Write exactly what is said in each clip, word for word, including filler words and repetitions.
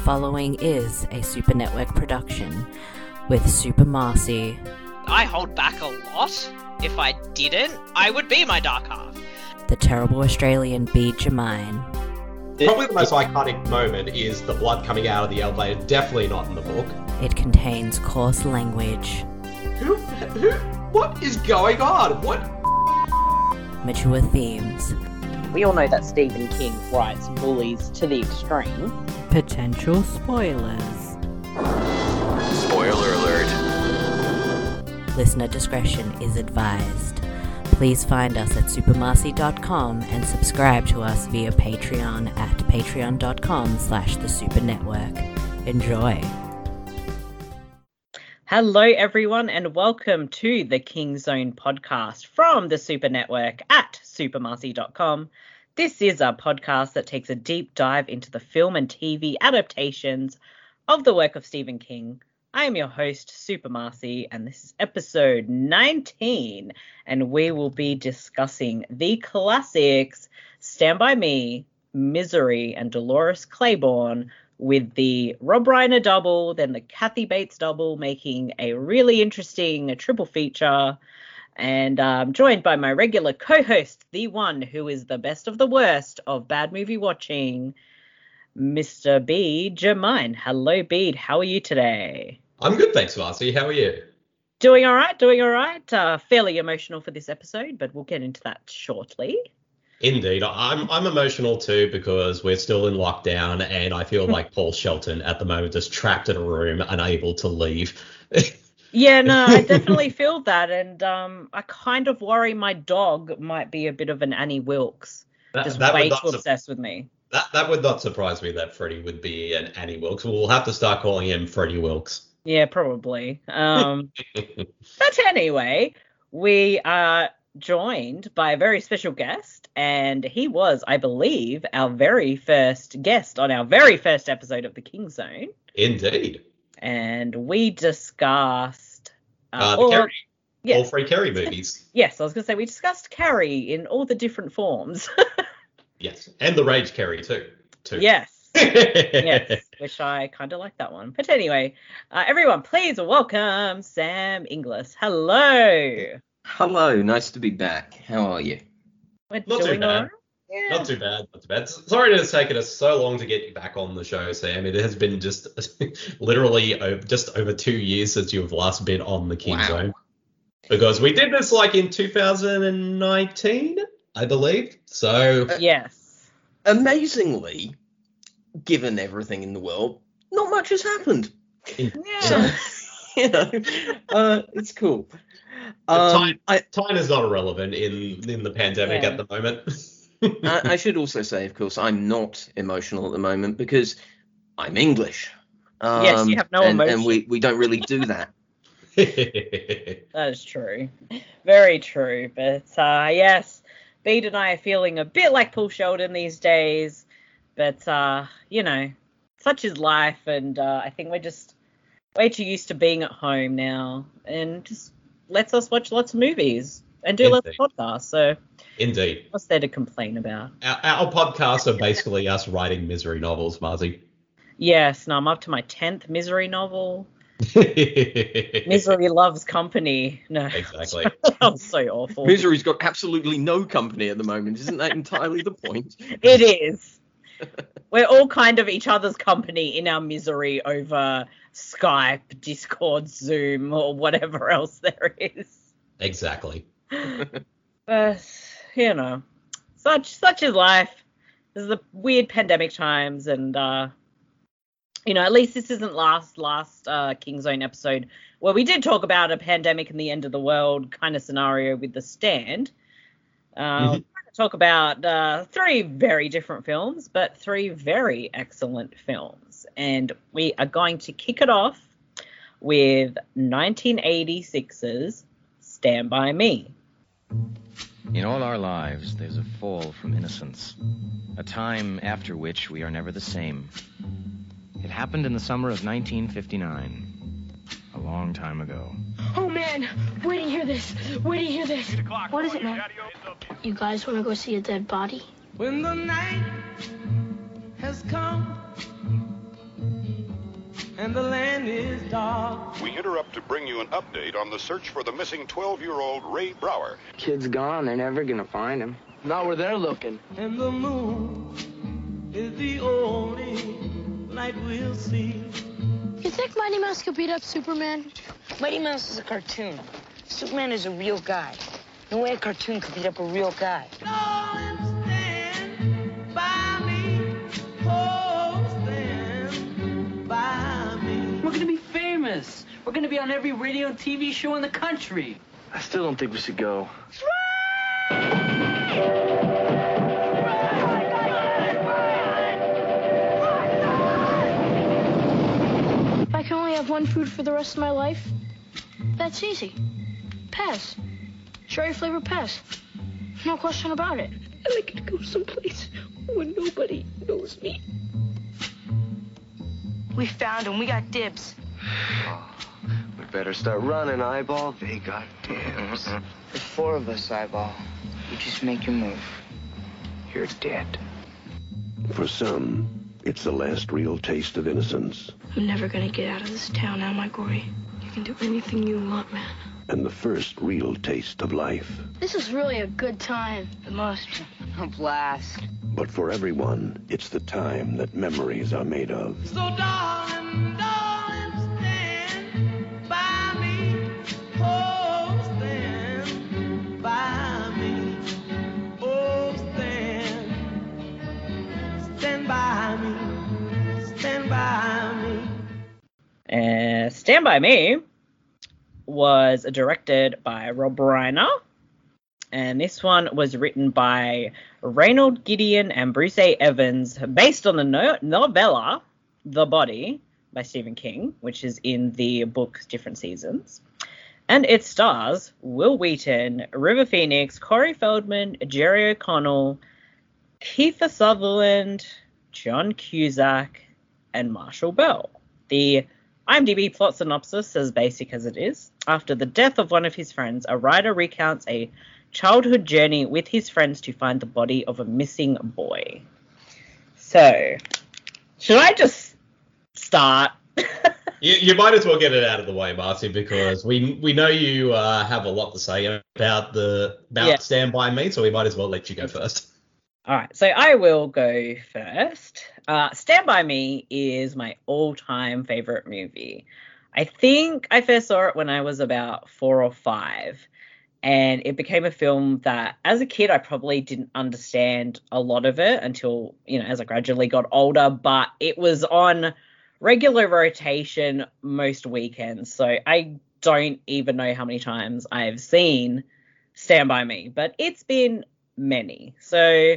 following is a Super Network production with Super Marcy. I hold back a lot. If I didn't, I would be my dark half. The terrible Australian Bede Jermaine. Probably the most iconic moment is the blood coming out of the elevator. Definitely not in the book. It contains coarse language. Who? Who? What is going on? What? Mature themes. We all know that Stephen King writes bullies to the extreme. Potential spoilers. Spoiler alert. Listener discretion is advised. Please find us at supermarcy dot com and subscribe to us via Patreon at patreon dot com slash the super network. Enjoy. Hello, everyone, and welcome to the King Zone podcast from the Super Network at supermarcy dot com. This is a podcast that takes a deep dive into the film and T V adaptations of the work of Stephen King. I am your host, Super Marcy, and this is episode nineteen, and we will be discussing the classics Stand By Me, Misery, and Dolores Claiborne, with the Rob Reiner double, then the Kathy Bates double, making a really interesting triple feature. And I'm um, joined by my regular co-host, the one who is the best of the worst of bad movie watching, Mister Bede Jermaine. Hello, Bede. How are you today? I'm good, thanks, Marcy. How are you? Doing all right, doing all right. Uh, fairly emotional for this episode, but we'll get into that shortly. Indeed. I'm I'm emotional too because we're still in lockdown and I feel like Paul Shelton at the moment just trapped in a room, unable to leave. Yeah, no, I definitely feel that. And um, I kind of worry my dog might be a bit of an Annie Wilkes. That, just that way too su- obsessed with me. That that would not surprise me that Freddie would be an Annie Wilkes. We'll have to start calling him Freddie Wilkes. Yeah, probably. Um, but anyway, we are joined by a very special guest, and he was, I believe, our very first guest on our very first episode of the King Zone. Indeed. And we discussed uh, uh, the all, Carrie, yes. all three Carrie movies. Yes, I was going to say we discussed Carrie in all the different forms. Yes, and the Rage Carrie too. too. Yes. Yes, which I kind of like that one. But anyway, uh, everyone, please welcome Sam Inglis. Hello. Hello, nice to be back. How are you? We're Not too doing bad. all right. Yeah. Not too bad, not too bad. Sorry that it's taken us so long to get you back on the show, Sam. It has been just literally over, just over two years since you've last been on the King Wow. Zone. Because we did this like in two thousand nineteen, I believe. So Yes. Amazingly, given everything in the world, not much has happened. Yeah. So, you know, uh, it's cool. But Um, time, I, time is not irrelevant in, in the pandemic Yeah. at the moment. I, I should also say, of course, I'm not emotional at the moment because I'm English. Um, Yes, you have no and, emotion. And we, we don't really do that. That is true. Very true. But uh, yes, Bede and I are feeling a bit like Paul Sheldon these days. But, uh, you know, such is life. And uh, I think we're just way too used to being at home now. And just lets us watch lots of movies and do lots of Indeed. podcasts. So Indeed. what's there to complain about? Our, our podcasts are basically us writing misery novels, Marzi. Yes, no, I'm up to my tenth Misery novel. Misery loves company. No, Exactly. I'm so awful. Misery's got absolutely no company at the moment. Isn't that entirely the point? It is. We're all kind of each other's company in our misery over Skype, Discord, Zoom, or whatever else there is. Exactly. But, you know, such such is life. This is the weird pandemic times, and, uh, you know, at least this isn't last, last uh, King Zone episode where we did talk about a pandemic and the end of the world kind of scenario with The Stand. Uh, Mm-hmm. We're going to talk about uh, three very different films, but three very excellent films. And we are going to kick it off with nineteen eighty-six's Stand By Me. In all our lives, there's a fall from innocence, a time after which we are never the same. It happened in the summer of nineteen fifty-nine, a long time ago. Oh, man, wait to hear this. Wait to hear this. What is it, man? You guys want to go see a dead body? When the night has come and the land is dark. We interrupt to bring you an update on the search for the missing twelve-year-old Ray Brower. Kid's gone. They're never gonna find him. Not where they're looking. And the moon is the only light we'll see. You think Mighty Mouse could beat up Superman? Mighty Mouse is a cartoon. Superman is a real guy. No way a cartoon could beat up a real guy. Darling, stand by me. Oh, stand by me. We're gonna be famous. We're gonna be on every radio and T V show in the country. I still don't think we should go. If I can only have one food for the rest of my life, that's easy. Pez. Cherry flavor Pez. No question about it. I like to go someplace where nobody knows me. We found him. We got dibs. Oh, we better start running, Eyeball. They got dibs. There's four of us, Eyeball. You just make your move. You're dead. For some, it's the last real taste of innocence. I'm never gonna get out of this town, am I, Gory? You can do anything you want, man. And the first real taste of life. This is really a good time. The most. A blast. But for everyone, it's the time that memories are made of. So darling, darling, stand by me. Oh, stand by me. Oh, stand. Stand by me. Stand by me. Uh, Stand By Me was directed by Rob Reiner, and this one was written by Reynold Gideon and Bruce A. Evans, based on the no- novella The Body by Stephen King, which is in the book Different Seasons. And it stars Will Wheaton, River Phoenix, Corey Feldman, Jerry O'Connell, Kiefer Sutherland, John Cusack, and Marshall Bell. The IMDb plot synopsis, as basic as it is: after the death of one of his friends, a writer recounts a childhood journey with his friends to find the body of a missing boy. So, should I just start? you, you might as well get it out of the way, Marcy, because we we know you uh, have a lot to say about the about Yeah. Stand By Me, so we might as well let you go first. All right, so I will go first. Uh, Stand By Me is my all-time favorite movie. I think I first saw it when I was about four or five, and it became a film that, as a kid, I probably didn't understand a lot of it until, you know, as I gradually got older, but it was on regular rotation most weekends, so I don't even know how many times I've seen Stand By Me, but it's been many. So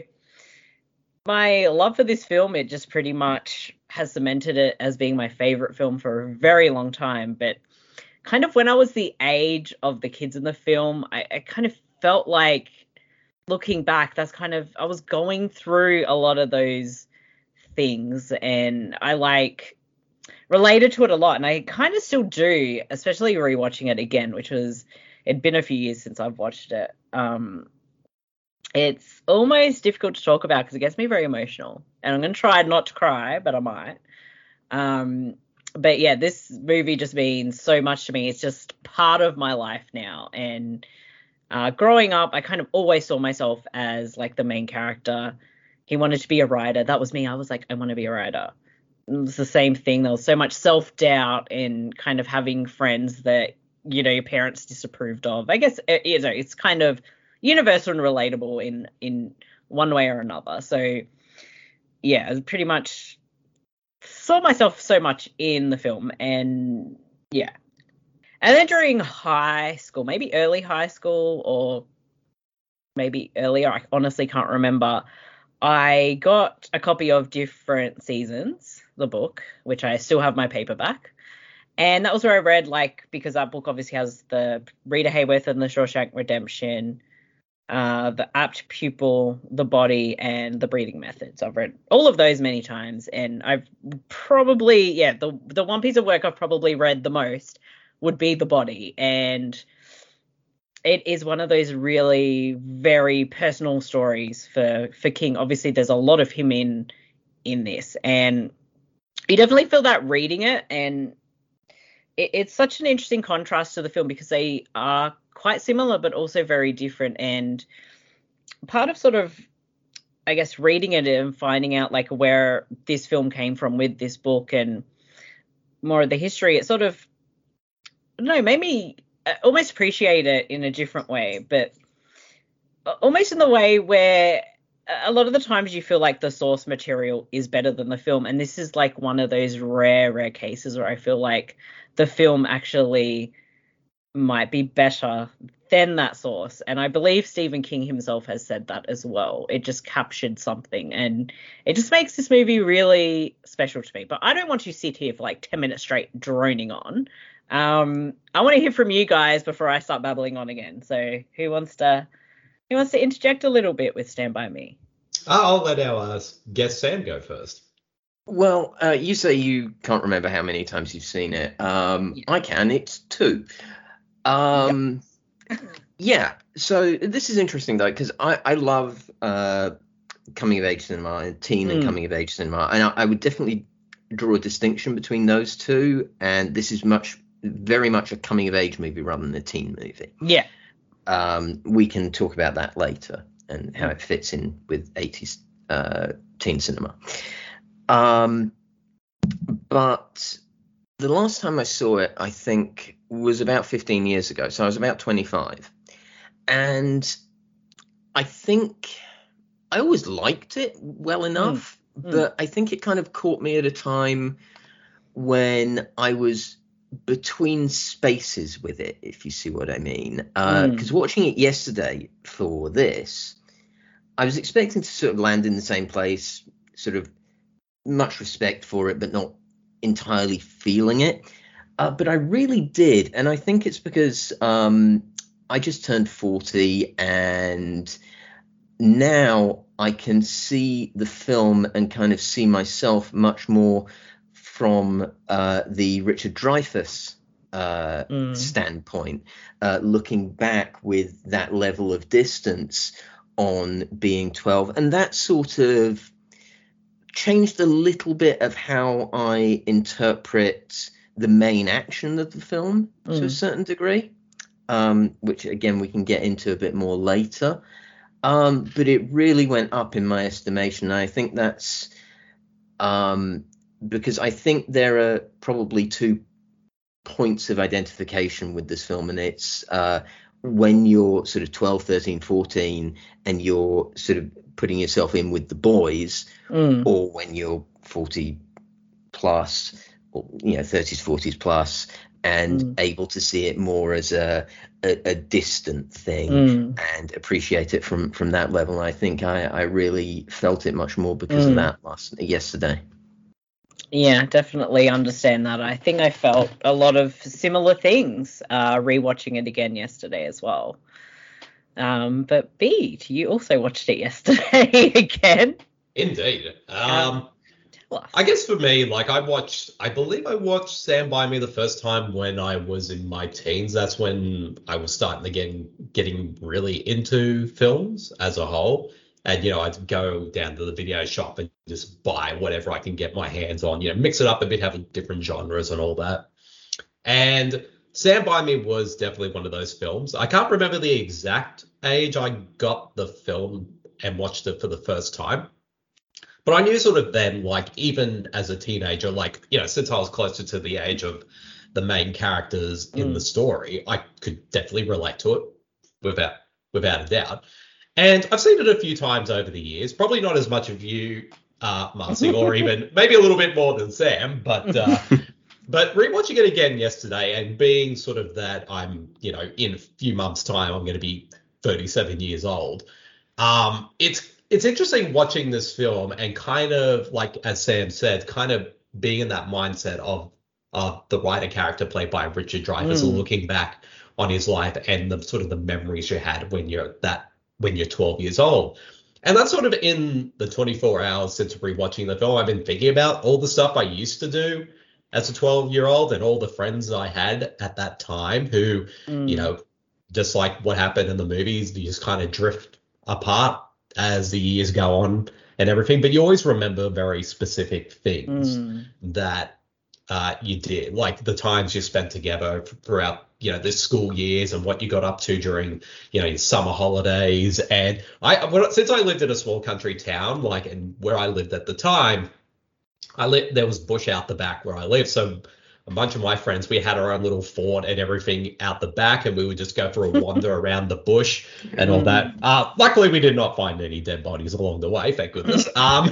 my love for this film, it just pretty much has cemented it as being my favorite film for a very long time. But kind of when I was the age of the kids in the film, I, I kind of felt like, looking back, that's kind of, I was going through a lot of those things, and I like related to it a lot. And I kind of still do, especially rewatching it again, which was, it'd been a few years since I've watched it. Um, It's almost difficult to talk about because it gets me very emotional, and I'm going to try not to cry, but I might. Um, but yeah, this movie just means so much to me. It's just part of my life now. And uh, growing up, I kind of always saw myself as like the main character. He wanted to be a writer. That was me. I was like, I want to be a writer. It was the same thing. There was so much self-doubt and kind of having friends that, you know, your parents disapproved of. I guess, you know, it's kind of universal and relatable in in one way or another. So yeah, I pretty much saw myself so much in the film. And yeah, and then during high school, maybe early high school or maybe earlier, I honestly can't remember, I got a copy of Different Seasons, the book, which I still have my paperback. And that was where I read, like, because that book obviously has the Rita Hayworth and the Shawshank Redemption, uh, the Apt Pupil, The Body, and The Breathing Methods. I've read all of those many times, and I've probably, yeah, the the one piece of work I've probably read the most would be The Body. And it is one of those really very personal stories for, for King. Obviously, there's a lot of him in in this. And you definitely feel that reading it, and it, it's such an interesting contrast to the film because they are quite similar but also very different. And part of sort of, I guess, reading it and finding out like where this film came from with this book and more of the history, it sort of, I don't know, made me almost appreciate it in a different way, but almost in the way where a lot of the times you feel like the source material is better than the film. And this is like one of those rare, rare cases where I feel like the film actually might be better than that source. And I believe Stephen King himself has said that as well. It just captured something and it just makes this movie really special to me. But I don't want to sit here for like ten minutes straight droning on. Um, I want to hear from you guys before I start babbling on again. So who wants to who wants to interject a little bit with Stand By Me? I'll let our uh, guest Sam go first. Well, uh, you say you can't remember how many times you've seen it. Um, yeah. I can. It's two. Um, yep. Yeah. So this is interesting, though, because I, I love uh, coming of age cinema, teen mm. and coming of age cinema. And I, I would definitely draw a distinction between those two. And this is much, very much a coming of age movie rather than a teen movie. Yeah. Um, we can talk about that later and how it fits in with eighties uh, teen cinema. Um, but the last time I saw it, I think, was about fifteen years ago. So I was about twenty-five. And I think I always liked it well enough, mm. Mm. but I think it kind of caught me at a time when I was between spaces with it, if you see what I mean. Because uh, mm. watching it yesterday for this, I was expecting to sort of land in the same place, sort of much respect for it, but not entirely feeling it. Uh, but I really did. And I think it's because um, I just turned forty and now I can see the film and kind of see myself much more from uh, the Richard Dreyfuss uh, mm. standpoint, uh, looking back with that level of distance on being twelve. And that sort of changed a little bit of how I interpret the main action of the film mm. to a certain degree, um, which, again, we can get into a bit more later. Um, but it really went up in my estimation. And I think that's um, because I think there are probably two points of identification with this film. And it's uh, when you're sort of twelve, thirteen, fourteen and you're sort of putting yourself in with the boys, mm. or when you're forty plus, or, you know, thirties, forties plus, and mm. able to see it more as a a, a distant thing mm. and appreciate it from from that level. I think I, I really felt it much more because mm. of that last yesterday. Yeah, definitely understand that. I think I felt a lot of similar things uh, rewatching it again yesterday as well. Um, but Beat, you also watched it yesterday again. Indeed. Um, um I guess for me, like I watched, I believe I watched Stand By Me the first time when I was in my teens. That's when I was starting to get getting really into films as a whole. And, you know, I'd go down to the video shop and just buy whatever I can get my hands on, you know, mix it up a bit, have different genres and all that. And Stand By Me was definitely one of those films. I can't remember the exact age I got the film and watched it for the first time. But I knew sort of then, like, even as a teenager, like, you know, since I was closer to the age of the main characters in mm. the story, I could definitely relate to it without without a doubt. And I've seen it a few times over the years, probably not as much of you, uh, Marcy, or even maybe a little bit more than Sam, but uh, but rewatching it again yesterday and being sort of that I'm, you know, in a few months' time, I'm going to be thirty-seven years old. Um, it's it's interesting watching this film and kind of, like, as Sam said, kind of being in that mindset of uh, the writer character played by Richard Dreyfuss, mm. looking back on his life and the sort of the memories you had when you're that when you're twelve years old. And that's sort of in the twenty-four hours since rewatching the film, I've been thinking about all the stuff I used to do as a twelve-year-old and all the friends I had at that time who, mm. you know, just like what happened in the movies, you just kind of drift apart as the years go on and everything, but you always remember very specific things Mm. that uh, you did, like the times you spent together throughout, you know, the school years and what you got up to during, you know, your summer holidays. And I, well, since I lived in a small country town, like, and where I lived at the time, I lived, there was bush out the back where I lived. So a bunch of my friends, we had our own little fort and everything out the back, and we would just go for a wander around the bush and all that. Uh, luckily, we did not find any dead bodies along the way, thank goodness. Um,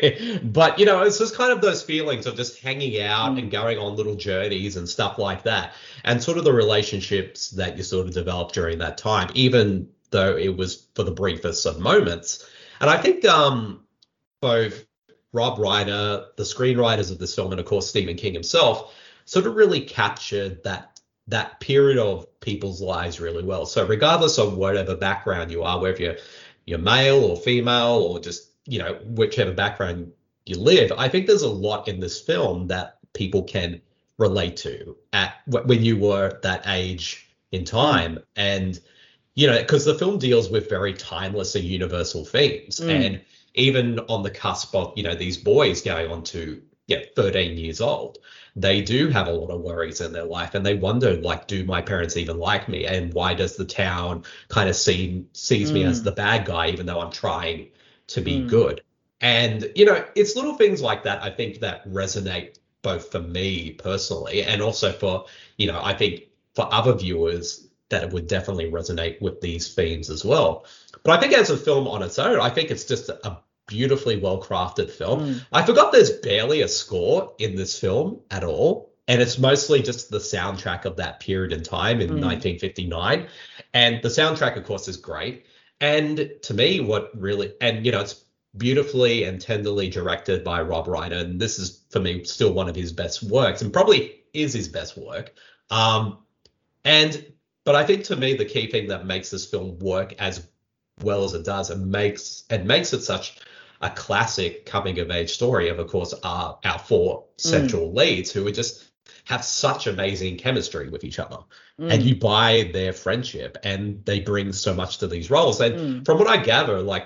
but, you know, it's just kind of those feelings of just hanging out and going on little journeys and stuff like that, and sort of the relationships that you sort of developed during that time, even though it was for the briefest of moments. And I think um, both Rob Reiner, the screenwriters of this film, and of course Stephen King himself, sort of really captured that that period of people's lives really well. So regardless of whatever background you are, whether you're you're male or female or just, you know, whichever background you live, I think there's a lot in this film that people can relate to at when you were that age in time. Mm. And, you know, because the film deals with very timeless and universal themes. Mm. And even on the cusp of, you know, these boys going on to, yeah, thirteen years old, they do have a lot of worries in their life, and they wonder, like, do my parents even like me? And why does the town kind of see sees mm. me as the bad guy, even though I'm trying to be mm. good? And, you know, it's little things like that, I think, that resonate both for me personally, and also for, you know, I think for other viewers that it would definitely resonate with these themes as well. But I think as a film on its own, I think it's just a beautifully well-crafted film. Mm. I forgot there's barely a score in this film at all, and it's mostly just the soundtrack of that period in time in mm. nineteen fifty-nine. And the soundtrack, of course, is great. And to me, what really, and, you know, it's beautifully and tenderly directed by Rob Reiner, and this is, for me, still one of his best works, and probably is his best work. Um, and, but I think to me, the key thing that makes this film work as well as it does, and makes, and makes it such a classic coming of age story of, of course, our, our four central mm. leads, who would just have such amazing chemistry with each other. Mm. And you buy their friendship, and they bring so much to these roles. And mm. from what I gather, like,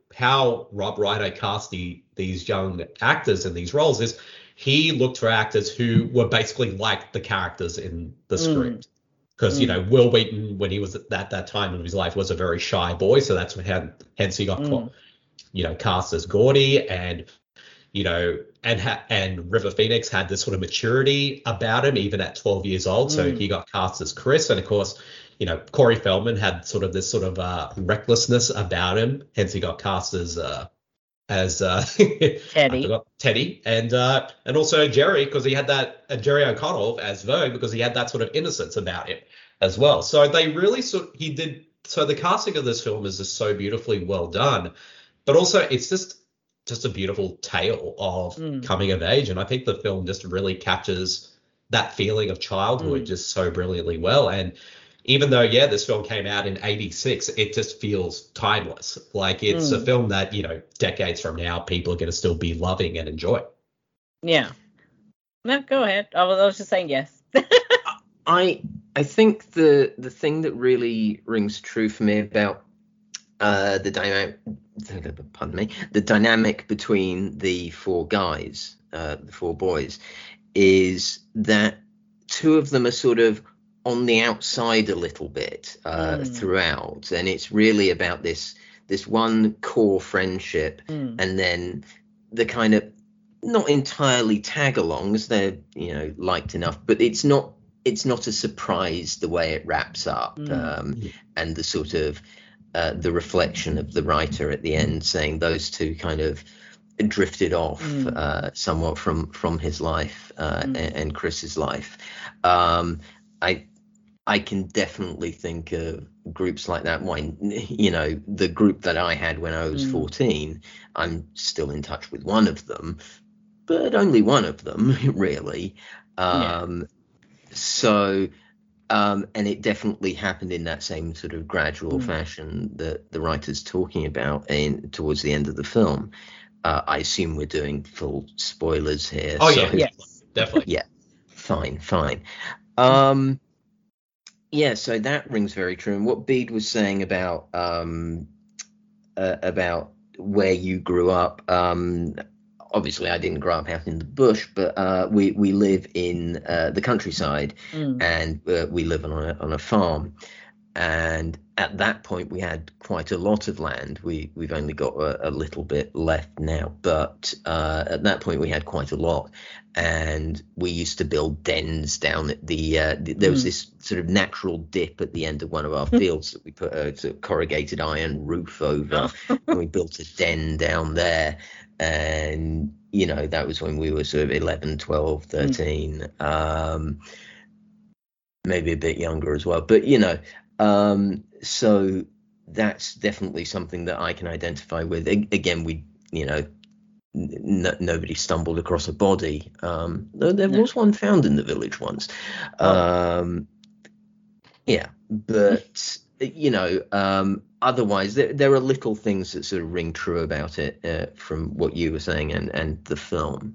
how Rob Reiner cast the, these young actors in these roles is he looked for actors who were basically like the characters in the mm. script. Because, mm. you know, Will Wheaton, when he was at that, that time of his life, was a very shy boy. So that's what had, hence he got mm. you know, cast as Gordy, and, you know, and ha- and River Phoenix had this sort of maturity about him even at twelve years old. Mm. So he got cast as Chris. And of course, you know, Corey Feldman had sort of this sort of uh, recklessness about him. Hence he got cast as uh, as uh, Teddy. Teddy. And uh, and also Jerry, because he had that, uh, Jerry O'Connell as Verg, because he had that sort of innocence about him as well. So they really sort he did. So the casting of this film is just so beautifully well done. But also, it's just just a beautiful tale of mm. coming of age. And I think the film just really captures that feeling of childhood mm. just so brilliantly well. And even though, yeah, this film came out in eighty-six, it just feels timeless. Like, it's mm. a film that, you know, decades from now, people are going to still be loving and enjoy. Yeah. No, go ahead. I was, I was just saying yes. I I think the the thing that really rings true for me about Uh, the dynamic, pardon me, the dynamic between the four guys, uh, the four boys, is that two of them are sort of on the outside a little bit uh, mm. throughout, and it's really about this this one core friendship, mm. and then the kind of not entirely tag-alongs. They're, you know, liked enough, but it's not it's not a surprise the way it wraps up, mm. um, and the sort of Uh, the reflection of the writer at the end saying those two kind of drifted off mm. uh, somewhat from from his life uh, mm. and, and Chris's life. Um, I I can definitely think of groups like that. When, you know, the group that I had when I was mm. fourteen, I'm still in touch with one of them, but only one of them really. Um, yeah. So. Um, and it definitely happened in that same sort of gradual mm. fashion that the writer's talking about in towards the end of the film. Uh, I assume we're doing full spoilers here. Oh, so, yeah, yes, definitely. Yeah, fine, fine. Um, yeah, so that rings very true. And what Bede was saying about um, uh, about where you grew up. Um, obviously, I didn't grow up out in the bush, but uh, we we live in uh, the countryside, Mm. and uh, we live on a on a farm. And at that point, we had quite a lot of land. We we've only got a, a little bit left now, but uh, at that point, we had quite a lot. And we used to build dens down at the. Uh, the there was Mm. this sort of natural dip at the end of one of our fields that we put a sort of corrugated iron roof over, and we built a den down there. And you know, that was when we were sort of eleven, twelve, thirteen, mm. um, maybe a bit younger as well. But you know. Um, so that's definitely something that I can identify with. A- again, we, you know, n- nobody stumbled across a body. Um, though there No. was one found in the village once. Oh. Um, yeah, but you know, um, otherwise there, there are little things that sort of ring true about it uh, from what you were saying and, and the film.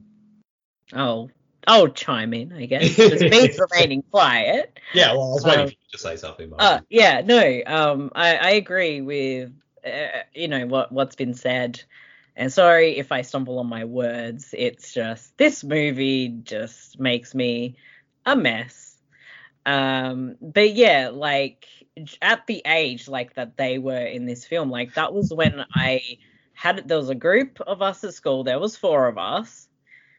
Oh, I'll chime in, I guess. It's me remaining quiet. Yeah, well, I was waiting Um, for you to say something. Mark. Uh, yeah, no, um, I, I agree with, uh, you know, what, what's been said. And sorry if I stumble on my words. It's just, this movie just makes me a mess. Um, but yeah, like, at the age, like, that they were in this film, like, that was when I had, there was a group of us at school, there was four of us.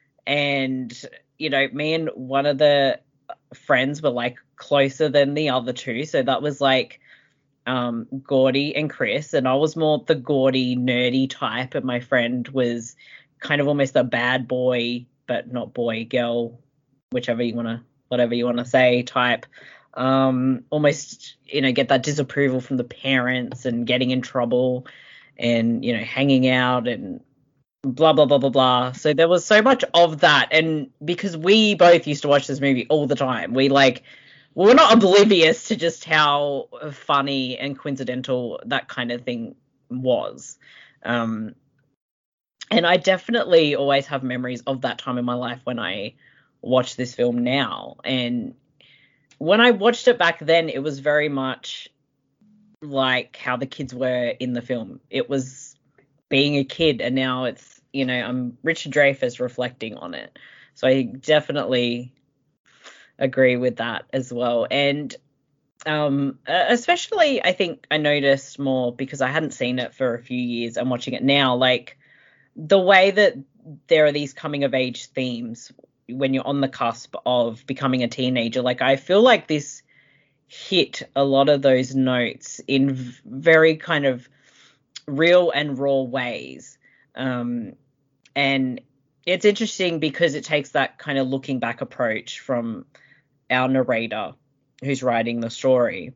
And, you know, me and one of the friends were like closer than the other two. So that was like um, Gordy and Chris. And I was more the Gordy nerdy type. And my friend was kind of almost a bad boy, but not boy, girl, whichever you want to, whatever you want to say type. Um, almost, you know, get that disapproval from the parents and getting in trouble and, you know, hanging out and blah, blah, blah, blah, blah. So there was so much of that. And because we both used to watch this movie all the time, we like, we were not oblivious to just how funny and coincidental that kind of thing was. Um, and I definitely always have memories of that time in my life when I watch this film now. And when I watched it back then, it was very much like how the kids were in the film. It was being a kid, and now it's, you know, I'm Richard Dreyfuss reflecting on it. So I definitely agree with that as well. And um, especially, I think I noticed more because I hadn't seen it for a few years. I'm watching it now, like the way that there are these coming of age themes when you're on the cusp of becoming a teenager. Like, I feel like this hit a lot of those notes in very kind of real and raw ways. Um, and it's interesting because it takes that kind of looking back approach from our narrator who's writing the story.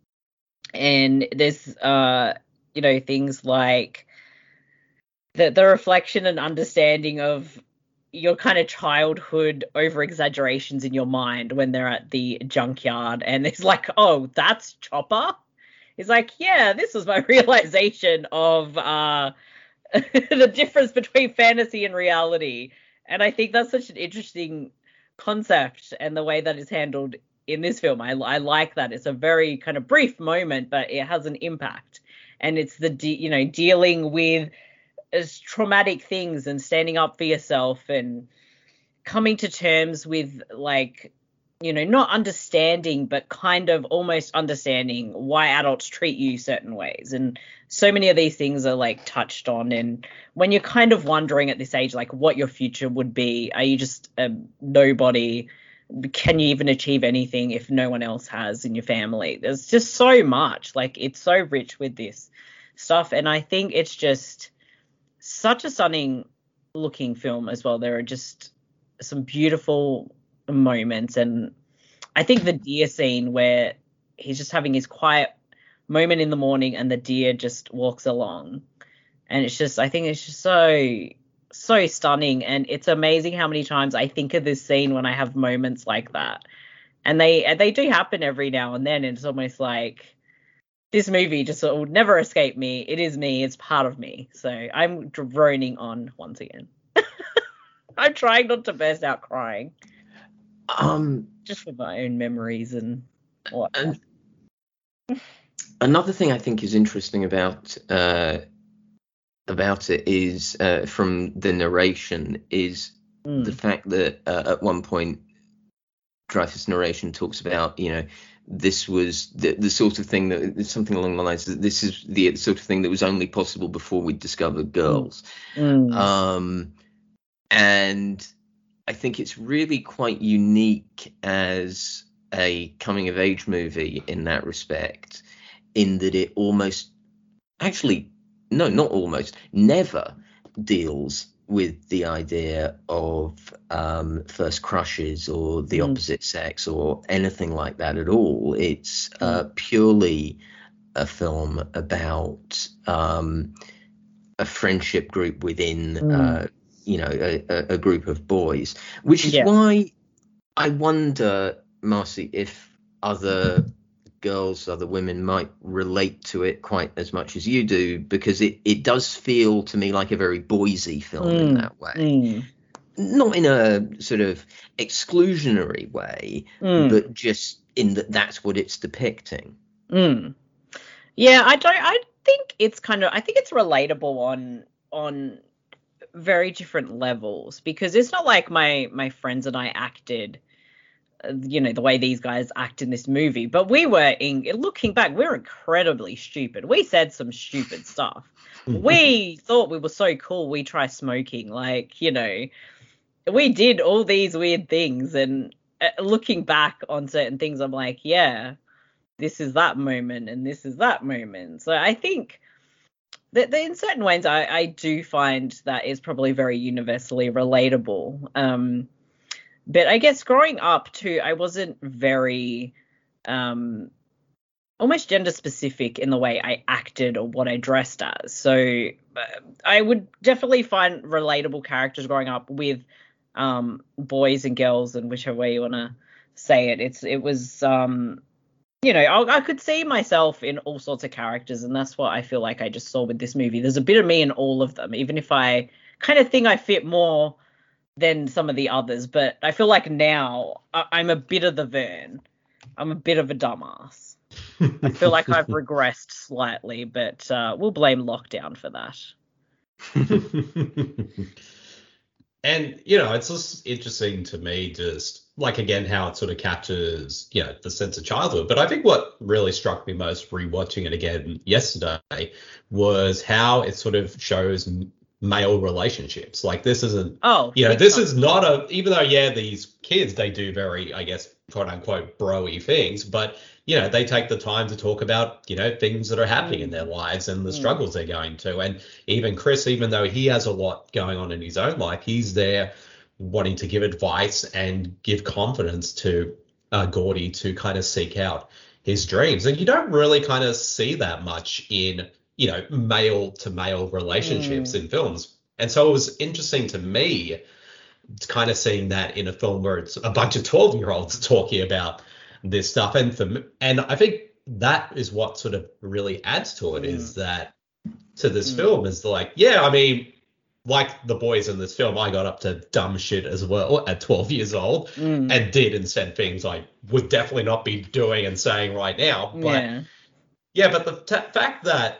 And there's, uh, you know, things like the, the reflection and understanding of your kind of childhood over exaggerations in your mind when they're at the junkyard and it's like, oh, that's Chopper. It's like, yeah, this was my realization of uh, the difference between fantasy and reality. And I think that's such an interesting concept, and the way that is handled in this film, I, I like that. It's a very kind of brief moment, but it has an impact. And it's the, de- you know, dealing with as traumatic things and standing up for yourself and coming to terms with, like, you know, not understanding, but kind of almost understanding why adults treat you certain ways. And so many of these things are like touched on. And when you're kind of wondering at this age, like what your future would be, are you just a nobody? Can you even achieve anything if no one else has in your family? There's just so much, like, it's so rich with this stuff. And I think it's just such a stunning looking film as well. There are just some beautiful moments, and I think the deer scene where he's just having his quiet moment in the morning and the deer just walks along, and it's just, I think it's just so so stunning. And it's amazing how many times I think of this scene when I have moments like that, and they and they do happen every now and then, and it's almost like this movie just will never escape me. It is me. It's part of me. So I'm droning on once again. I'm trying not to burst out crying. Um, just for my own memories and what. And another thing I think is interesting about uh, about it is uh, from the narration is mm. the fact that uh, at one point Dreyfuss' narration talks about, you know, this was the, the sort of thing that something along the lines that this is the sort of thing that was only possible before we discovered girls. Mm. Um, and I think it's really quite unique as a coming of age movie in that respect, in that it almost actually no not almost never deals with the idea of um first crushes or the mm. opposite sex or anything like that at all. It's mm. uh, purely a film about um a friendship group within mm. uh you know a, a group of boys, which is yeah. why I wonder, Marcy, if other girls, other women might relate to it quite as much as you do, because it, it does feel to me like a very boysy film mm. in that way. Mm. Not in a sort of exclusionary way, mm. but just in that that's what it's depicting. Mm. Yeah, I don't. I think it's kind of. I think it's relatable on on very different levels, because it's not like my my friends and I acted, you know, the way these guys act in this movie. But we were, in looking back, we were incredibly stupid. We said some stupid stuff. We thought we were so cool. We try smoking, like, you know, we did all these weird things. And uh, looking back on certain things, I'm like, yeah, this is that moment and this is that moment. So I think that, that in certain ways, I, I do find that is probably very universally relatable. Um, But I guess growing up too, I wasn't very um, almost gender specific in the way I acted or what I dressed as. So uh, I would definitely find relatable characters growing up with um, boys and girls, and whichever way you want to say it. It's it was, um, you know, I, I could see myself in all sorts of characters, and that's what I feel like I just saw with this movie. There's a bit of me in all of them, even if I kind of think I fit more than some of the others, but I feel like now I- I'm a bit of the Vern. I'm a bit of a dumbass. I feel like I've regressed slightly, but uh, we'll blame lockdown for that. And, you know, it's just interesting to me, just like, again, how it sort of captures, you know, the sense of childhood. But I think what really struck me most rewatching it again yesterday was how it sort of shows male relationships. Like, this isn't, oh, you know, this is not a, even though, yeah, these kids, they do very, I guess, quote unquote, bro-y things, but, you know, they take the time to talk about, you know, things that are happening mm. in their lives and the mm. struggles they're going to. And even Chris, even though he has a lot going on in his own life, he's there wanting to give advice and give confidence to uh, Gordy to kind of seek out his dreams. And you don't really kind of see that much in, you know, male to male relationships mm. in films. And so it was interesting to me kind of seeing that in a film where it's a bunch of twelve year olds talking about this stuff. And for, and I think that is what sort of really adds to it mm. is that to this mm. film is like, yeah, I mean, like the boys in this film, I got up to dumb shit as well at twelve years old mm. and did and said things I would definitely not be doing and saying right now. But yeah, yeah but the t- fact that,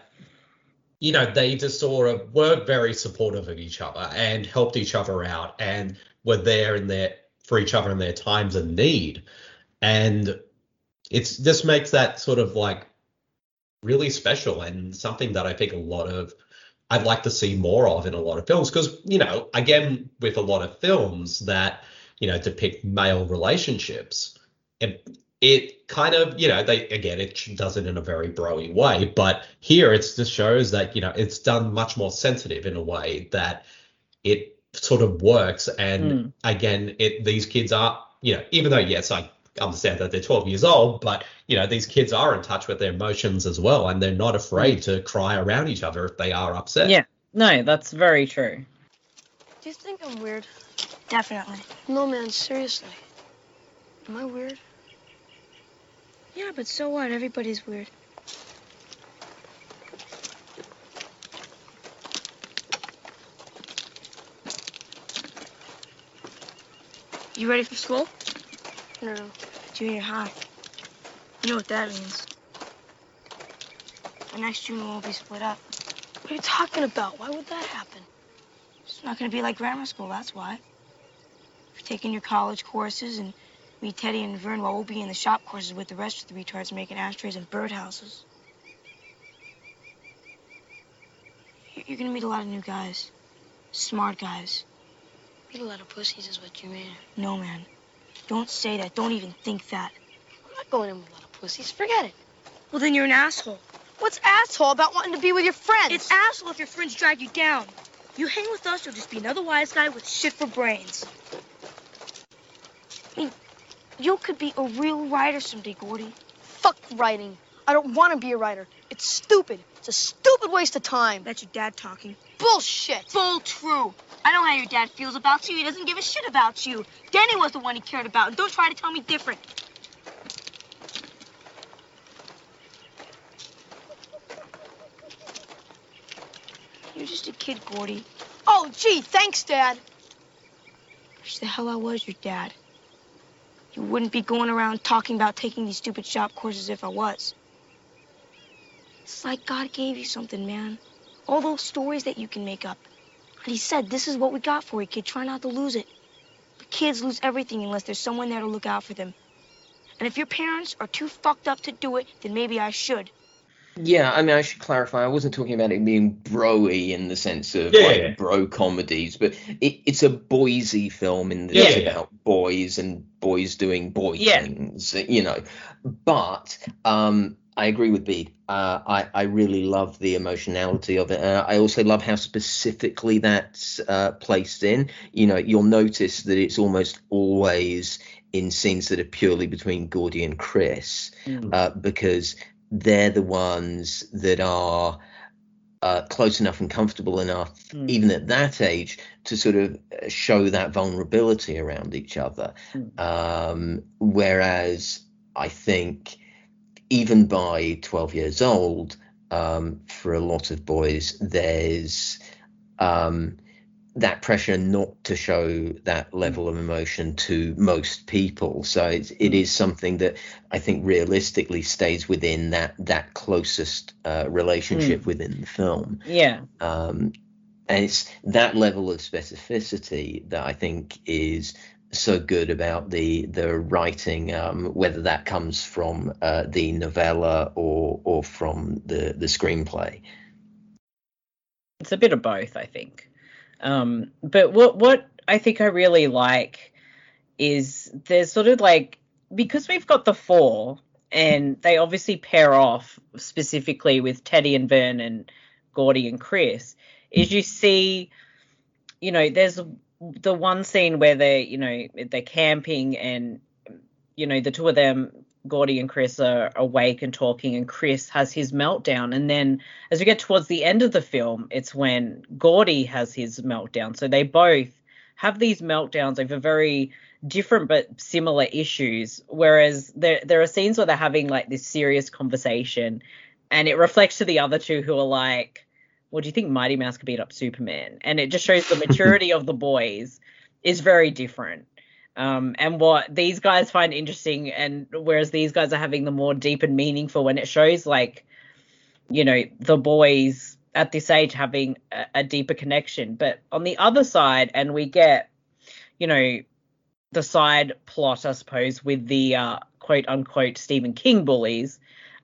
you know, they just sort of were very supportive of each other and helped each other out and were there in their for each other in their times of need. And it's just makes that sort of like really special and something that I think a lot of I'd like to see more of in a lot of films. Because, you know, again, with a lot of films that, you know, depict male relationships, it, it kind of, you know, they, again, it does it in a very bro-y way, but here it just shows that, you know, it's done much more sensitive in a way that it sort of works. And mm. again, it these kids are, you know, even though, yes, I understand that they're twelve years old, but, you know, these kids are in touch with their emotions as well, and they're not afraid mm. to cry around each other if they are upset. Yeah, no, that's very true. Do you think I'm weird? Definitely. No, man, seriously. Am I weird? Yeah, but so what? Everybody's weird. You ready for school? No. Junior high. You know what that means. But next June we'll be split up. What are you talking about? Why would that happen? It's not going to be like grammar school, that's why. You're taking your college courses, and me, Teddy, and Vern, well, we'll be in the shop courses with the rest of the retards making ashtrays and birdhouses. You're going to meet a lot of new guys. Smart guys. Meet a lot of pussies is what you mean. No, man. Don't say that. Don't even think that. I'm not going in with a lot of pussies. Forget it. Well, then you're an asshole. What's asshole about wanting to be with your friends? It's asshole if your friends drag you down. You hang with us, you'll just be another wise guy with shit for brains. I mean, you could be a real writer someday, Gordy. Fuck writing. I don't want to be a writer. It's stupid. It's a stupid waste of time. That's your dad talking. Bullshit. Bull true. I know how your dad feels about you. He doesn't give a shit about you. Danny was the one he cared about, and don't try to tell me different. You're just a kid, Gordy. Oh, gee, thanks, Dad. Wish the hell I was your dad. You wouldn't be going around talking about taking these stupid shop courses if I was. It's like God gave you something, man. All those stories that you can make up. And he said, this is what we got for you, kid. Try not to lose it. But kids lose everything unless there's someone there to look out for them. And if your parents are too fucked up to do it, then maybe I should. Yeah, I mean, I should clarify. I wasn't talking about it being bro-y in the sense of yeah, like yeah. bro comedies, but it, it's a boysy film in that Yeah, it's yeah. about boys and boys doing boy Yeah. things, you know. But um, I agree with Bede. Uh, I, I really love the emotionality of it. Uh, I also love how specifically that's uh, placed in. You know, you'll notice that it's almost always in scenes that are purely between Gordy and Chris, Mm. uh, because they're the ones that are uh, close enough and comfortable enough, Mm. even at that age, to sort of show that vulnerability around each other. Mm. Um, whereas I think even by twelve years old, um, for a lot of boys, there's um, that pressure not to show that level of emotion to most people. So it's, it is something that I think realistically stays within that that closest uh, relationship Mm. within the film. Yeah. Um, and it's that level of specificity that I think is so good about the the writing, um, whether that comes from uh, the novella or or from the the screenplay. It's a bit of both, I think. Um, but what what I think I really like is there's sort of like, because we've got the four and they obviously pair off specifically with Teddy and Vern and Gordy and Chris, is you see, you know, there's the one scene where they, you know, they're camping and, you know, the two of them, Gordy and Chris, are awake and talking, and Chris has his meltdown. And then as we get towards the end of the film, it's when Gordy has his meltdown. So they both have these meltdowns over very different but similar issues, whereas there there are scenes where they're having like this serious conversation, and it reflects to the other two who are like, well, do you think Mighty Mouse could beat up Superman? And it just shows the maturity of the boys is very different. Um, and what these guys find interesting, and whereas these guys are having the more deep and meaningful, when it shows like, you know, the boys at this age having a, a deeper connection. But on the other side, and we get, you know, the side plot, I suppose, with the uh, quote unquote Stephen King bullies.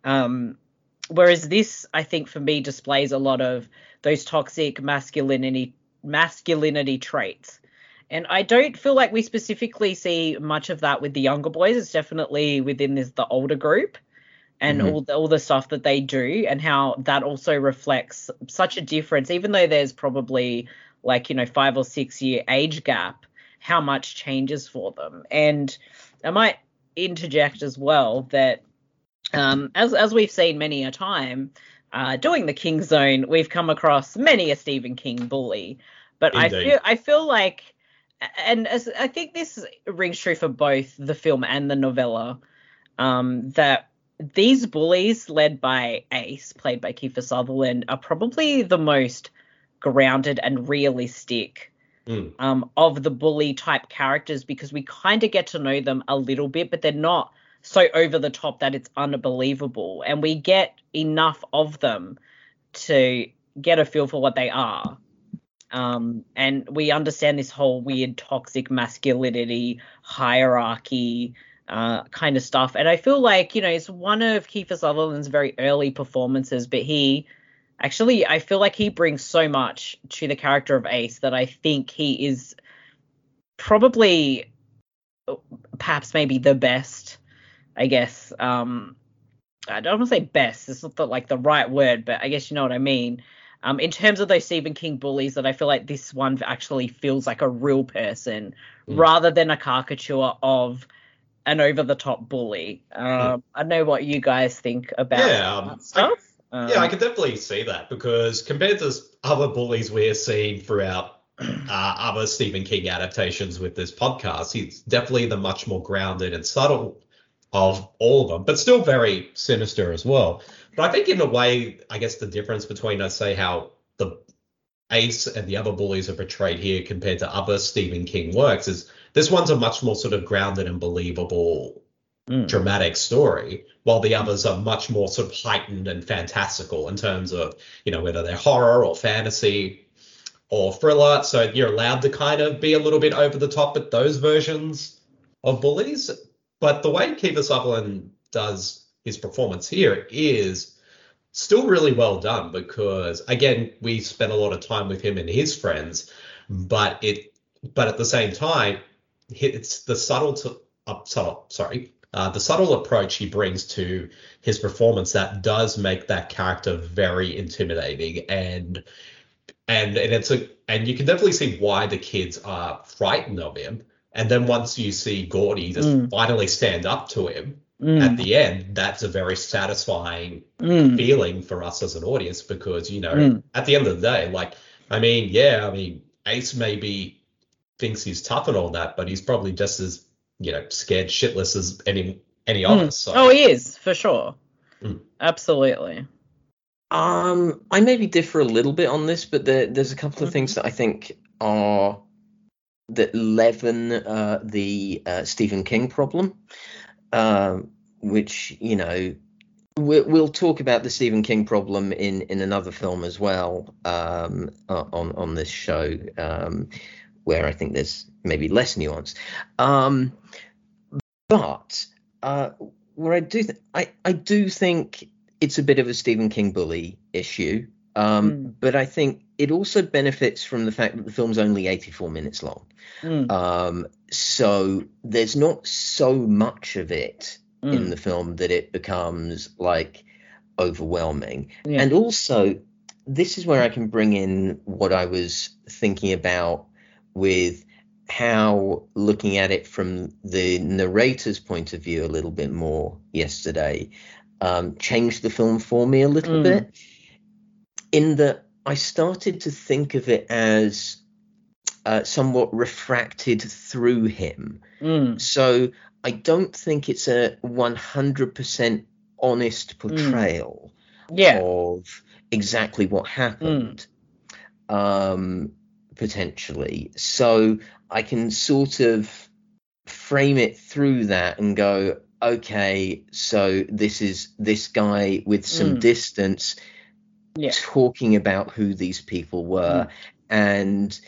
Um, whereas this, I think, for me, displays a lot of those toxic masculinity masculinity traits. And I don't feel like we specifically see much of that with the younger boys. It's definitely within this the older group, and Mhm. all the, all the stuff that they do, and how that also reflects such a difference, even though there's probably like, you know, five or six year age gap, how much changes for them. And I might interject as well that um, as as we've seen many a time uh, doing the King Zone, we've come across many a Stephen King bully. But I Indeed. feel I feel like, and as I think this rings true for both the film and the novella, um, that these bullies led by Ace, played by Kiefer Sutherland, are probably the most grounded and realistic Mm. um, of the bully type characters, because we kind of get to know them a little bit, but they're not so over the top that it's unbelievable. And we get enough of them to get a feel for what they are. Um, and we understand this whole weird toxic masculinity hierarchy uh, kind of stuff. And I feel like, you know, it's one of Kiefer Sutherland's very early performances, but he actually, I feel like he brings so much to the character of Ace that I think he is probably perhaps maybe the best, I guess. Um, I don't want to say best. It's not the, like the right word, but I guess you know what I mean. Um, in terms of those Stephen King bullies, that I feel like this one actually feels like a real person mm. rather than a caricature of an over-the-top bully. Um, mm. I know what you guys think about yeah, that um, stuff. I, um, yeah, I can definitely see that, because compared to other bullies we're seeing throughout uh, other Stephen King adaptations with this podcast, he's definitely the much more grounded and subtle of all of them, but still very sinister as well. But I think in a way, I guess the difference between, I say, how the Ace and the other bullies are portrayed here compared to other Stephen King works is this one's a much more sort of grounded and believable, mm. dramatic story, while the others are much more sort of heightened and fantastical in terms of, you know, whether they're horror or fantasy or thriller. So you're allowed to kind of be a little bit over the top with those versions of bullies. But the way Kiefer Sutherland does his performance here is still really well done, because again, we spent a lot of time with him and his friends, but it, but at the same time, it's the subtle, to, uh, subtle, sorry, uh, the subtle approach he brings to his performance that does make that character very intimidating, and and and it's a, and you can definitely see why the kids are frightened of him. And then once you see Gordy just mm. finally stand up to him mm. at the end, that's a very satisfying mm. feeling for us as an audience, because, you know, mm. at the end of the day, like, I mean, yeah, I mean, Ace maybe thinks he's tough and all that, but he's probably just as, you know, scared shitless as any any of mm. us. So. Oh, he is, for sure. Mm. Absolutely. Um, I maybe differ a little bit on this, but there, there's a couple of mm-hmm. things that I think are... that leaven uh, the uh, Stephen King problem, uh, which, you know, we'll, we'll talk about the Stephen King problem in, in another film as well um, on, on this show, um, where I think there's maybe less nuance. Um, but uh, where I do, th- I, I do think it's a bit of a Stephen King bully issue. Um, mm. But I think it also benefits from the fact that the film's only eighty-four minutes long. Mm. Um, so there's not so much of it mm. in the film that it becomes like overwhelming. Yeah. And also, this is where I can bring in what I was thinking about with how looking at it from the narrator's point of view a little bit more yesterday um, changed the film for me a little mm. bit. In that I started to think of it as uh, somewhat refracted through him. Mm. So I don't think it's a one hundred percent honest portrayal mm. yeah. of exactly what happened, mm. um, potentially. So I can sort of frame it through that and go, okay, so this is this guy with some mm. distance Yeah. talking about who these people were, mm. and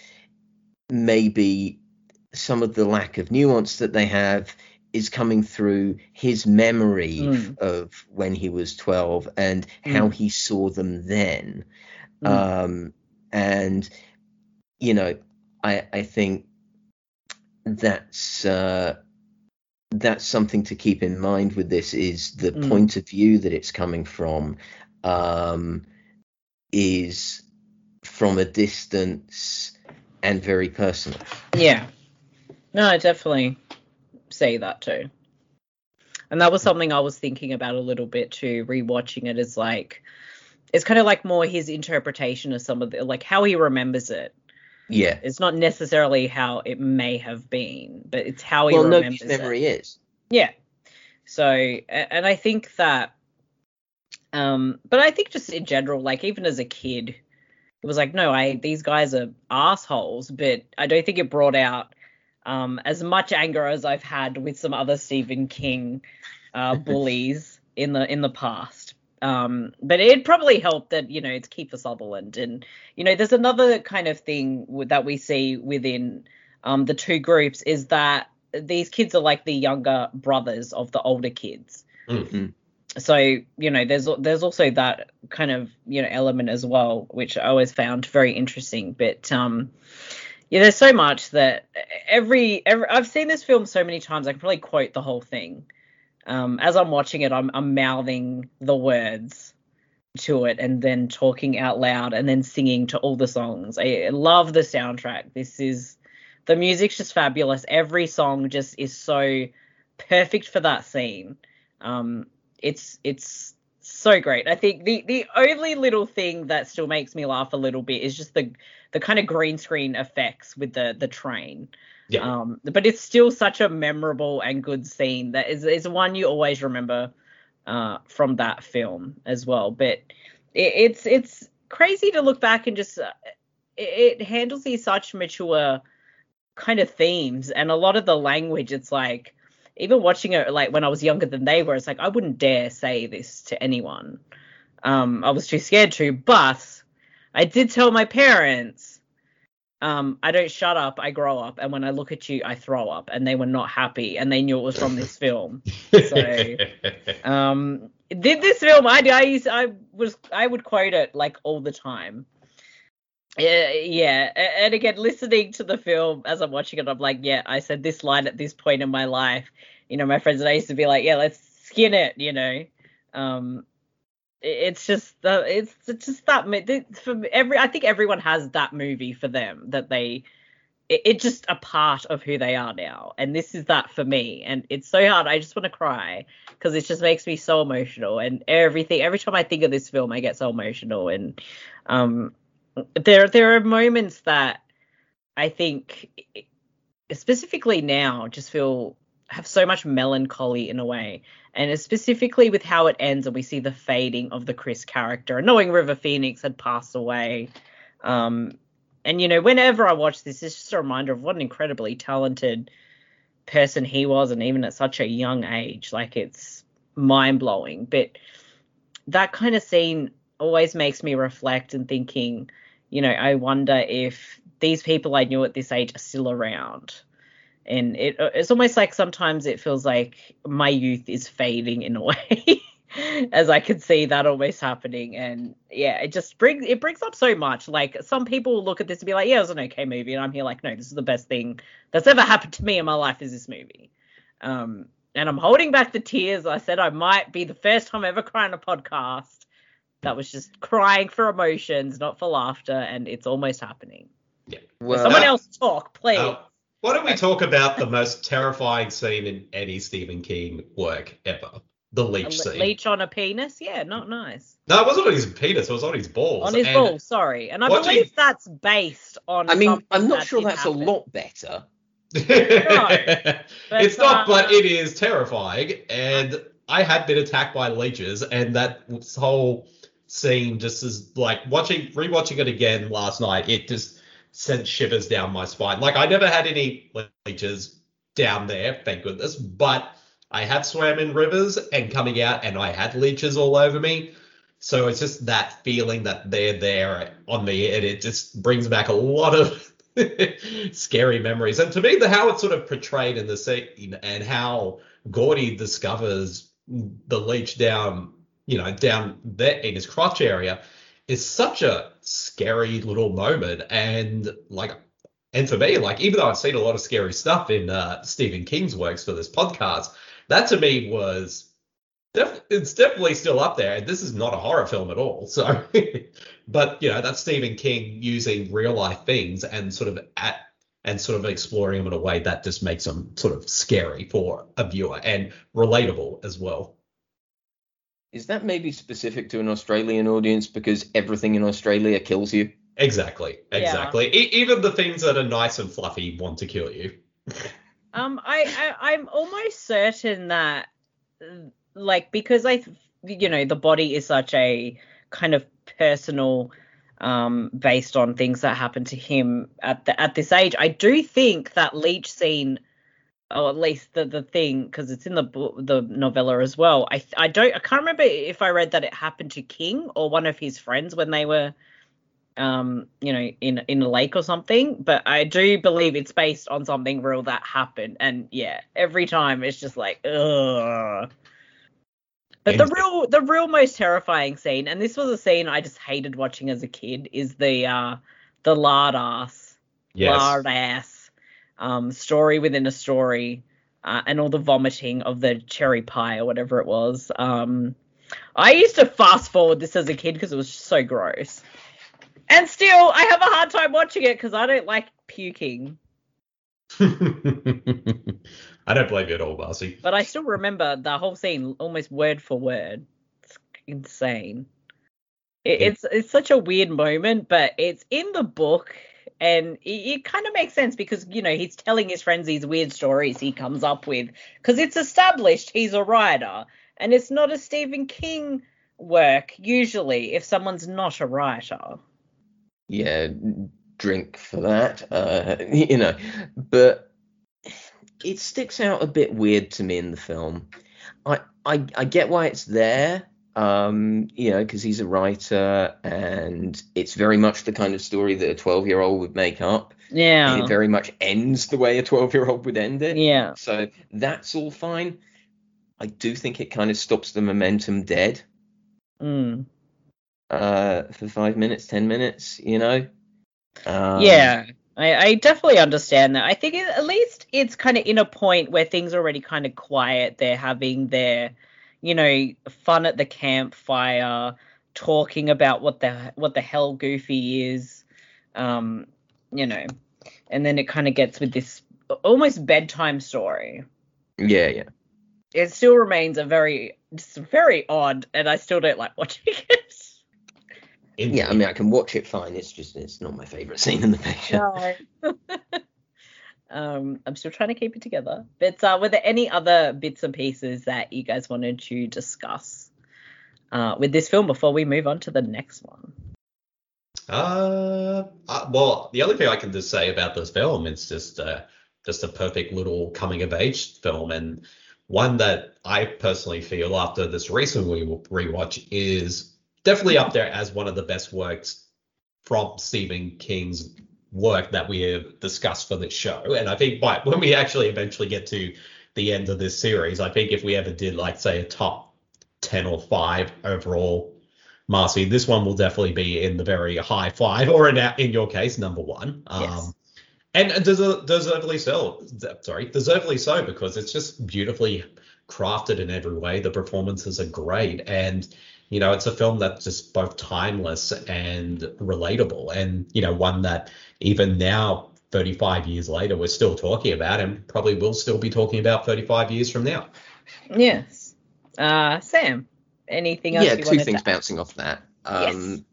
maybe some of the lack of nuance that they have is coming through his memory mm. of when he was twelve and mm. how he saw them then. Mm. Um, and, you know, I, I think that's uh, that's something to keep in mind with this, is the mm. point of view that it's coming from. Um, is from a distance and very personal. Yeah. No, I definitely say that too. And that was something I was thinking about a little bit too, rewatching it, is like, it's kind of like more his interpretation of some of the, like how he remembers it. Yeah. It's not necessarily how it may have been, but it's how he well, remembers no, his memory it. is. Yeah. So, and I think that, Um, but I think just in general, like even as a kid, it was like, no, I these guys are assholes, but I don't think it brought out um, as much anger as I've had with some other Stephen King uh, bullies in the in the past. Um, but it probably helped that, you know, it's Kiefer Sutherland. And, you know, there's another kind of thing with, that we see within um, the two groups is that these kids are like the younger brothers of the older kids. Mm-hmm. So, you know, there's there's also that kind of, you know, element as well, which I always found very interesting. But, um, yeah, there's so much that every, every I've seen this film so many times, I can probably quote the whole thing. Um, as I'm watching it, I'm, I'm mouthing the words to it and then talking out loud and then singing to all the songs. I, I love the soundtrack. This is, the music's just fabulous. Every song just is so perfect for that scene. Um, it's it's so great. I think the the only little thing that still makes me laugh a little bit is just the the kind of green screen effects with the the train. Yeah. Um, but it's still such a memorable and good scene that is is one you always remember uh, from that film as well. But it, it's it's crazy to look back and just uh, it, it handles these such mature kind of themes, and a lot of the language. It's like, even watching it like when I was younger than they were, it's like I wouldn't dare say this to anyone. Um, I was too scared to, but I did tell my parents. Um, I don't shut up, I grow up, and when I look at you, I throw up, and they were not happy, and they knew it was from this film. So, um, did this film, I, I, used, I was, I would quote it like all the time. Uh, yeah, and again, listening to the film as I'm watching it, I'm like, yeah, I said this line at this point in my life. You know, my friends and I used to be like, yeah, let's skin it, you know. Um, It's just the it's, it's just that for every I think everyone has that movie for them that they it, it's just a part of who they are now, and this is that for me, and it's so hard. I just want to cry because it just makes me so emotional, and everything every time I think of this film I get so emotional. And um there there are moments that I think specifically now just feel have so much melancholy in a way, and it's specifically with how it ends, and we see the fading of the Chris character, and knowing River Phoenix had passed away. Um, and, you know, whenever I watch this, it's just a reminder of what an incredibly talented person he was, and even at such a young age, like, it's mind-blowing. But that kind of scene always makes me reflect and thinking, you know, I wonder if these people I knew at this age are still around. And it, it's almost like sometimes it feels like my youth is fading in a way, as I could see that almost happening. And yeah, it just brings it brings up so much. Like, some people look at this and be like, yeah, it was an okay movie, and I'm here like, no, this is the best thing that's ever happened to me in my life is this movie. Um, and I'm holding back the tears. I said I might be the first time I ever cry on a podcast that was just crying for emotions, not for laughter, and it's almost happening. Yeah. Well, someone uh, else talk, please. Uh, Why don't we talk about the most terrifying scene in any Stephen King work ever? The leech a scene. Leech on a penis? Yeah, not nice. No, it wasn't on his penis. It was on his balls. On his and balls, sorry. And I watching... believe that's based on. I mean, I'm not sure that's happen. a lot better. no, it's not, uh, but it is terrifying. And I had been attacked by leeches, and that whole scene just is like watching, rewatching it again last night. It just sent shivers down my spine. Like, I never had any leeches down there, thank goodness, but I have swam in rivers and coming out, and I had leeches all over me. So it's just that feeling that they're there on me, and it just brings back a lot of scary memories. And to me, the how it's sort of portrayed in the scene and how Gordy discovers the leech down, you know, down there in his crotch area is such a scary little moment. And like, and for me, like, even though I've seen a lot of scary stuff in uh, Stephen King's works for this podcast, that to me was, def- it's definitely still up there. This is not a horror film at all. So, but you know, that's Stephen King using real life things and sort of at, and sort of exploring them in a way that just makes them sort of scary for a viewer and relatable as well. Is that maybe specific to an Australian audience because everything in Australia kills you? Exactly, exactly. Yeah. E- even the things that are nice and fluffy want to kill you. um, I, I I'm almost certain that, like, because I, you know, the body is such a kind of personal, um, based on things that happened to him at the, at this age. I do think that leech scene or at least the the thing, because it's in the book, the novella as well. I I don't I can't remember if I read that it happened to King or one of his friends when they were, um, you know, in in a lake or something. But I do believe it's based on something real that happened. And yeah, every time it's just like, ugh. But the real the real most terrifying scene, and this was a scene I just hated watching as a kid, is the uh the lard ass, yes. lard ass. Um, story within a story, uh, and all the vomiting of the cherry pie or whatever it was. Um, I used to fast forward this as a kid because it was just so gross. And still, I have a hard time watching it because I don't like puking. I don't blame you at all, Marcy. But I still remember the whole scene almost word for word. It's insane. It, Yeah. It's it's such a weird moment, but it's in the book. And it, it kind of makes sense because, you know, he's telling his friends these weird stories he comes up with because it's established he's a writer, and it's not a Stephen King work usually if someone's not a writer. Yeah, drink for that, uh, you know. But it sticks out a bit weird to me in the film. I I, I get why it's there. Um, you know, because he's a writer, and it's very much the kind of story that a twelve-year-old would make up. Yeah. And it very much ends the way a twelve-year-old would end it. Yeah. So that's all fine. I do think it kind of stops the momentum dead. Mm. Uh, for five minutes, ten minutes, you know. Um, Yeah, I, I definitely understand that. I think it, at least it's kind of in a point where things are already kind of quiet. They're having their, you know, fun at the campfire, talking about what the what the hell Goofy is, um, you know, and then it kind of gets with this almost bedtime story. Yeah, yeah. It still remains a very, just very odd, and I still don't like watching it. Yeah, I mean, I can watch it fine. It's just, it's not my favourite scene in the picture. No. um, I'm still trying to keep it together. But uh, were there any other bits and pieces that you guys wanted to discuss uh, with this film before we move on to the next one? Uh, uh, well, the only thing I can just say about this film, it's just uh, just a perfect little coming of age film, and one that I personally feel after this recent re- rewatch is definitely up there as one of the best works from Stephen King's work that we have discussed for this show. And I think by, when we actually eventually get to the end of this series, I think if we ever did, like, say, a top ten or five overall, Marcy, this one will definitely be in the very high five, or in, in your case, number one. Yes. Um, and deser- deservedly so. Sorry, deservedly so, because it's just beautifully crafted in every way. The performances are great, and you know, it's a film that's just both timeless and relatable, and you know, one that even now, thirty-five years later, we're still talking about, and probably will still be talking about thirty-five years from now. Yes. Uh, Sam, anything else? Yeah, you two wanted things to... bouncing off that. Um, Yes.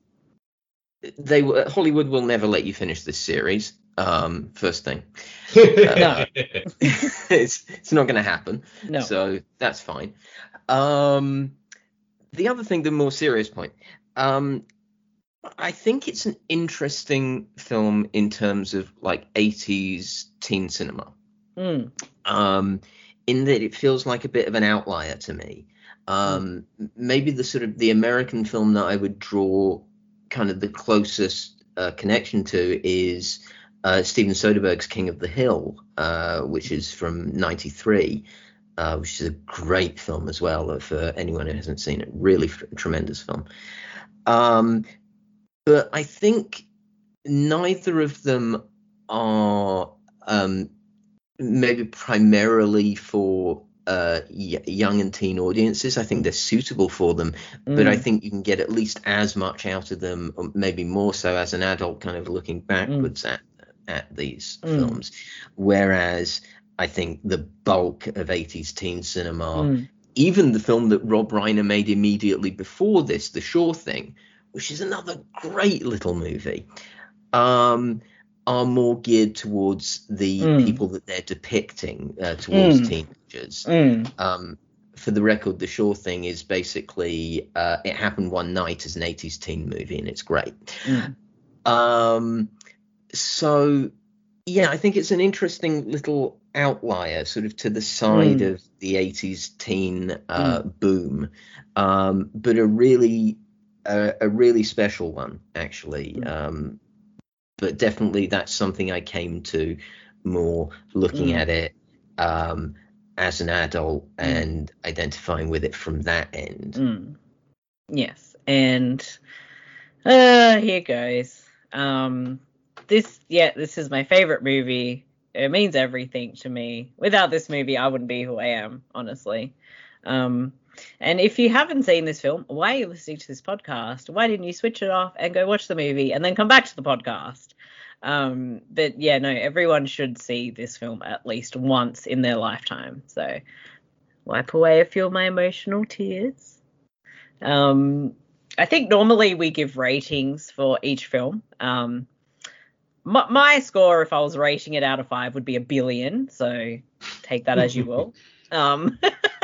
They were, Hollywood will never let you finish this series. Um, first thing. No. Uh, it's it's not going to happen. No. So that's fine. Um, the other thing, the more serious point. Um, I think it's an interesting film in terms of like eighties teen cinema. Mm. Um, in that it feels like a bit of an outlier to me. Um, mm. Maybe the sort of the American film that I would draw kind of the closest uh, connection to is uh, Steven Soderbergh's King of the Hill, uh, which is from ninety-three, uh, which is a great film as well for anyone who hasn't seen it. Really f- tremendous film. Um, but I think neither of them are um, maybe primarily for uh, y- young and teen audiences. I think they're suitable for them, mm. but I think you can get at least as much out of them, or maybe more so as an adult, kind of looking backwards mm. at at these mm. films. Whereas I think the bulk of eighties teen cinema, mm. even the film that Rob Reiner made immediately before this, The Sure Thing, which is another great little movie, um, are more geared towards the mm. people that they're depicting, uh, towards mm. teenagers. Mm. Um, for the record, The Sure Thing is basically, uh, it happened one night as an eighties teen movie, and it's great. Mm. Um, so, yeah, I think it's an interesting little outlier, sort of to the side Mm. of the eighties teen uh, boom, um, but a really a, a really special one, actually. Um, but definitely that's something I came to more looking Mm. at it um, as an adult and identifying with it from that end. Mm. Yes, and uh, here goes. Um, this, yeah, this is my favorite movie. It means everything to me. Without this movie, I wouldn't be who I am, honestly. Um, and if you haven't seen this film, why are you listening to this podcast? Why didn't you switch it off and go watch the movie and then come back to the podcast? Um, but yeah, no, everyone should see this film at least once in their lifetime. So wipe away a few of my emotional tears. Um, I think normally we give ratings for each film. Um, my, my score, if I was rating it out of five, would be a billion. So take that as you will. Um,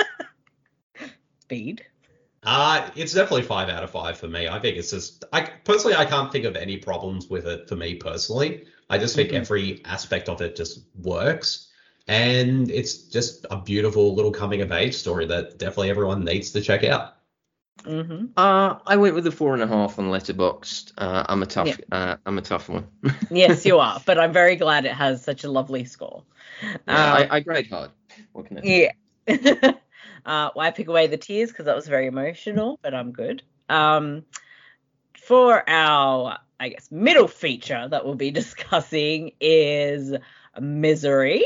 Speed. Uh, it's definitely five out of five for me. I think it's just, I personally, I can't think of any problems with it for me personally. I just think Mhm. every aspect of it just works. And it's just a beautiful little coming of age story that definitely everyone needs to check out. Mm-hmm. Uh, I went with a four and a half on Letterboxd. Uh, I'm a tough, Yeah. uh, I'm a tough one. Yes, you are. But I'm very glad it has such a lovely score. Yeah, Um, I, I grade hard. What can I do? Yeah. uh, why pick away the tears? Because that was very emotional, but I'm good. Um, for our, I guess, middle feature that we'll be discussing is Misery.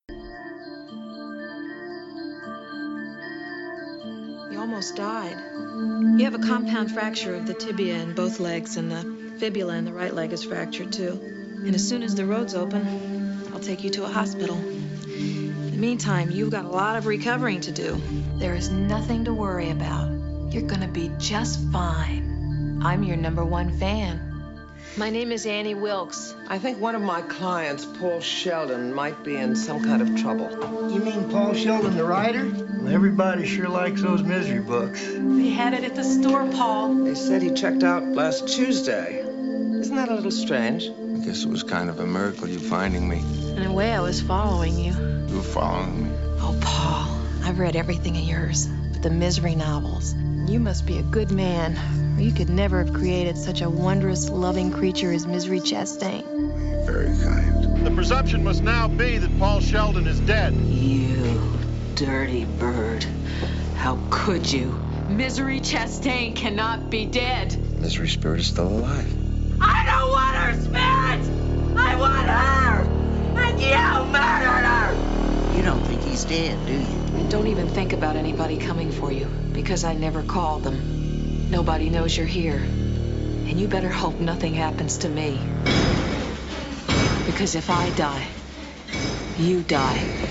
You almost died. You have a compound fracture of the tibia in both legs, and the fibula in the right leg is fractured too. And as soon as the road's open, I'll take you to a hospital. In the meantime, you've got a lot of recovering to do. There is nothing to worry about. You're gonna be just fine. I'm your number one fan. My name is Annie Wilkes. I think one of my clients, Paul Sheldon, might be in some kind of trouble. You mean Paul Sheldon, the writer? Well, everybody sure likes those misery books. They had it at the store, Paul. They said he checked out last Tuesday. Isn't that a little strange? I guess it was kind of a miracle you finding me. In a way, I was following you. You were following me. Oh, Paul, I've read everything of yours, but the misery novels. You must be a good man, or you could never have created such a wondrous, loving creature as Misery Chastain. Very kind. The presumption must now be that Paul Sheldon is dead. You dirty bird. How could you? Misery Chastain cannot be dead. Misery Spirit is still alive. I don't want her spirit! I want her! And you murdered her! You don't think he's dead, do you? Don't even think about anybody coming for you, because I never called them. Nobody knows you're here. And you better hope nothing happens to me. Because if I die, you die.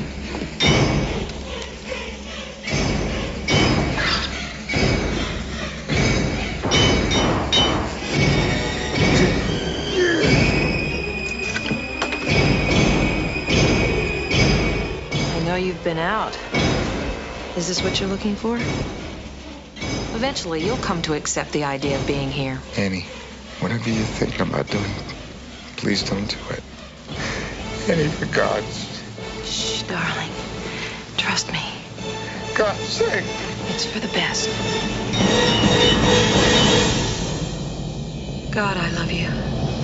You've been out. Is this what you're looking for? Eventually, you'll come to accept the idea of being here. Annie, whatever you're thinking about doing, please don't do it. Annie, for God's... Shh, darling. Trust me. God's sake. It's for the best. God, I love you.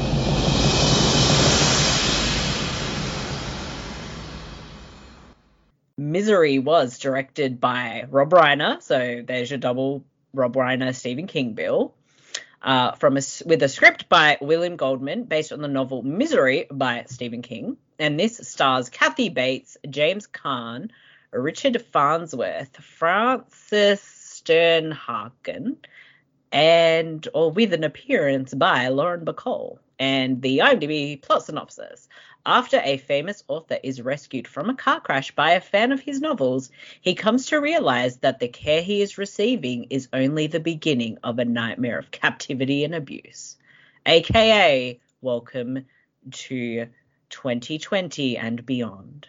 Misery was directed by Rob Reiner, so there's your double Rob Reiner, Stephen King bill, uh, from a, with a script by William Goldman based on the novel Misery by Stephen King. And this stars Kathy Bates, James Caan, Richard Farnsworth, Frances Sternhagen, and or with an appearance by Lauren Bacall. And the IMDb plot synopsis. After a famous author is rescued from a car crash by a fan of his novels, he comes to realize that the care he is receiving is only the beginning of a nightmare of captivity and abuse. A K A welcome to twenty twenty and beyond.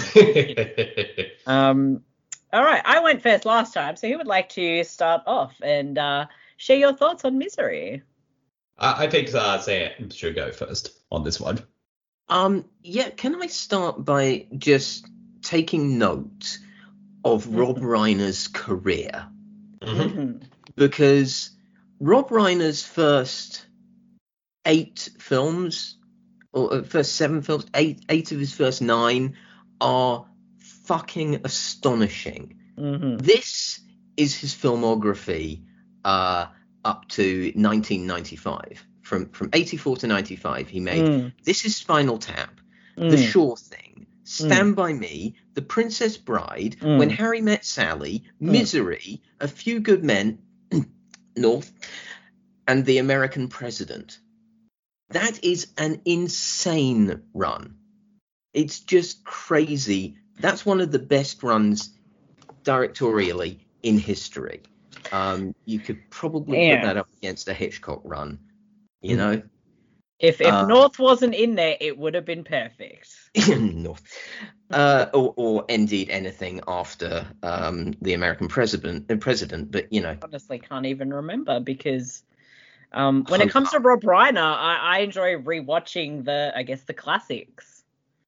um, all right, I went first last time, so who would like to start off and uh, share your thoughts on Misery? I, I think uh, Sam should go first on this one. Um, yeah, can I start by just taking note of mm-hmm. Rob Reiner's career. Mm-hmm. Because Rob Reiner's first eight films, or first seven films, eight eight of his first nine are fucking astonishing. Mm-hmm. This is his filmography uh, up to nineteen ninety-five. From from eighty-four to ninety-five, he made mm. This Is Spinal Tap, mm. The Sure Thing, Stand mm. By Me, The Princess Bride, mm. When Harry Met Sally, Misery, A Few Good Men, North, and The American President. That is an insane run. It's just crazy. That's one of the best runs directorially in history. Um, you could probably yeah. put that up against a Hitchcock run, you know? If if uh, North wasn't in there, it would have been perfect. North. Uh, or, or indeed anything after um, The American President, uh, President, but, you know. Honestly, can't even remember because um, when it comes to Rob Reiner, I, I enjoy rewatching the, I guess, the classics.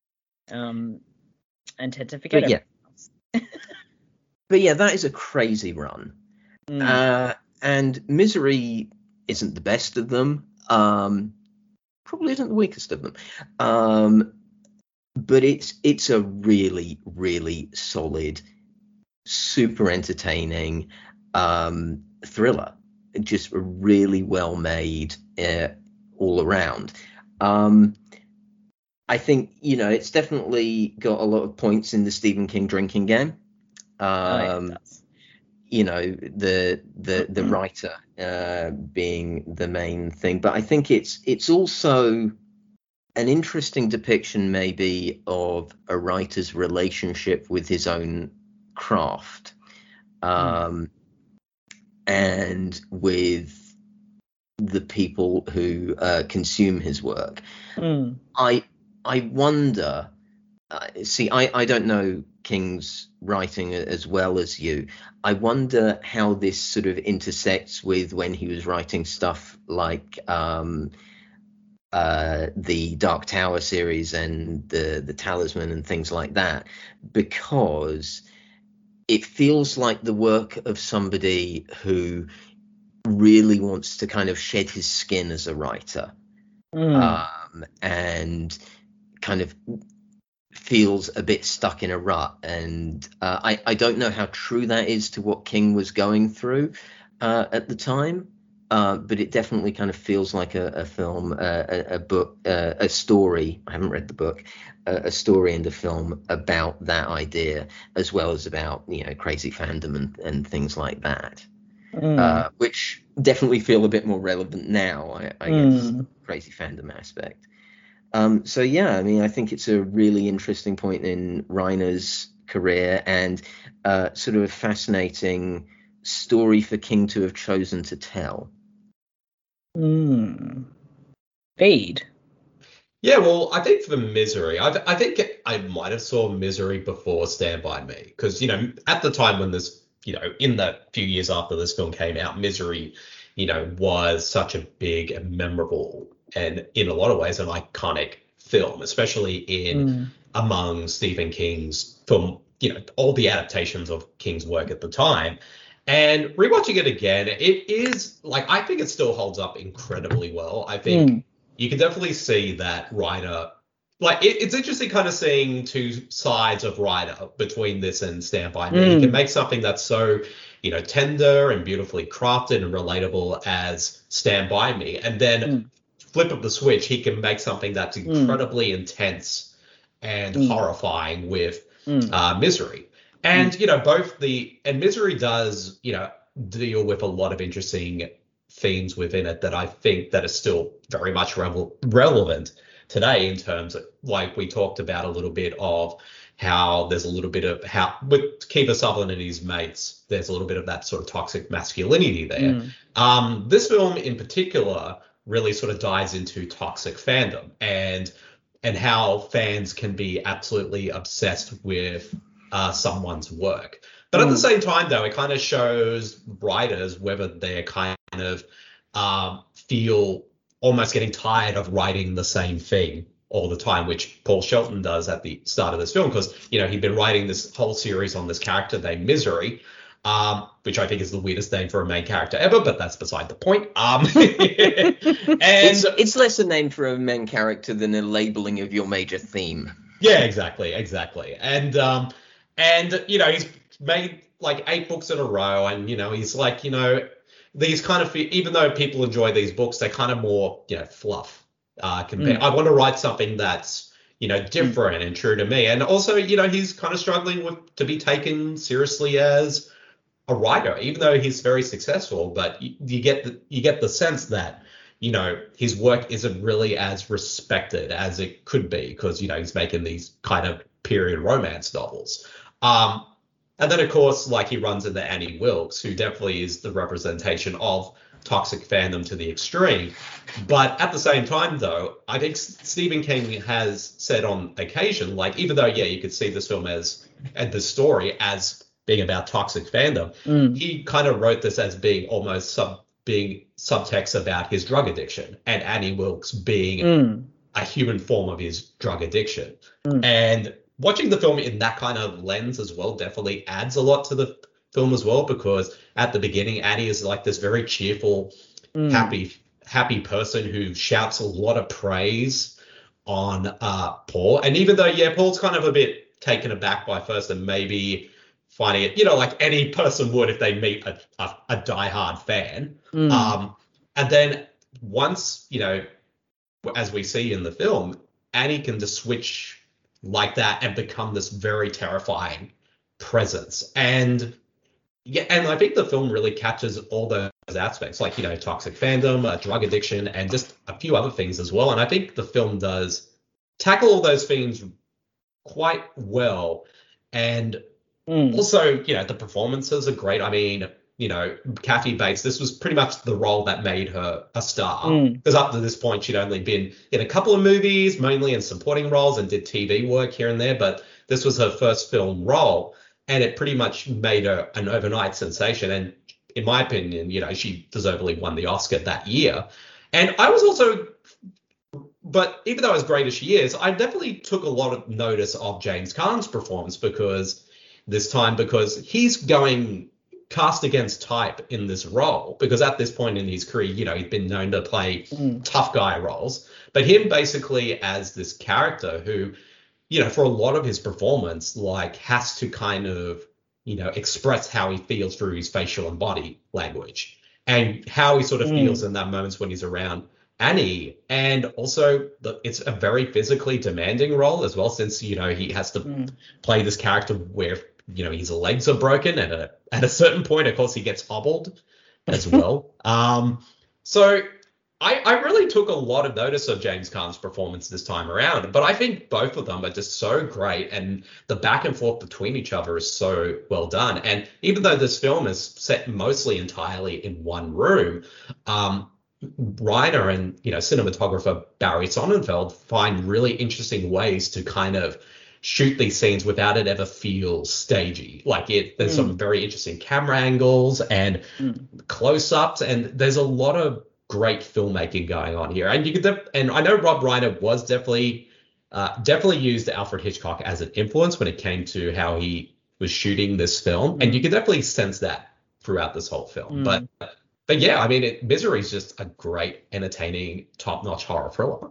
Um, and tend to forget but yeah. But yeah, that is a crazy run. Mm. Uh, and Misery isn't the best of them. Um, probably isn't the weakest of them. Um, but it's it's a really, really solid, super entertaining um, thriller. Just really well made uh, all around. Um, I think, you know, it's definitely got a lot of points in the Stephen King drinking game. Um, oh, you know, the the the writer uh, being the main thing, but I think it's it's also an interesting depiction, maybe, of a writer's relationship with his own craft, um, mm. and with the people who uh, consume his work. Mm. I I wonder. Uh, see, I I don't know King's writing as well as you. I wonder how this sort of intersects with when he was writing stuff like um, uh, the Dark Tower series and the the Talisman and things like that, because it feels like the work of somebody who really wants to kind of shed his skin as a writer, mm. um, and kind of feels a bit stuck in a rut. And uh, I, I don't know how true that is to what King was going through uh, at the time, uh, but it definitely kind of feels like a, a film, uh, a, a book, uh, a story. I haven't read the book, uh, a story and a film about that idea, as well as about, you know, crazy fandom and, and things like that, mm. uh, which definitely feel a bit more relevant now, I, I mm. guess, crazy fandom aspect. Um, so, yeah, I mean, I think it's a really interesting point in Reiner's career, and uh, sort of a fascinating story for King to have chosen to tell. Mm. Feed. Yeah, well, I think for Misery, I, I think I might have saw Misery before Stand By Me, because, you know, at the time when this, you know, in the few years after this film came out, Misery, you know, was such a big and memorable and in a lot of ways an iconic film, especially in mm. among Stephen King's film, you know, all the adaptations of King's work at the time. And rewatching it again, it is like, I think it still holds up incredibly well. I think mm. you can definitely see that Reiner, like it, it's interesting kind of seeing two sides of Reiner between this and Stand By Me. Mm. He can make something that's so, you know, tender and beautifully crafted and relatable as Stand By Me, and then mm. flip of the switch, he can make something that's incredibly mm. intense and mm. horrifying with mm. uh, Misery. And, mm. you know, both the, and Misery does, you know, deal with a lot of interesting themes within it that I think that are still very much revel- relevant today, in terms of, like we talked about a little bit of how there's a little bit of how with Kiefer Sutherland and his mates, there's a little bit of that sort of toxic masculinity there. Mm. Um, this film in particular really sort of dives into toxic fandom and and how fans can be absolutely obsessed with uh, someone's work. But mm. at the same time, though, it kind of shows writers whether they're kind of um, feel almost getting tired of writing the same thing all the time, which Paul Shelton does at the start of this film, because, you know, he'd been writing this whole series on this character named Misery, um, which I think is the weirdest name for a main character ever, but that's beside the point. Um, and it's, it's less a name for a main character than a labeling of your major theme. Yeah, exactly, exactly. And, um, and you know, he's made like eight books in a row, and, you know, he's like, you know, these kind of, even though people enjoy these books, they're kind of more, you know, fluff. Uh, compare. Mm. I want to write something that's, you know, different mm. and true to me. And also, you know, he's kind of struggling with to be taken seriously as a writer, even though he's very successful. But you, you get the you get the sense that, you know, his work isn't really as respected as it could be, because, you know, he's making these kind of period romance novels. Um, and then, of course, like, he runs into Annie Wilkes, who definitely is the representation of toxic fandom to the extreme. But at the same time, though, I think Stephen King has said on occasion, like, even though, yeah, you could see this film as, and this story as being about toxic fandom, mm. he kind of wrote this as being almost sub being subtext about his drug addiction, and Annie Wilkes being mm. a human form of his drug addiction. Mm. And watching the film in that kind of lens as well definitely adds a lot to the film as well, because at the beginning, Annie is like this very cheerful, mm. happy, happy person who shouts a lot of praise on uh, Paul. And even though, yeah, Paul's kind of a bit taken aback by first and maybe finding it, you know, like any person would if they meet a, a, a diehard fan. Mm. Um, and then once, you know, as we see in the film, Annie can just switch like that and become this very terrifying presence. And yeah, and I think the film really captures all those aspects, like, you know, toxic fandom, uh, drug addiction, and just a few other things as well. And I think the film does tackle all those themes quite well. And mm. also, you know, the performances are great. I mean, you know, Kathy Bates, this was pretty much the role that made her a star. Because mm. up to this point, she'd only been in a couple of movies, mainly in supporting roles, and did T V work here and there. But this was her first film role. And it pretty much made her an overnight sensation. And in my opinion, you know, she deservedly won the Oscar that year. And I was also, but even though as great as she is, I definitely took a lot of notice of James Caan's performance, because this time, because he's going cast against type in this role, because at this point in his career, you know, he'd been known to play mm. tough guy roles. But him basically as this character who, you know, for a lot of his performance, like, has to kind of, you know, express how he feels through his facial and body language, and how he sort of mm. feels in that moments when he's around Annie. And also, the, it's a very physically demanding role as well, since, you know, he has to mm. play this character where, you know, his legs are broken, and at, at a certain point, of course, he gets hobbled as well. um, so... I, I really took a lot of notice of James Caan's performance this time around, but I think both of them are just so great, and the back and forth between each other is so well done. And even though this film is set mostly entirely in one room, um, Reiner and, you know, cinematographer Barry Sonnenfeld find really interesting ways to kind of shoot these scenes without it ever feel stagey. Like, it, there's mm. some very interesting camera angles and mm. close-ups, and there's a lot of great filmmaking going on here. And you could, def- and I know Rob Reiner was definitely, uh, definitely used Alfred Hitchcock as an influence when it came to how he was shooting this film, mm. and you could definitely sense that throughout this whole film. Mm. But, but yeah, I mean, it, Misery is just a great, entertaining, top-notch horror thriller.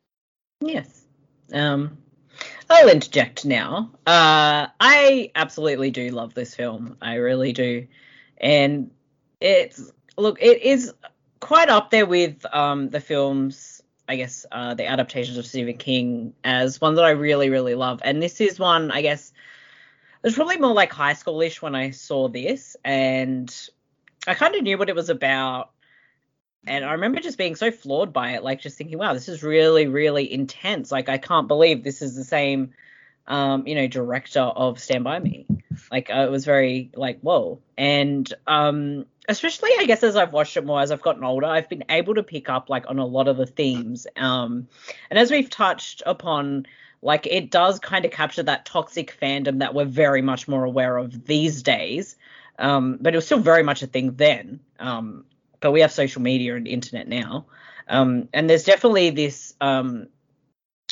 Yes. Um, I'll interject now. Uh, I absolutely do love this film. I really do, and it's look, it is quite up there with um, the films, I guess, uh, the adaptations of Stephen King, as one that I really, really love. And this is one, I guess, it was probably more like high schoolish when I saw this, and I kind of knew what it was about. And I remember just being so floored by it, like just thinking, wow, this is really, really intense. Like, I can't believe this is the same, um, you know, director of Stand By Me. Like, uh, it was very, like, whoa. And um, especially, I guess, as I've watched it more, as I've gotten older, I've been able to pick up, like, on a lot of the themes. Um, and as we've touched upon, like, it does kind of capture that toxic fandom that we're very much more aware of these days. Um, but it was still very much a thing then. Um, but we have social media and internet now. Um, and there's definitely this... Um,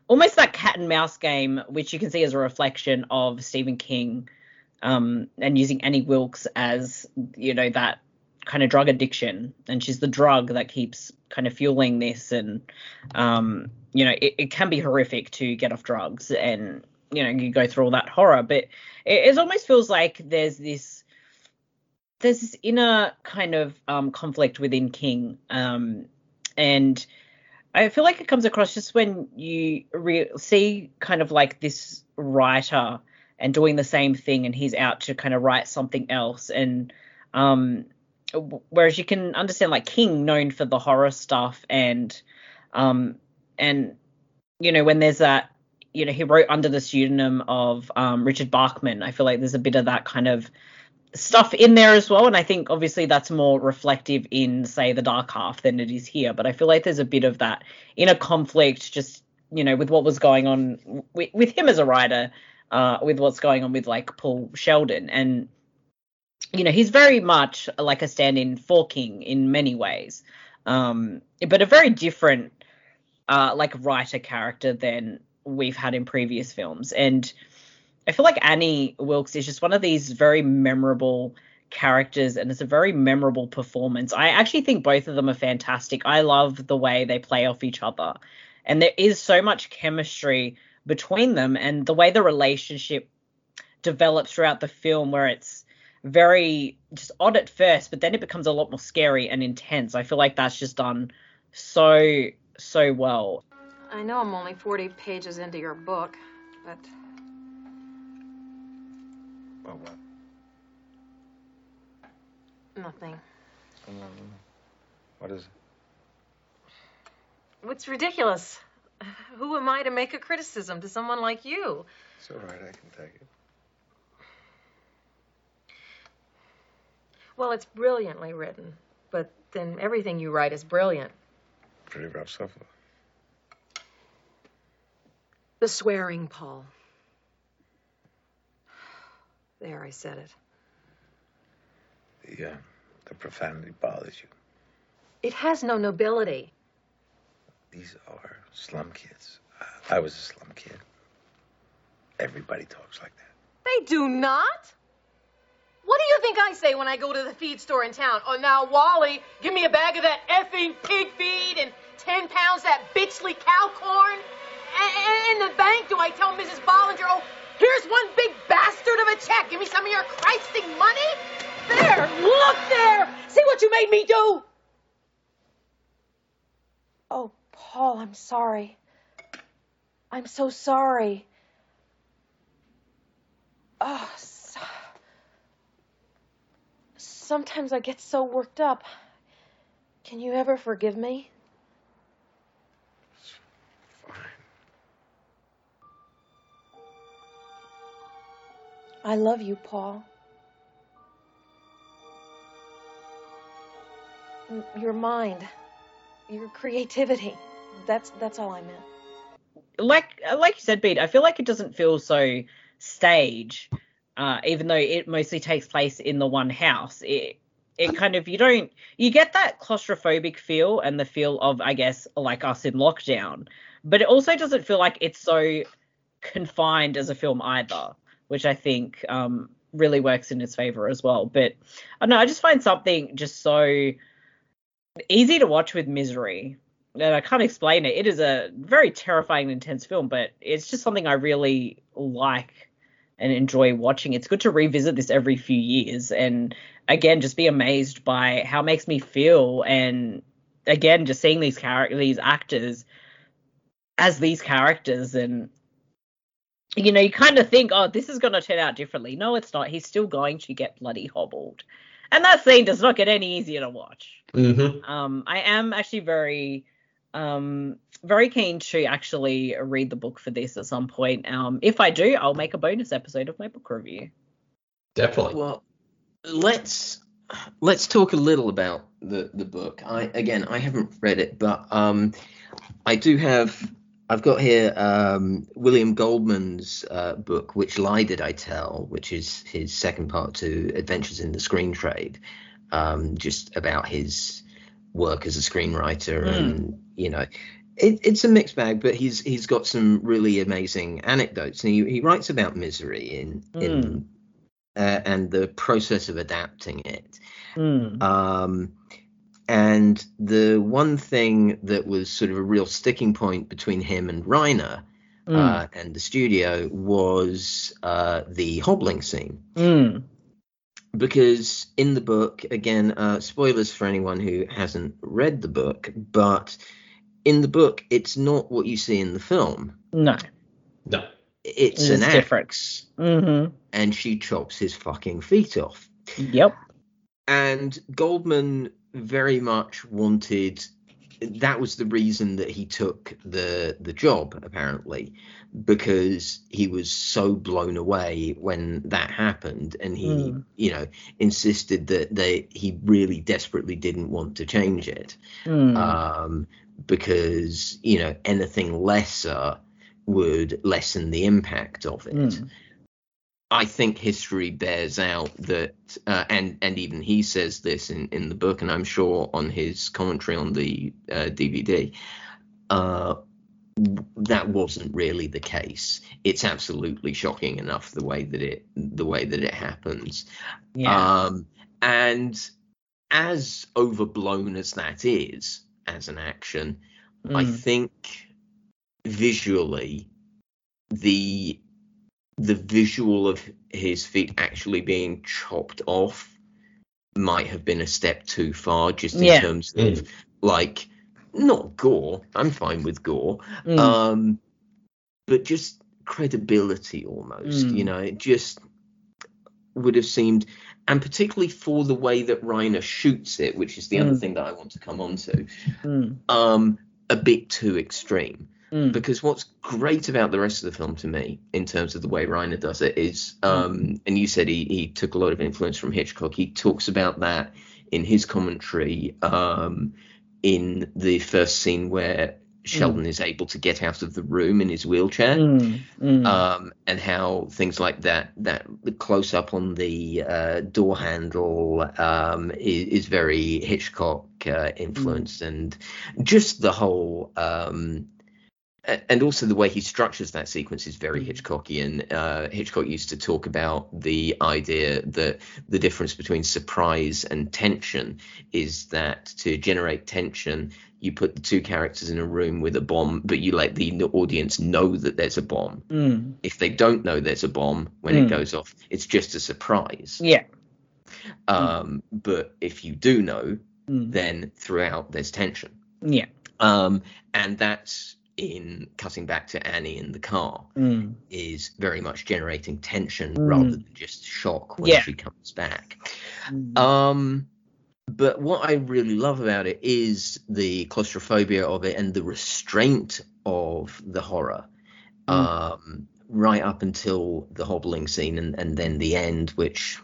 almost that cat and mouse game, which you can see as a reflection of Stephen King, um, and using Annie Wilkes as, you know, that kind of drug addiction, and she's the drug that keeps kind of fueling this, and um, you know, it, it can be horrific to get off drugs, and you know, you go through all that horror, but it, it almost feels like there's this there's this inner kind of um, conflict within King, um, and I feel like it comes across just when you re- see kind of like this writer and doing the same thing, and he's out to kind of write something else, and um, whereas you can understand like King known for the horror stuff, and um, and you know, when there's that, you know, he wrote under the pseudonym of um, Richard Bachman. I feel like there's a bit of that kind of stuff in there as well, and I think obviously that's more reflective in, say, The Dark Half than it is here, but I feel like there's a bit of that inner conflict, just, you know, with what was going on with, with him as a writer, uh, with what's going on with like Paul Sheldon, and you know, he's very much like a stand-in for King in many ways, um, but a very different uh, like writer character than we've had in previous films. And I feel like Annie Wilkes is just one of these very memorable characters, and it's a very memorable performance. I actually think both of them are fantastic. I love the way they play off each other, and there is so much chemistry between them, and the way the relationship develops throughout the film, where it's very just odd at first, but then it becomes a lot more scary and intense. I feel like that's just done so, so well. I know I'm only forty pages into your book, but... Well, what? Nothing. What is it? It's ridiculous. Who am I to make a criticism to someone like you? It's all right, I can take it. Well, it's brilliantly written, but then everything you write is brilliant. Pretty rough so far. The swearing, Paul. There, I said it. The, uh, the profanity bothers you. It has no nobility. These are slum kids. I, I was a slum kid. Everybody talks like that. They do not. What do you think I say when I go to the feed store in town? Oh, now, Wally, give me a bag of that effing pig feed and ten pounds of that bitchly cow corn. And in the bank, do I tell Missus Bollinger, oh, here's one big bastard of a check. Give me some of your Christing money. There, look there. See what you made me do? Oh, Paul, I'm sorry. I'm so sorry. Oh, so... Sometimes I get so worked up. Can you ever forgive me? I love you, Paul. Your mind, your creativity. That's that's all I meant. Like like you said, Pete, I feel like it doesn't feel so stage, uh, even though it mostly takes place in the one house. It it kind of, you don't, you get that claustrophobic feel and the feel of, I guess, like us in lockdown, but it also doesn't feel like it's so confined as a film either, which I think um, really works in its favor as well. But I don't know, I just find something just so easy to watch with Misery, and I can't explain it. It is a very terrifying and intense film, but it's just something I really like and enjoy watching. It's good to revisit this every few years and, again, just be amazed by how it makes me feel. And, again, just seeing these char- these actors as these characters, and you know, you kind of think, oh, this is going to turn out differently. No, it's not. He's still going to get bloody hobbled. And that scene does not get any easier to watch. Mm-hmm. Um, I am actually very, um, very keen to actually read the book for this at some point. Um, if I do, I'll make a bonus episode of my book review. Definitely. Well, let's let's talk a little about the, the book. I again, I haven't read it, but um, I do have... I've got here um, William Goldman's uh, book, Which Lie Did I Tell?, which is his second part to Adventures in the Screen Trade, um, just about his work as a screenwriter. Mm. And, you know, It, it's a mixed bag, but he's he's got some really amazing anecdotes, and he, he writes about misery in mm. in uh, and the process of adapting it. Mm. Um, and the one thing that was sort of a real sticking point between him and Reiner mm. uh, and the studio was uh, the hobbling scene. Mm. Because in the book, again, uh, spoilers for anyone who hasn't read the book, but in the book, it's not what you see in the film. No. No. It's, it's an different. axe. Mm-hmm. And she chops his fucking feet off. Yep. And Goldman very much wanted... That was the reason that he took the the job, apparently, because he was so blown away when that happened, and he, mm. you know, insisted that they he really desperately didn't want to change it, mm. um, because you know anything lesser would lessen the impact of it. Mm. I think history bears out that, uh, and and even he says this in, in the book, and I'm sure on his commentary on the uh, D V D, uh, that wasn't really the case. It's absolutely shocking enough the way that it the way that it happens, yeah. Um, and as overblown as that is as an action, mm. I think visually the the visual of his feet actually being chopped off might have been a step too far, just in yeah. terms of mm. like not gore. I'm fine with gore, mm. um, but just credibility almost. Mm. You know, it just would have seemed, and particularly for the way that Reiner shoots it, which is the mm. other thing that I want to come on to, mm. um, a bit too extreme. Mm. Because what's great about the rest of the film to me, in terms of the way Reiner does it, is, um, mm. and you said he, he took a lot of influence from Hitchcock. He talks about that in his commentary um, in the first scene where Sheldon mm. is able to get out of the room in his wheelchair, mm. Mm. Um, and how things like that, that the close up on the uh, door handle um, is, is very Hitchcock uh, influenced, mm. and just the whole. Um, And also the way he structures that sequence is very Hitchcockian. Uh, Hitchcock used to talk about the idea that the difference between surprise and tension is that to generate tension, you put the two characters in a room with a bomb, but you let the audience know that there's a bomb. Mm. If they don't know there's a bomb when mm. it goes off, it's just a surprise. Yeah. Um, mm. But if you do know, mm. then throughout there's tension. Yeah. Um, and that's... in cutting back to Annie in the car mm. is very much generating tension mm. rather than just shock when yeah. she comes back. Mm. Um, but what I really love about it is the claustrophobia of it and the restraint of the horror mm. um, right up until the hobbling scene and, and then the end, which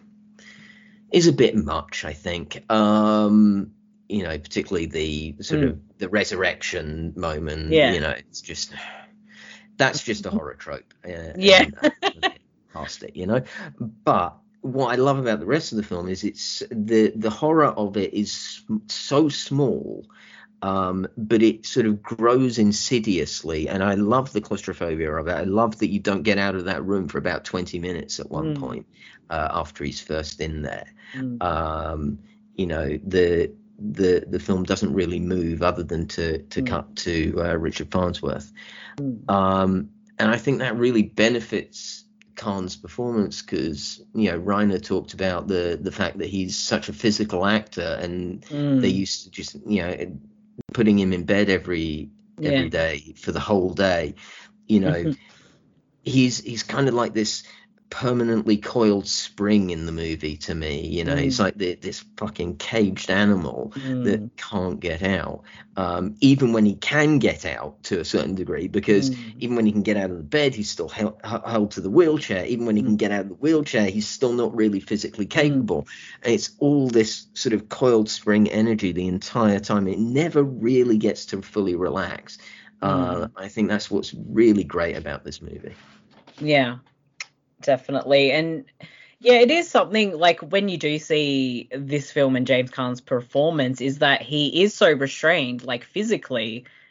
is a bit much, I think. Um, you know, particularly the sort mm. of the resurrection moment, yeah. you know, it's just, that's just a horror trope. Uh, yeah. And, uh, past it, you know. But what I love about the rest of the film is it's the, the horror of it is so small, um, but it sort of grows insidiously. And I love the claustrophobia of it. I love that you don't get out of that room for about twenty minutes at one mm. point uh, after he's first in there. Mm. Um, you know, the... the the film doesn't really move other than to to mm. cut to uh, Richard Farnsworth, mm. um, and I think that really benefits Kahn's performance because you know Reiner talked about the the fact that he's such a physical actor, and mm. they used to just you know putting him in bed every yeah. every day for the whole day. You know, he's he's kind of like this permanently coiled spring in the movie to me. You know, mm. it's like the, this fucking caged animal mm. that can't get out, um, even when he can get out to a certain degree, because mm. even when he can get out of the bed, he's still held, held to the wheelchair. Even when he mm. can get out of the wheelchair, he's still not really physically capable. Mm. And it's all this sort of coiled spring energy the entire time. It never really gets to fully relax. mm. Uh, I think that's what's really great about this movie. Yeah. Definitely. And yeah, it is something like when you do see this film and James Caan's performance is that he is so restrained, like physically,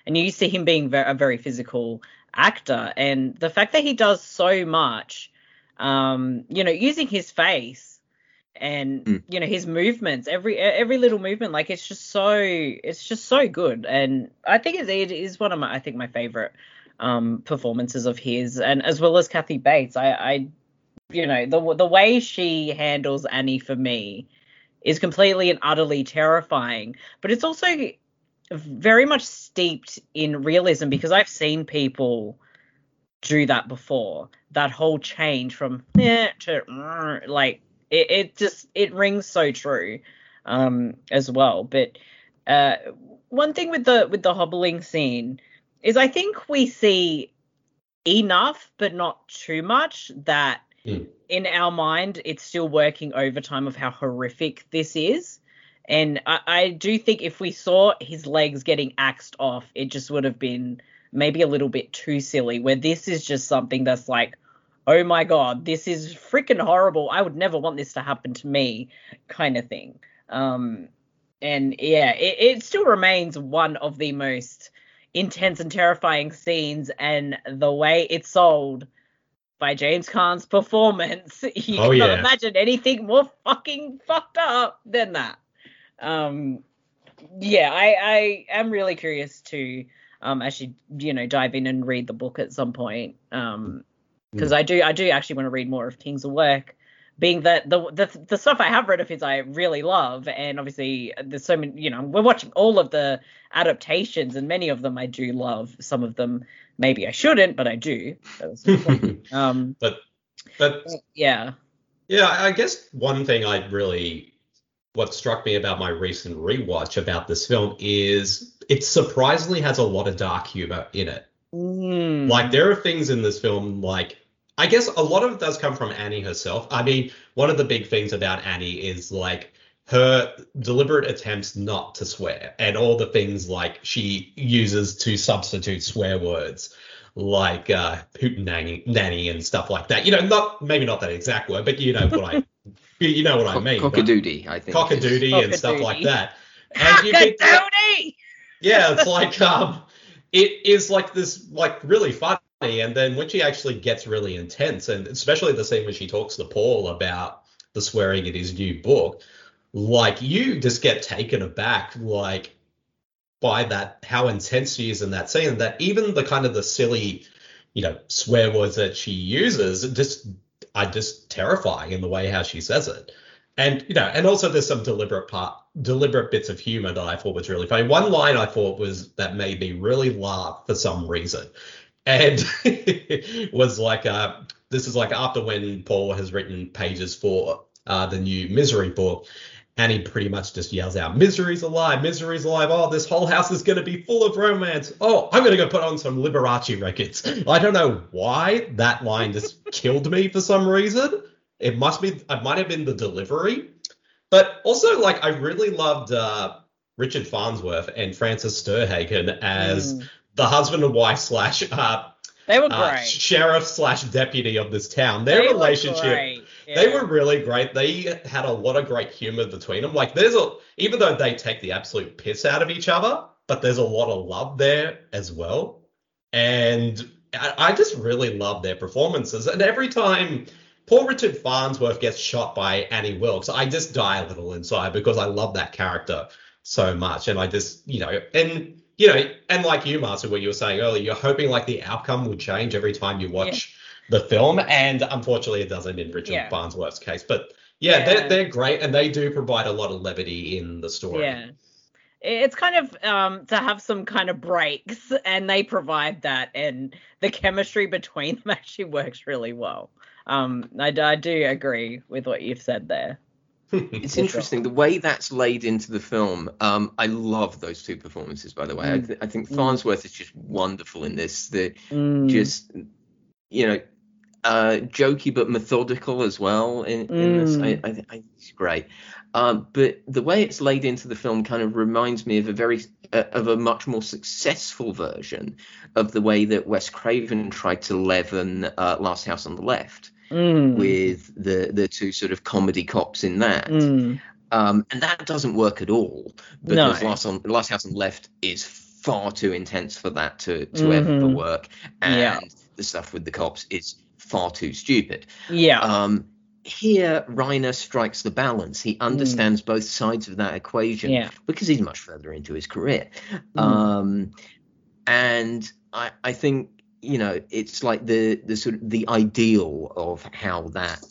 and you see him being very, a very physical actor, and the fact that he does so much, um, you know, using his face and mm. you know his movements, every every little movement, like it's just so it's just so good, and I think it, it is one of my I think my favorite um, performances of his, and as well as Kathy Bates. I, I you know the the way she handles Annie for me is completely and utterly terrifying, but it's also very much steeped in realism, because I've seen people do that before. That whole change from eh, to uh, like it, it just it rings so true um, as well. But uh, one thing with the with the hobbling scene is I think we see enough, but not too much, that mm. in our mind it's still working overtime of how horrific this is. And I, I do think if we saw his legs getting axed off, it just would have been maybe a little bit too silly, where this is just something that's like, oh my God, this is freaking horrible. I would never want this to happen to me kind of thing. Um, and yeah, it, it still remains one of the most intense and terrifying scenes, and the way it's sold by James Caan's performance, you oh, cannot yeah. imagine anything more fucking fucked up than that. Um, yeah, I, I am really curious to um, actually, you know, dive in and read the book at some point. Um, because mm. I do, I do actually want to read more of King's work, being that the, the the stuff I have read of his I really love, and obviously there's so many, you know, we're watching all of the adaptations, and many of them I do love. Some of them maybe I shouldn't, but I do. um, but but yeah, yeah, I guess one thing I really. What struck me about my recent rewatch about this film is it surprisingly has a lot of dark humor in it. Mm. Like, there are things in this film, like, I guess a lot of it does come from Annie herself. I mean, one of the big things about Annie is, like, her deliberate attempts not to swear, and all the things, like, she uses to substitute swear words, like uh, hootenanny nanny and stuff like that. You know, not maybe not that exact word, but you know what I... You know what I mean. Cockadoodie, I think. Cockadoodie and stuff like that. And you can, yeah, it's like um, it is like this, like really funny. And then when she actually gets really intense, and especially the scene when she talks to Paul about the swearing in his new book, like you just get taken aback, like by that, how intense she is in that scene, and that even the kind of the silly, you know, swear words that she uses, it just. are just terrifying in the way how she says it. And, you know, and also there's some deliberate part, deliberate bits of humor that I thought was really funny. One line I thought was that made me really laugh for some reason. And was like, uh, this is like after when Paul has written pages for uh, the new Misery book, and he pretty much just yells out, "Misery's alive, Misery's alive. Oh, this whole house is going to be full of romance. Oh, I'm going to go put on some Liberace records." I don't know why that line just killed me for some reason. It must be, it might have been the delivery. But also, like, I really loved uh, Richard Farnsworth and Frances Sturhagen as mm. the husband and wife slash uh, they were great. Uh, sheriff slash deputy of this town. Their they relationship, yeah. they were really great. They had a lot of great humor between them. Like, there's a, even though they take the absolute piss out of each other, but there's a lot of love there as well. And I, I just really love their performances. And every time poor Richard Farnsworth gets shot by Annie Wilkes, I just die a little inside because I love that character so much. And I just, you know, and you know, and like you, Marcia, what you were saying earlier, you're hoping like the outcome would change every time you watch yeah. the film, and unfortunately it doesn't in Richard yeah. Farnsworth's case. But yeah, yeah, they're they're great, and they do provide a lot of levity in the story. Yeah, it's kind of um to have some kind of breaks, and they provide that, and the chemistry between them actually works really well. Um, I, I do agree with what you've said there. It's interesting the way that's laid into the film. Um, I love those two performances, by the way. Mm. I, th- I think Farnsworth mm. is just wonderful in this. The mm. just, you know, uh, jokey but methodical as well in, in mm. this. I, I think it's great. Um, but the way it's laid into the film kind of reminds me of a very uh, of a much more successful version of the way that Wes Craven tried to leaven uh, Last House on the Left. Mm. With the the two sort of comedy cops in that. Mm. Um, and that doesn't work at all because no. Last, on, Last House on the Left is far too intense for that to, to Mhm. ever work. And Yeah. the stuff with the cops is far too stupid. Yeah. Um, here, Reiner strikes the balance. He understands both sides of that equation Yeah. because he's much further into his career. Mm. Um, and I, I think, you know, it's like the, the sort of the ideal of how that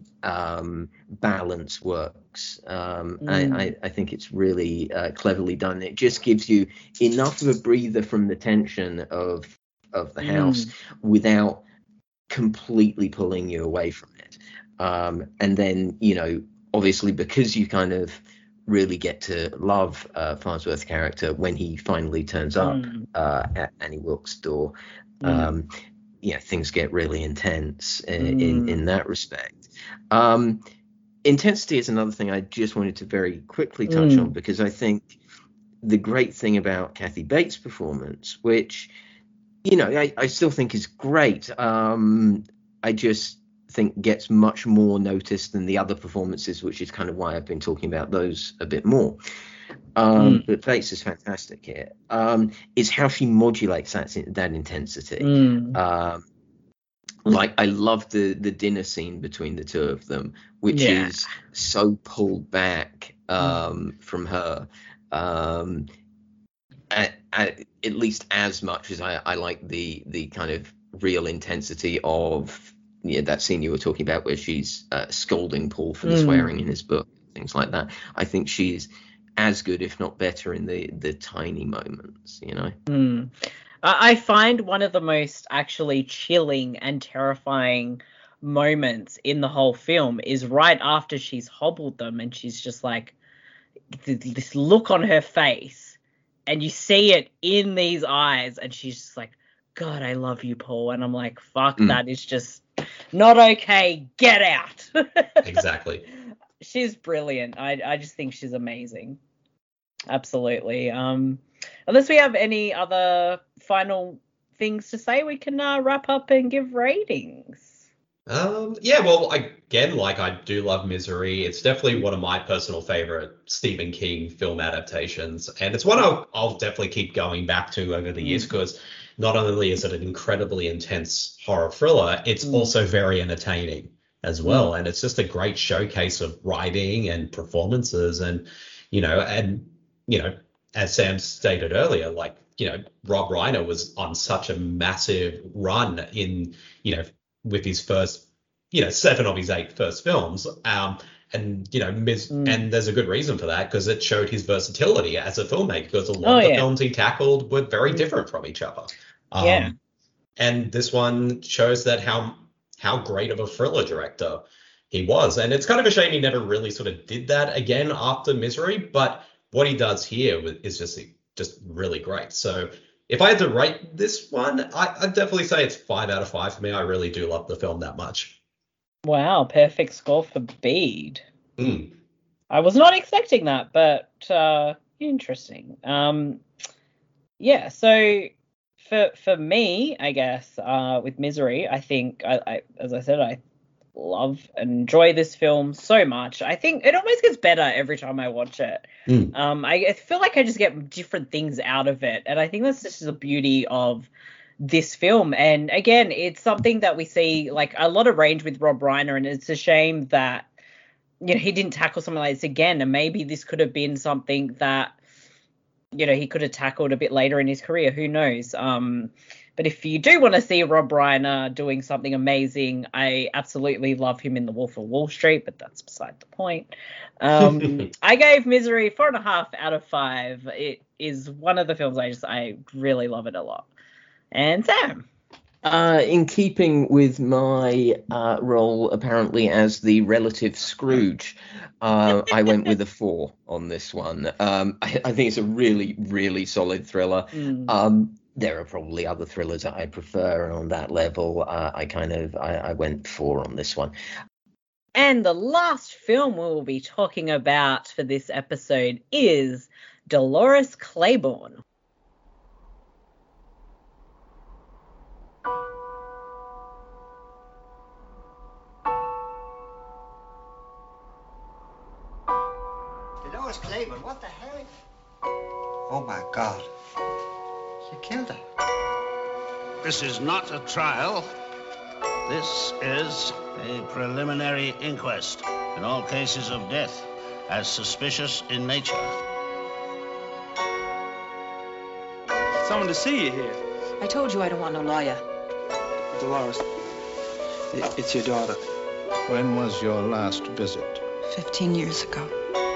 um, balance works. Um, Mm. I, I, I think it's really uh, cleverly done. It just gives you enough of a breather from the tension of of the house Mm. without completely pulling you away from it. Um, and then, you know, obviously because you kind of really get to love uh, Farnsworth's character when he finally turns up Mm. uh, at Annie Wilkes' door, Mm. um, you know, things get really intense in, Mm. in, in that respect. Um, intensity is another thing I just wanted to very quickly touch Mm. on, because I think the great thing about Kathy Bates' performance, which, you know, I, I still think is great, um, I just think gets much more notice than the other performances, which is kind of why I've been talking about those a bit more. Um, Mm. But Bates is fantastic here. Um, is how she modulates that that intensity. Mm. Um, like I love the the dinner scene between the two of them, which Yeah. is so pulled back um, from her. Um, at, at, at least as much as I, I like the the kind of real intensity of yeah, that scene you were talking about where she's uh, scolding Paul for the Mm. swearing in his book, things like that. I think she's as good, if not better, in the the tiny moments, you know. Mm. I I find one of the most actually chilling and terrifying moments in the whole film is right after she's hobbled them and she's just like th- this look on her face, and you see it in these eyes, and she's just like, God, I love you, Paul. And I'm like, fuck, Mm. that is just not okay. Get out. Exactly. She's brilliant. I I just think she's amazing. Absolutely. Um, unless we have any other final things to say, we can uh, wrap up and give ratings. Um, yeah, well, again, like I do love Misery. It's definitely one of my personal favorite Stephen King film adaptations, and it's one I'll, I'll definitely keep going back to over the years, Mm. because not only is it an incredibly intense horror thriller, it's Mm. also very entertaining as well, and it's just a great showcase of writing and performances, and you know, and you know, as Sam stated earlier, like you know, Rob Reiner was on such a massive run in you know. with his first, you know, seven of his eight first films. Um, and, you know, Mis- Mm. and there's a good reason for that, because it showed his versatility as a filmmaker, because a lot Oh, of the yeah. films he tackled were very different from each other. Um, Yeah. And this one shows that how how great of a thriller director he was. And it's kind of a shame he never really sort of did that again after Misery, but what he does here is just just really great. So if I had to rate this one, I, I'd definitely say it's five out of five for me. I really do love the film that much. Wow, perfect score for Bede. Mm. I was not expecting that, but uh, interesting. Um, yeah, so for for me, I guess uh, with Misery, I think, I, I as I said, I love and enjoy this film so much. I think it almost gets better every time I watch it. Mm. Um, I, I feel like I just get different things out of it, and I think that's just the beauty of this film. And again, it's something that we see like a lot of range with Rob Reiner, and it's a shame that you know he didn't tackle something like this again. And maybe this could have been something that you know he could have tackled a bit later in his career. Who knows? Um, But if you do want to see Rob Reiner doing something amazing, I absolutely love him in The Wolf of Wall Street, but that's beside the point. Um, I gave Misery four and a half out of five. It is one of the films I just, I really love it a lot. And Sam? Uh, in keeping with my uh, role apparently as the relative Scrooge, uh, I went with a four on this one. Um, I, I think it's a really, really solid thriller. Mm. Um, there are probably other thrillers that I prefer, and on that level, uh, I kind of I, I went four on this one. And the last film we will be talking about for this episode is Dolores Claiborne. Dolores Claiborne, what the hell? Oh my God. You killed her. This is not a trial. This is a preliminary inquest in all cases of death as suspicious in nature. Someone to see you here. I told you I don't want no lawyer. Dolores, it's your daughter. When was your last visit? Fifteen years ago.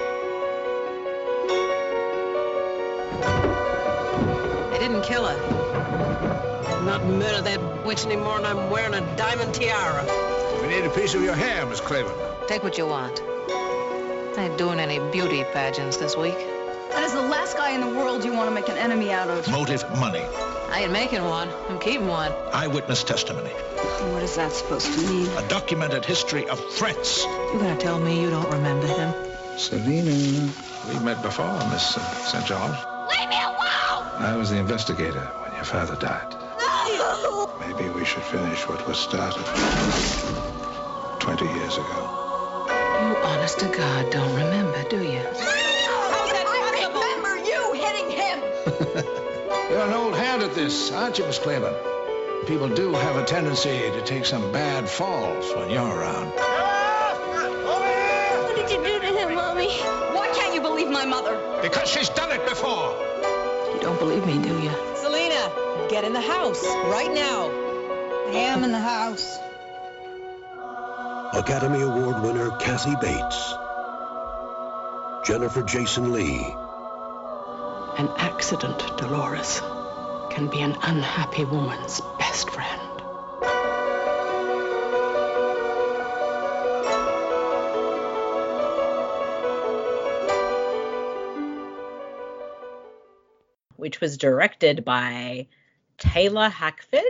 They didn't kill her. I'll not murder that witch anymore, and I'm wearing a diamond tiara. We need a piece of your hair, Miss Claiborne. Take what you want. I ain't doing any beauty pageants this week. That is the last guy in the world you want to make an enemy out of. Motive, money. I ain't making one. I'm keeping one. Eyewitness testimony. What is that supposed to mean? A documented history of threats. You're gonna tell me you don't remember him? Selena. We met before, Miss uh, Saint George. Leave me alone! I was the investigator when your father died. No! Maybe we should finish what was started twenty years ago. You honest to God don't remember, do you? I remember you hitting him! You're an old hand at this, aren't you, Miss Claiborne? People do have a tendency to take some bad falls when you're around. What did you do to him, Mommy? Why can't you believe my mother? Because she's done it before. You don't believe me, do you? Selena, get in the house right now. I am in the house. Academy Award winner Kathy Bates. Jennifer Jason Leigh. An accident, Dolores, can be an unhappy woman's best friend. Which was directed by Taylor Hackford,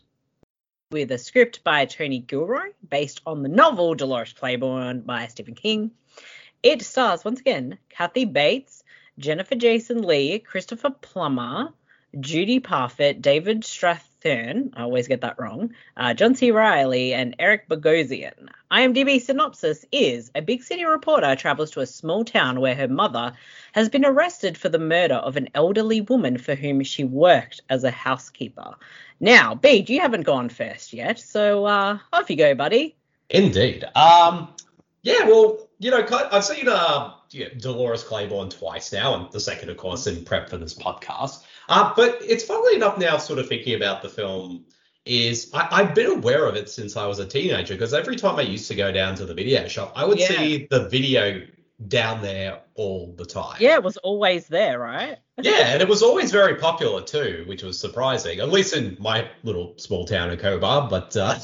with a script by Tony Gilroy, based on the novel Dolores Claiborne by Stephen King. It stars, once again, Kathy Bates, Jennifer Jason Leigh, Christopher Plummer, Judy Parfitt, David Strathairn, I always get that wrong, uh, John C. Reilly, and Eric Bogosian. IMDb synopsis is: a big city reporter travels to a small town where her mother has been arrested for the murder of an elderly woman for whom she worked as a housekeeper. Now, Bede, you haven't gone first yet, so uh, off you go, buddy. Indeed. Um, yeah, well, you know, I've seen uh, yeah, Dolores Claiborne twice now, and the second, of course, in prep for this podcast. Uh, but it's funnily enough now, sort of thinking about the film, is I, I've been aware of it since I was a teenager, because every time I used to go down to the video shop, I would Yeah. see the video down there all the time. Yeah, it was always there, right? Yeah, and it was always very popular too, which was surprising, at least in my little small town of Cobar. But uh,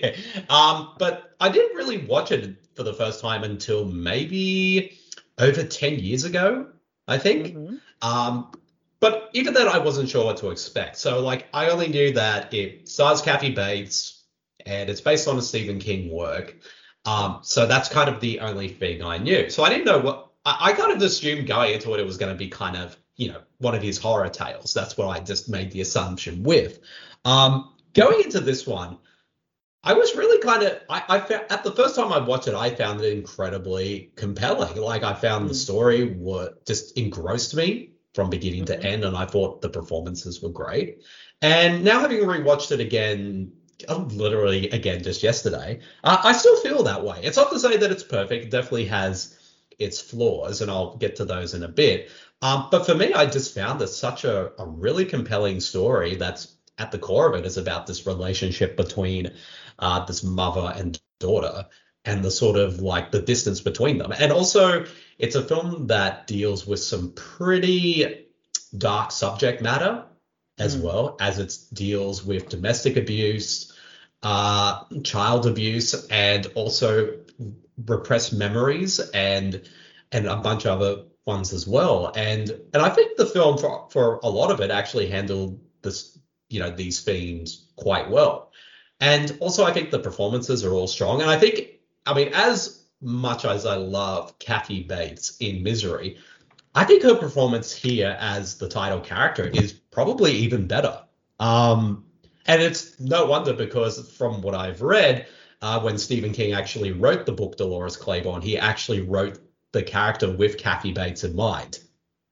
um, but I didn't really watch it for the first time until maybe over ten years ago, I think. Mm-hmm. Um, but even then, I wasn't sure what to expect. So like, I only knew that it stars Kathy Bates, and it's based on a Stephen King work. Um, so that's kind of the only thing I knew. So I didn't know what I, I kind of assumed going into it, it was going to be kind of, you know, one of his horror tales. That's what I just made the assumption with. Um, going into this one, I was really kind of, I, I found, at the first time I watched it, I found it incredibly compelling. Like, I found mm. the story were just engrossed me from beginning mm-hmm. to end, and I thought the performances were great. And now having rewatched it again, literally again just yesterday, uh, I still feel that way. It's not to say that it's perfect. It definitely has its flaws, and I'll get to those in a bit. Um, but for me, I just found it such a, a really compelling story that's at the core of it is about this relationship between uh, this mother and daughter, and the sort of like the distance between them. And also, it's a film that deals with some pretty dark subject matter as mm. well, as it deals with domestic abuse, uh, child abuse, and also repressed memories, and and a bunch of other ones as well. And and I think the film, for for a lot of it, actually handled this, you know, these themes quite well. And also, I think the performances are all strong. And I think, I mean, as much as I love Kathy Bates in Misery, I think her performance here as the title character is probably even better. Um, and it's no wonder, because from what I've read, uh, when Stephen King actually wrote the book Dolores Claiborne, he actually wrote the character with Kathy Bates in mind.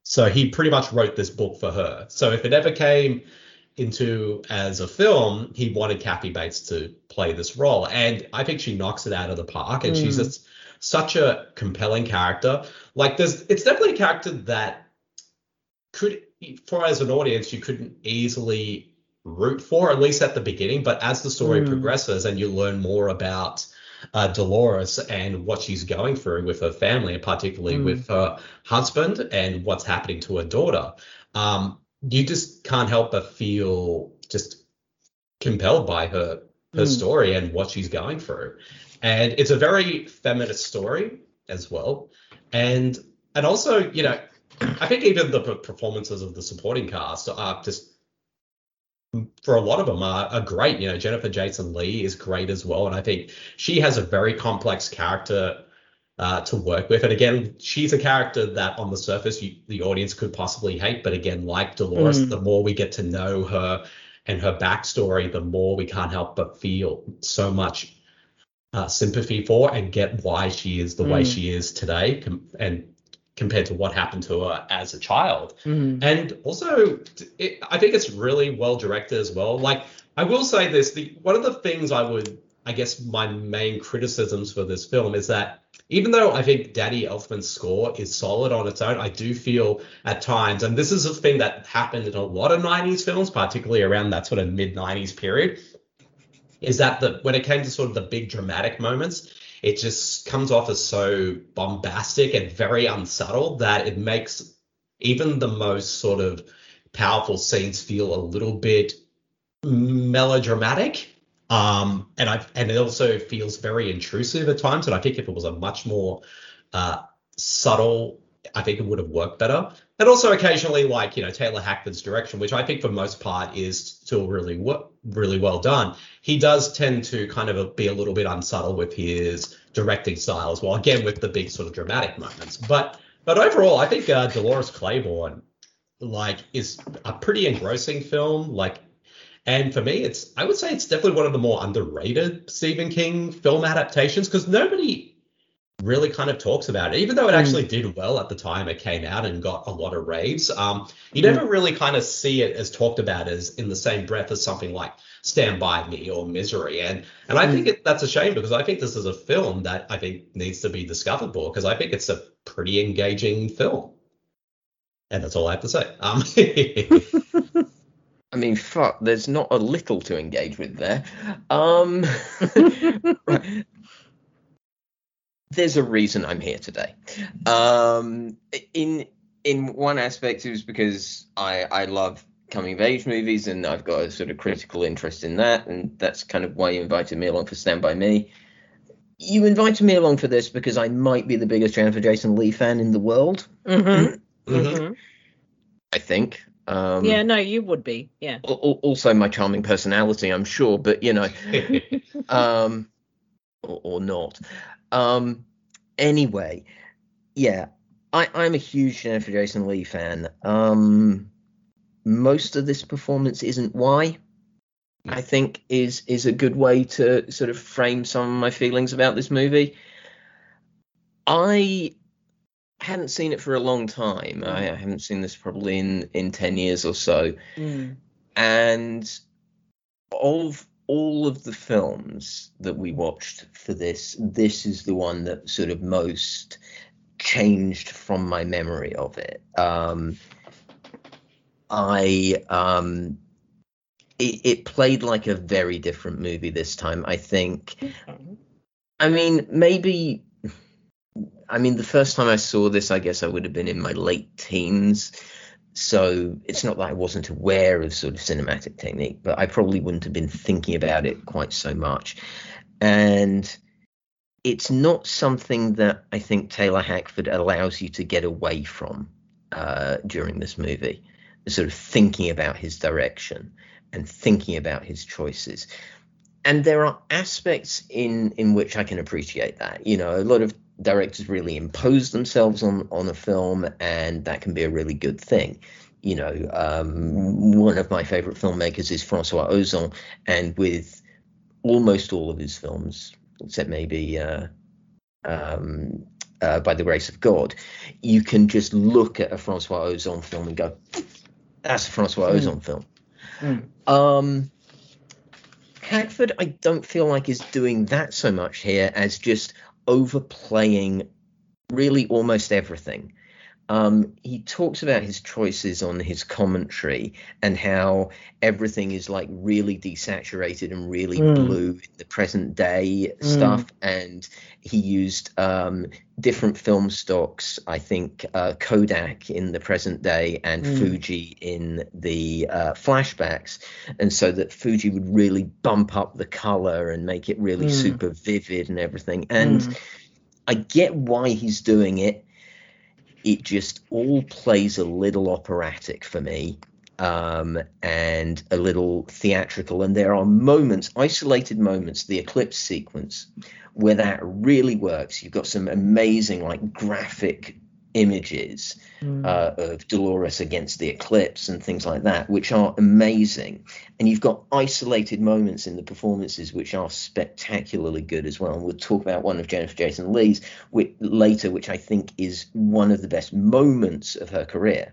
So he pretty much wrote this book for her. So if it ever came into as a film, he wanted Kathy Bates to play this role. And I think she knocks it out of the park. And mm. she's just such a compelling character. Like there's, it's definitely a character that could, for as an audience, you couldn't easily root for, at least at the beginning. But as the story mm. progresses and you learn more about uh, Dolores and what she's going through with her family, and particularly mm. with her husband and what's happening to her daughter, um, you just can't help but feel just compelled by her her mm. story and what she's going through. And it's a very feminist story as well. And and also, you know, I think even the performances of the supporting cast are just, for a lot of them, are, are great. You know, Jennifer Jason Leigh is great as well. And I think she has a very complex character uh, to work with. And again, she's a character that on the surface you, the audience could possibly hate. But again, like Dolores, mm. the more we get to know her and her backstory, the more we can't help but feel so much uh, sympathy for and get why she is the mm. way she is today, com- and compared to what happened to her as a child. Mm. And also, it, I think it's really well directed as well. Like, I will say this, the one of the things I would, I guess my main criticisms for this film is that even though I think Danny Elfman's score is solid on its own, I do feel at times, and this is a thing that happened in a lot of nineties films, particularly around that sort of mid-nineties period, is that the, when it came to sort of the big dramatic moments, it just comes off as so bombastic and very unsubtle that it makes even the most sort of powerful scenes feel a little bit melodramatic. Um, and I and it also feels very intrusive at times. And I think if it was a much more uh, subtle, I think it would have worked better. And also occasionally, like, you know, Taylor Hackford's direction, which I think for most part is still really, really well done. He does tend to kind of be a little bit unsubtle with his directing style as well. Again, with the big sort of dramatic moments. But but overall, I think uh, Dolores Claiborne, like, is a pretty engrossing film. Like, and for me, it's I would say it's definitely one of the more underrated Stephen King film adaptations, because nobody really kind of talks about it, even though it actually mm. did well at the time it came out and got a lot of raves. Um, you mm. never really kind of see it as talked about as in the same breath as something like Stand By Me or Misery. And and I mm. think it, that's a shame, because I think this is a film that I think needs to be discovered more, because I think it's a pretty engaging film. And that's all I have to say. Um, I mean, fuck, there's not a little to engage with there. Um, right. There's a reason I'm here today. Um, in in one aspect, it was because I, I love coming of age movies, and I've got a sort of critical interest in that, and that's kind of why you invited me along for Stand By Me. You invited me along for this because I might be the biggest Jennifer Jason Leigh fan in the world. Mm-hmm. Mm-hmm. I think. Um, yeah, no, you would be. Yeah. Also, my charming personality, I'm sure, but you know, um, or, or not. Um, anyway, yeah, I, I'm a huge Jennifer Jason Leigh fan. Um, most of this performance isn't why, I think is is a good way to sort of frame some of my feelings about this movie. I hadn't seen it for a long time. I haven't seen this probably in, in ten years or so. Mm. And of all of the films that we watched for this, this is the one that sort of most changed from my memory of it. Um, I um, it, it played like a very different movie this time, I think. I mean, maybe, I mean, the first time I saw this, I guess I would have been in my late teens. So it's not that I wasn't aware of sort of cinematic technique, but I probably wouldn't have been thinking about it quite so much. And it's not something that I think Taylor Hackford allows you to get away from uh, during this movie, sort of thinking about his direction and thinking about his choices. And there are aspects in, in which I can appreciate that. You know, a lot of directors really impose themselves on, on a film, and that can be a really good thing. You know, um, one of my favorite filmmakers is Francois Ozon, and with almost all of his films, except maybe uh, um, uh, By the Grace of God, you can just look at a Francois Ozon film and go, that's a Francois mm. Ozon film. Mm. Um, Hackford, I don't feel like is doing that so much here as just overplaying really almost everything. Um, he talks about his choices on his commentary and how everything is like really desaturated and really mm. blue in the present day mm. stuff. And he used um, different film stocks, I think uh, Kodak in the present day and mm. Fuji in the uh, flashbacks. And so that Fuji would really bump up the color and make it really mm. super vivid and everything. And mm. I get why he's doing it. It just all plays a little operatic for me, um, and a little theatrical. And there are moments, isolated moments, the eclipse sequence, where that really works. You've got some amazing, like, graphic images mm. uh, of Dolores against the eclipse and things like that, which are amazing. And you've got isolated moments in the performances which are spectacularly good as well. And we'll talk about one of Jennifer Jason Leigh's which, later, which I think is one of the best moments of her career.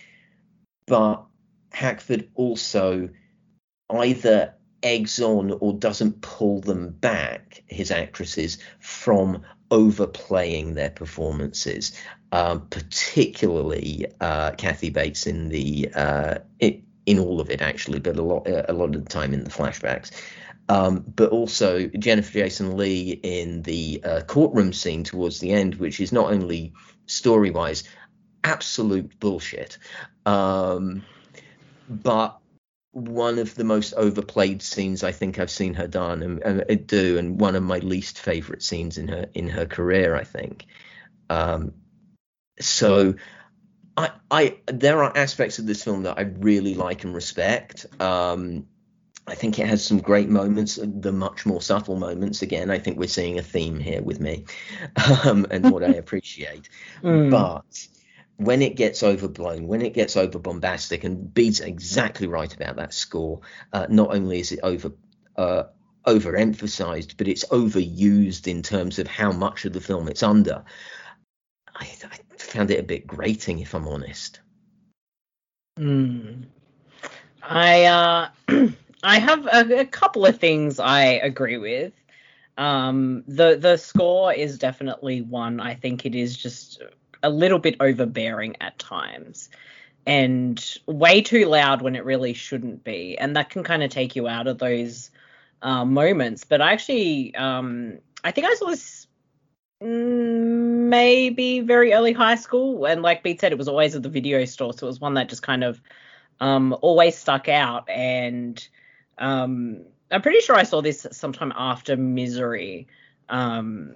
But Hackford also either eggs on or doesn't pull them back, his actresses, from overplaying their performances, um, particularly uh, Kathy Bates in the uh, it, in all of it actually, but a lot a lot of the time in the flashbacks. Um, but also Jennifer Jason Leigh in the uh, courtroom scene towards the end, which is not only story-wise absolute bullshit, um, but one of the most overplayed scenes I think I've seen her done and, and do, and one of my least favorite scenes in her in her career, I think. Um, so I, I there are aspects of this film that I really like and respect. Um, I think it has some great moments, the much more subtle moments. Again, I think we're seeing a theme here with me, um, and what I appreciate. Mm. But when it gets overblown, when it gets over bombastic, and Bede's exactly right about that score, uh, not only is it over uh, overemphasized, but it's overused in terms of how much of the film it's under. I, I found it a bit grating, if I'm honest. Mm. I uh, I have a, a couple of things I agree with. Um, the the score is definitely one. I think it is just a little bit overbearing at times and way too loud when it really shouldn't be. And that can kind of take you out of those uh, moments. But I actually, um, I think I saw this maybe very early high school. And like Bede said, it was always at the video store. So it was one that just kind of um, always stuck out. And um, I'm pretty sure I saw this sometime after Misery. Um,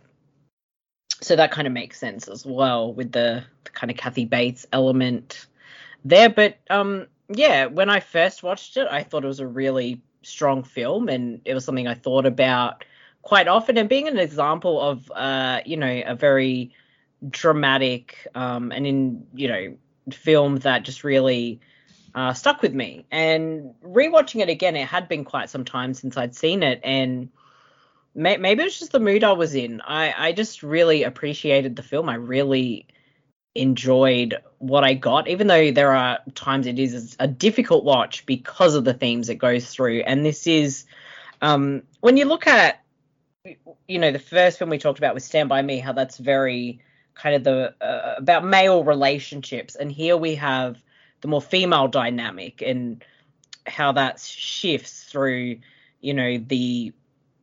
So that kind of makes sense as well with the, the kind of Kathy Bates element there. But um, yeah, when I first watched it, I thought it was a really strong film, and it was something I thought about quite often. And being an example of, uh, you know, a very dramatic um, and in, you know, film that just really uh, stuck with me. And rewatching it again, it had been quite some time since I'd seen it, and maybe it was just the mood I was in. I, I just really appreciated the film. I really enjoyed what I got, even though there are times it is a difficult watch because of the themes it goes through. And this is, um, when you look at, you know, the first film we talked about was Stand By Me, how that's very kind of the uh, about male relationships. And here we have the more female dynamic and how that shifts through, you know, the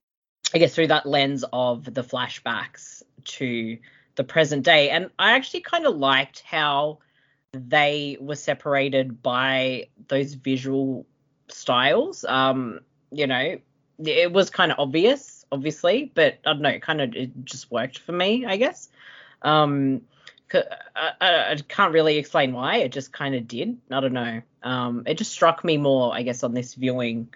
I guess through that lens of the flashbacks to the present day. And I actually kind of liked how they were separated by those visual styles. Um, you know, it was kind of obvious, obviously, but I don't know, kind of it just worked for me, I guess. Um, I, I, I can't really explain why. It just kind of did. I don't know. Um, it just struck me more, I guess, on this viewing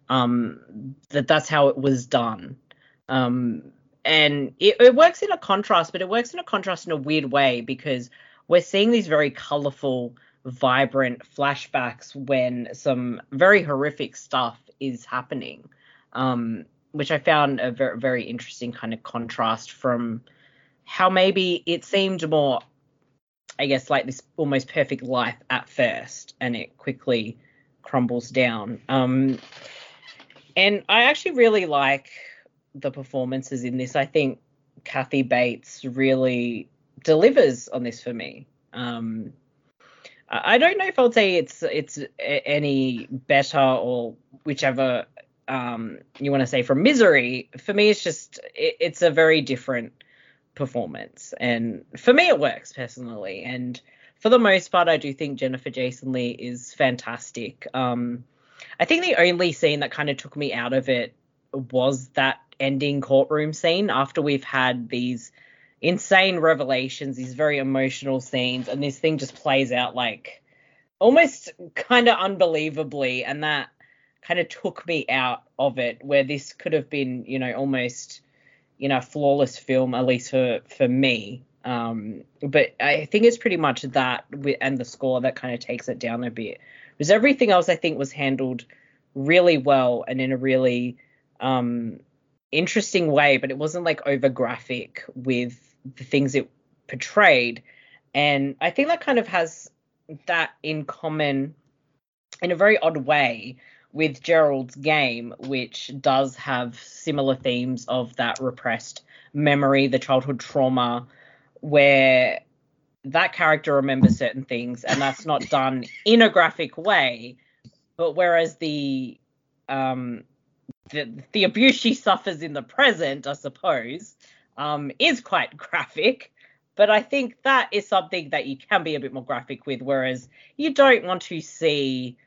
um, that that's how it was done. Um, and it, it works in a contrast, but it works in a contrast in a weird way because we're seeing these very colorful, vibrant flashbacks when some very horrific stuff is happening, um, which I found a very, very interesting kind of contrast from how maybe it seemed more, I guess, like this almost perfect life at first, and it quickly crumbles down. Um, and I actually really like the performances in this. I think Kathy Bates really delivers on this for me. Um, I don't know if I would say it's it's any better or whichever um, you want to say from Misery. For me, it's just it, it's a very different performance, and for me, it works personally. And for the most part, I do think Jennifer Jason Leigh is fantastic. Um, I think the only scene that kind of took me out of it was that ending courtroom scene after we've had these insane revelations, these very emotional scenes, and this thing just plays out like almost kind of unbelievably, and that kind of took me out of it, where this could have been, you know, almost, you know, a flawless film, at least for for me. Um, but I think it's pretty much that and the score that kind of takes it down a bit, because everything else I think was handled really well and in a really um interesting way, but it wasn't like over graphic with the things it portrayed. And I think that kind of has that in common in a very odd way with Gerald's Game, which does have similar themes of that repressed memory, the childhood trauma, where that character remembers certain things and that's not done in a graphic way. But whereas the um the, the abuse she suffers in the present, I suppose, um, is quite graphic. But I think that is something that you can be a bit more graphic with, whereas you don't want to see,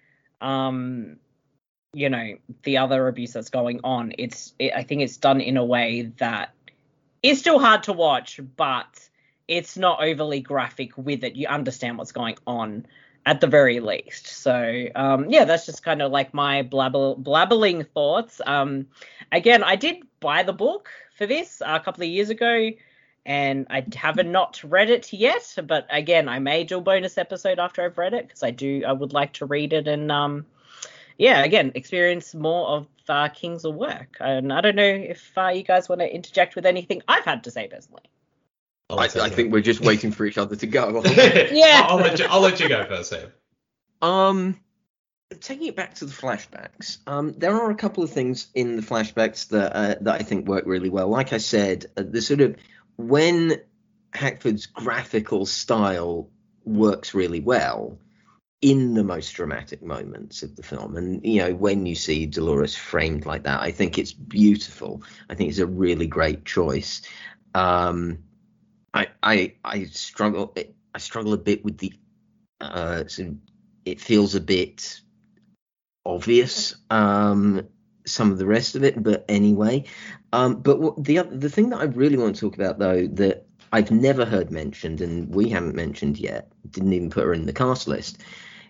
um, you know, the other abuse that's going on. It's, it, I think it's done in a way that is still hard to watch, but it's not overly graphic with it. You understand what's going on at the very least. So, um, yeah, that's just kind of like my blabber, blabbling thoughts. Um, again, I did buy the book for this a couple of years ago, and I haven't not read it yet. But again, I may do a bonus episode after I've read it, because I do, I would like to read it and, um, yeah, again, experience more of uh, King's work. And I don't know if uh, you guys want to interject with anything I've had to say personally. I, I think we're just waiting for each other to go. Yeah. I'll, I'll let you. I'll let you go first, Sam. Um, taking it back to the flashbacks, um, there are a couple of things in the flashbacks that uh, that I think work really well. Like I said, uh, the sort of when Hackford's graphical style works really well in the most dramatic moments of the film, and you know, when you see Dolores framed like that, I think it's beautiful. I think it's a really great choice. Um, I I I struggle I struggle a bit with the uh sort of, it feels a bit obvious, um some of the rest of it, but anyway, um but what, the the thing that I really want to talk about, though, that I've never heard mentioned and we haven't mentioned yet, didn't even put her in the cast list,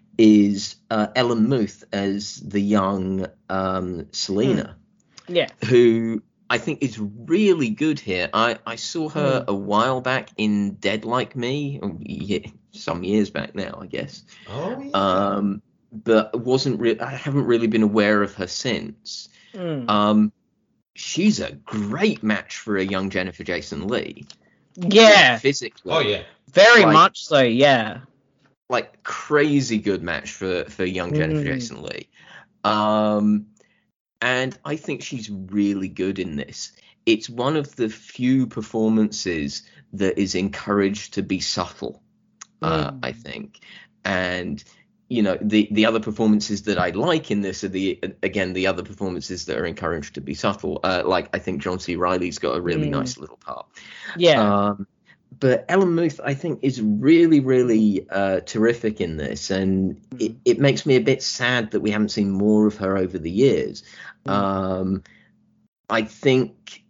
is uh, Ellen Muth as the young um Selena, mm. yeah who I think is really good here. I, I saw her mm. a while back in Dead Like Me, some years back now, I guess. Oh, yeah. Um, but wasn't re- I haven't really been aware of her since. Mm. Um, she's a great match for a young Jennifer Jason Leigh. Yeah, physically. Oh yeah, very like, much so. Yeah, like crazy good match for for young Jennifer mm. Jason Leigh. Um. And I think she's really good in this. It's one of the few performances that is encouraged to be subtle, uh, mm. I think. And, you know, the, the other performances that I like in this are, the again, the other performances that are encouraged to be subtle. Uh, like, I think John C. Reilly's got a really mm. nice little part. Yeah. Um, but Ellen Muth, I think, is really, really uh, terrific in this. And it, it makes me a bit sad that we haven't seen more of her over the years. Um, I think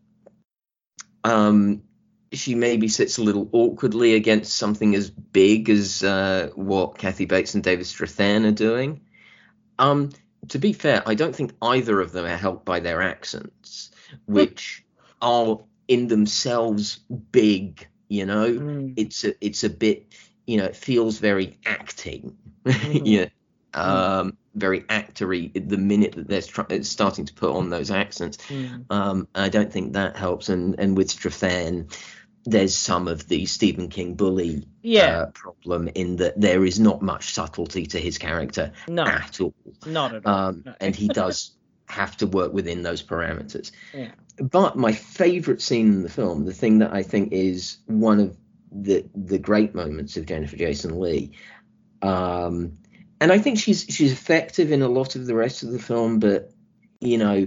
um, she maybe sits a little awkwardly against something as big as uh, what Kathy Bates and David Strathairn are doing. Um, to be fair, I don't think either of them are helped by their accents, which are in themselves big. You know, mm. it's a it's a bit, you know, it feels very acting. Mm. yeah. Um, very actory the minute that they're tr- starting to put on those accents. Mm. Um, I don't think that helps. And and with Strathairn, there's some of the Stephen King bully yeah. uh, problem in that there is not much subtlety to his character no, at all. Not at all. Um, no. And he does have to work within those parameters. Yeah. But my favorite scene in the film, the thing that I think is one of the the great moments of Jennifer Jason Leigh, um, and I think she's she's effective in a lot of the rest of the film, but you know,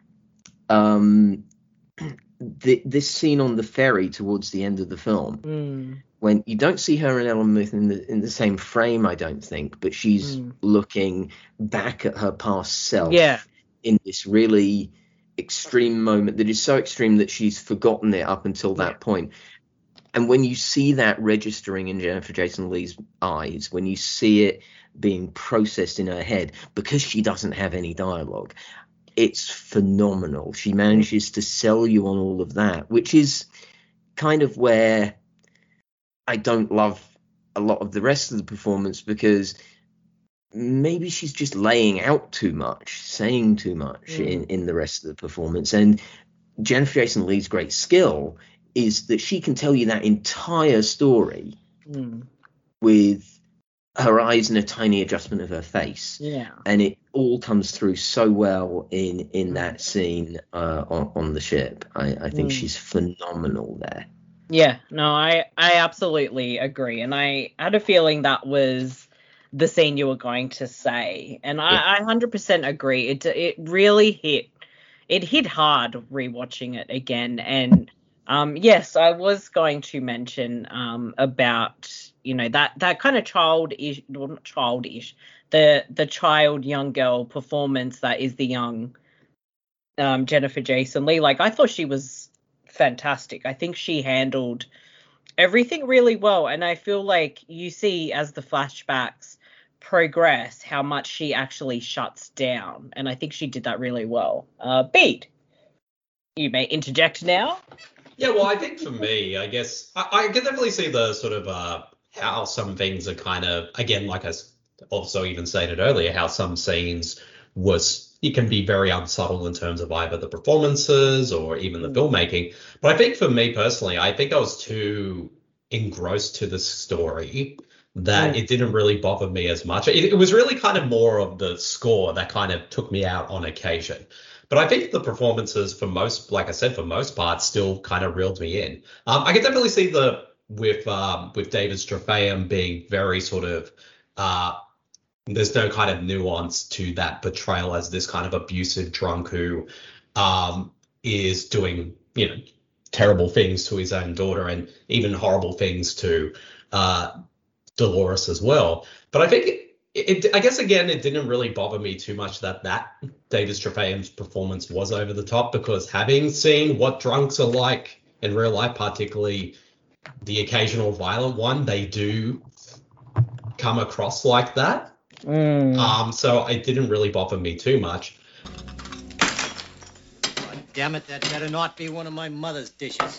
um, the, this scene on the ferry towards the end of the film, mm. when you don't see her and Ellen Muth in the in the same frame, I don't think, but she's mm. looking back at her past self yeah. in this really extreme moment that is so extreme that she's forgotten it up until that yeah. point. And when you see that registering in Jennifer Jason Leigh's eyes, when you see it being processed in her head, because she doesn't have any dialogue, it's phenomenal. She manages to sell you on all of that, which is kind of where I don't love a lot of the rest of the performance, because maybe she's just laying out too much, saying too much mm. in, in the rest of the performance. And Jennifer Jason Leigh's great skill is that she can tell you that entire story mm. with her eyes and a tiny adjustment of her face. Yeah. And it all comes through so well in, in that scene uh, on, on the ship. I, I think mm. she's phenomenal there. Yeah, no, I, I absolutely agree. And I had a feeling that was the scene you were going to say. And I, yeah. I one hundred percent agree. It it really hit. It hit hard rewatching it again. And um, yes, I was going to mention um, about, you know, that, that kind of childish, well, not childish, the, the child, young girl performance that is the young um, Jennifer Jason Leigh. Like, I thought she was fantastic. I think she handled everything really well. And I feel like you see as the flashbacks progress how much she actually shuts down. And I think she did that really well. Uh, Bede, you may interject now. Yeah, well, I think for me, I guess I, I can definitely see the sort of uh, how some things are kind of, again, like I also even stated earlier, how some scenes was, it can be very unsubtle in terms of either the performances or even the filmmaking. But I think for me personally, I think I was too engrossed to the story that it didn't really bother me as much. It, it was really kind of more of the score that kind of took me out on occasion. But I think the performances for most, like I said, for most parts, still kind of reeled me in. Um, I can definitely see the with um, with David Strathairn being very sort of uh, there's no kind of nuance to that portrayal as this kind of abusive drunk who um, is doing, you know, terrible things to his own daughter and even horrible things to uh, Dolores as well. But I think it, it, I guess, again, it didn't really bother me too much that that David Strathairn's performance was over the top, because having seen what drunks are like in real life, particularly the occasional violent one, they do come across like that. Mm. Um, so it didn't really bother me too much. God damn it, that better not be one of my mother's dishes.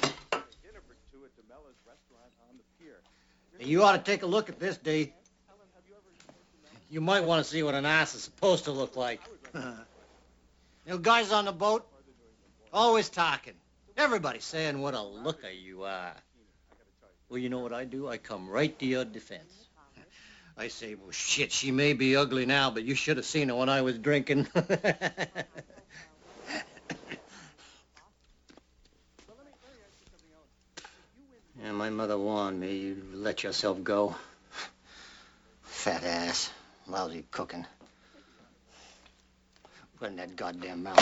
You ought to take a look at this, Dee. You might want to see what an ass is supposed to look like. You know, guys on the boat, always talking. Everybody saying what a looker you are. Well, you know what I do? I come right to your defense. I say, well, shit, she may be ugly now, but you should have seen her when I was drinking. Yeah, my mother warned me, you let yourself go. Fat ass, lousy cooking. Put in that goddamn mouth.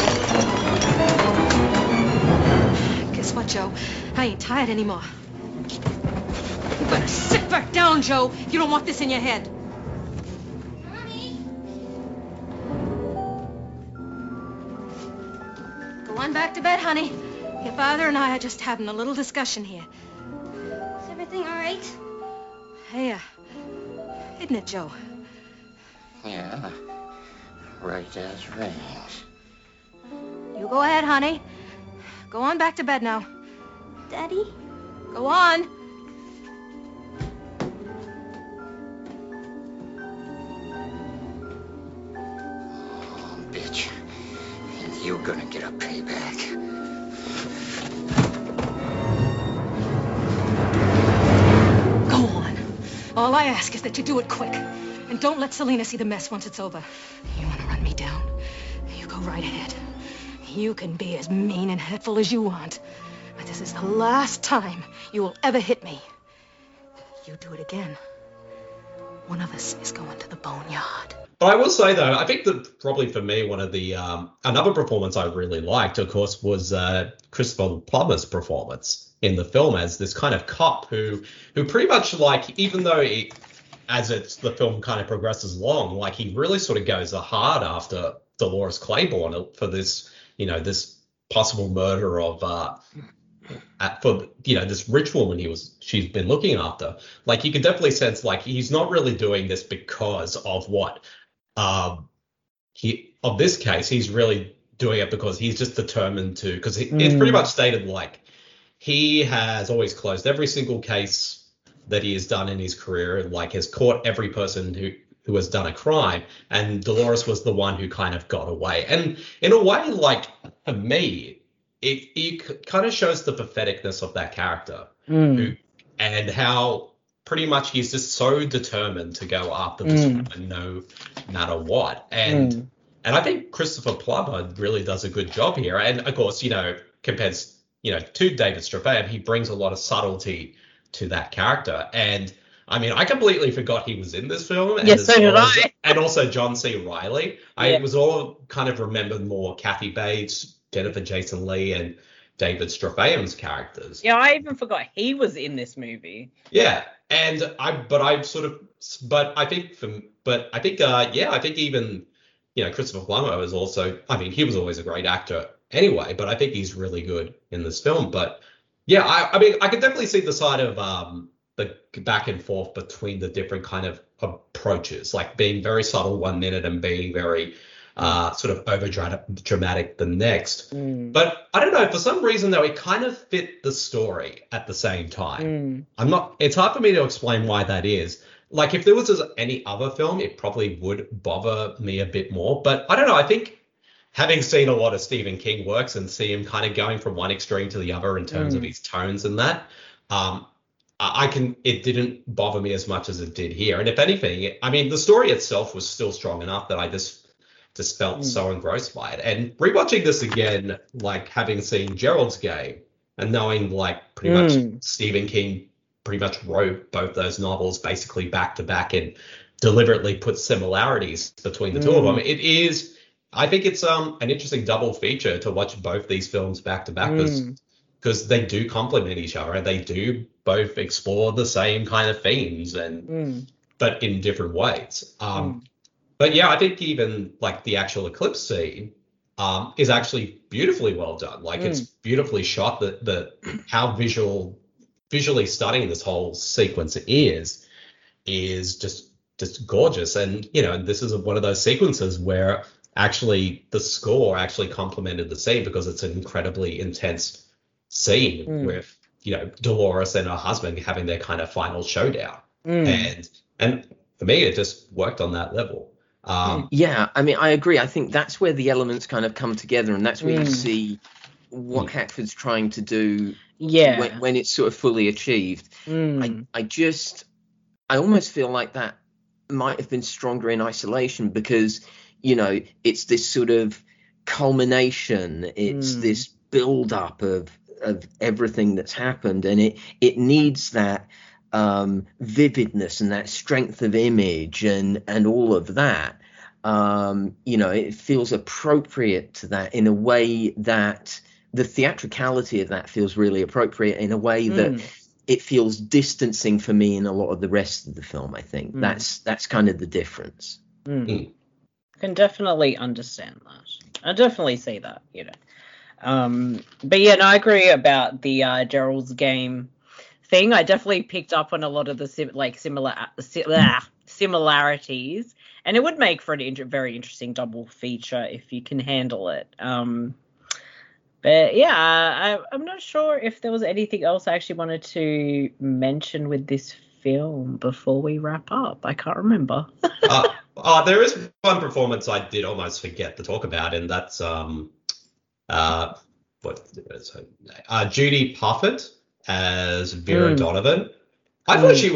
Guess what, Joe? I ain't tired anymore. You better sit back down, Joe. You don't want this in your head. Mommy. Go on back to bed, honey. Your father and I are just having a little discussion here. Is everything all right? Hey, uh, isn't it, Joe? Yeah, right as rain. You go ahead, honey. Go on back to bed now. Daddy? Go on. Oh, bitch. You're gonna get a payback. All I ask is that you do it quick. And don't let Selena see the mess once it's over. You want to run me down? You go right ahead. You can be as mean and hurtful as you want. But this is the last time you will ever hit me. You do it again, one of us is going to the boneyard. But I will say, though, I think that probably for me, one of the um, another performance I really liked, of course, was uh, Christopher Plummer's performance in the film as this kind of cop who, who pretty much like, even though he, as it's the film kind of progresses along, like he really sort of goes hard after Dolores Claiborne for this, you know, this possible murder of, uh, at, for you know, this rich woman he was she's been looking after. Like you can definitely sense like he's not really doing this because of what. Um, he of this case, he's really doing it because he's just determined to, because he, Mm. it's pretty much stated like he has always closed every single case that he has done in his career and like has caught every person who who has done a crime, and Dolores was the one who kind of got away. And in a way, like for me, it, it kind of shows the patheticness of that character Mm. who, and how pretty much he's just so determined to go after this Mm. woman no matter what. And Mm. and I think Christopher Plummer really does a good job here. And of course, you know, compared you know to David Strathairn, he brings a lot of subtlety to that character. And I mean, I completely forgot he was in this film. And Yes, as so did well as- I. And also John C. Reilly. I Yeah. was all kind of remembered more Kathy Bates, Jennifer Jason Leigh, and David Strathairn's characters. Yeah, I even forgot he was in this movie. Yeah, and I, but I sort of, but I think from, but I think, uh, yeah, I think even, you know, Christopher Plummer was also, I mean, he was always a great actor anyway, but I think he's really good in this film. But yeah, I, I mean, I could definitely see the side of um the back and forth between the different kind of approaches, like being very subtle one minute and being very uh, sort of over dramatic the next. Mm. But I don't know, for some reason though, it kind of fit the story at the same time. Mm. I'm not, it's hard for me to explain why that is. Like if there was any other film, it probably would bother me a bit more. But I don't know, I think having seen a lot of Stephen King works and see him kind of going from one extreme to the other in terms Mm. of his tones and that, um, I I can, it didn't bother me as much as it did here. And if anything, it, I mean, the story itself was still strong enough that I just, just felt Mm. so engrossed by it. And rewatching this again, like having seen Gerald's Game and knowing like pretty Mm. much Stephen King pretty much wrote both those novels basically back to back and deliberately put similarities between the two of them. Mm. It is, I think it's um an interesting double feature to watch both these films back to back because Mm. because they do complement each other and they do both explore the same kind of themes and Mm. but in different ways. Um, But yeah, I think even like the actual eclipse scene um, is actually beautifully well done. Like it's beautifully shot. The the how visual visually stunning this whole sequence is is just just gorgeous. And you know, this is one of those sequences where actually the score actually complemented the scene because it's an incredibly intense scene Mm. with you know Dolores and her husband having their kind of final showdown. Mm. And and for me, it just worked on that level. Um, Yeah, I mean, I agree. I think that's where the elements kind of come together, and that's where you Mm. see what Hackford's trying to do Yeah. when, when it's sort of fully achieved. Mm. I, I just, I almost feel like that might have been stronger in isolation because, you know, it's this sort of culmination, it's Mm. this build up of, of everything that's happened, and it, it needs that um, vividness and that strength of image and, and all of that. Um, you know, it feels appropriate to that in a way that the theatricality of that feels really appropriate in a way that Mm. it feels distancing for me in a lot of the rest of the film. I think Mm. that's that's kind of the difference. Mm. Can definitely understand that. I definitely see that, you know. Um, but yeah, no, I agree about the uh, Gerald's Game thing. I definitely picked up on a lot of the sim- like similar si- ah, similarities, and it would make for an inter- very interesting double feature if you can handle it. Um, but yeah, I, I'm not sure if there was anything else I actually wanted to mention with this film before we wrap up. I can't remember. uh, uh, there is one performance I did almost forget to talk about, and that's um, uh, what is her name? Uh, Judy Parfitt as Vera Mm. Donovan. I thought Mm. she was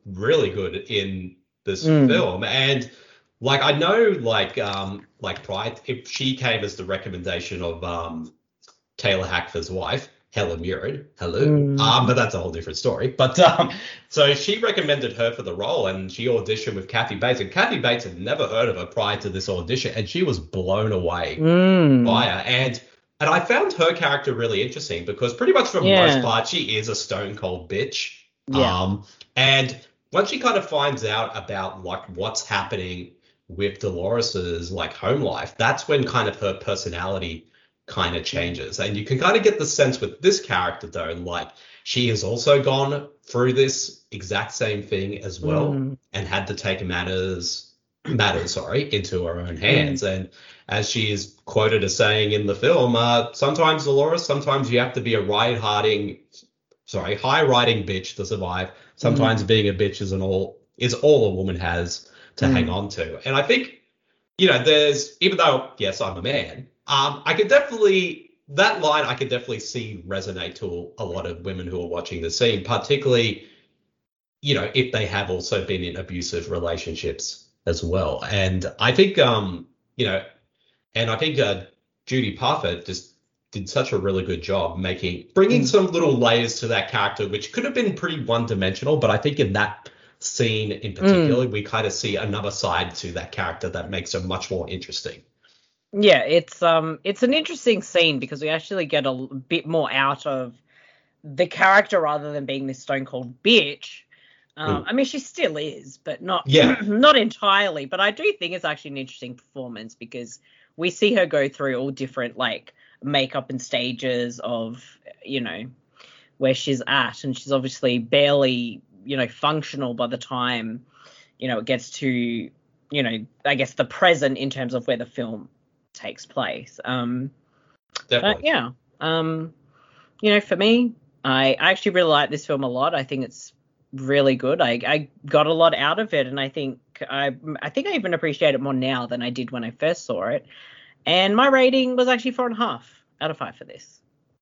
really good in this Mm. film. And like I know, like um, like Pride, if she came as the recommendation of um, Taylor Hackford's wife, Helen Mirren. Hello, Mm. um, but that's a whole different story. But um, so she recommended her for the role, and she auditioned with Kathy Bates. And Kathy Bates had never heard of her prior to this audition, and she was blown away Mm. by her. And and I found her character really interesting because pretty much for the Yeah. most part, she is a stone cold bitch. Yeah. Um, and once she kind of finds out about like what's happening with Dolores's like home life, that's when kind of her personality kind of changes. And you can kind of get the sense with this character though, like she has also gone through this exact same thing as well Mm. and had to take matters matters sorry into her own hands. And as she is quoted as saying in the film, uh, sometimes Dolores, sometimes you have to be a ride-harding, sorry, high-riding bitch to survive. Sometimes being a bitch is an all is all a woman has to Mm. hang on to. And I think, you know, there's, even though, yes, I'm a man, um, I could definitely, that line I could definitely see resonate to a lot of women who are watching the scene, particularly, you know, if they have also been in abusive relationships as well. And I think, um, you know, and I think uh, Judy Parfit just did such a really good job making, bringing Mm. some little layers to that character, which could have been pretty one-dimensional, but I think in that scene in particular, we kind of see another side to that character that makes her much more interesting. Yeah, it's um it's an interesting scene because we actually get a l- bit more out of the character rather than being this stone cold bitch. Um, Mm. I mean, she still is, but not Yeah. not entirely. But I do think it's actually an interesting performance because we see her go through all different like makeup and stages of, you know, where she's at, and she's obviously barely, you know, functional by the time, you know, it gets to, you know, I guess the present in terms of where the film takes place. Um, Definitely. but yeah, um, you know, for me, I, I actually really like this film a lot. I think it's really good. I, I got a lot out of it, and I think I I think I even appreciate it more now than I did when I first saw it. And my rating was actually four and a half out of five for this.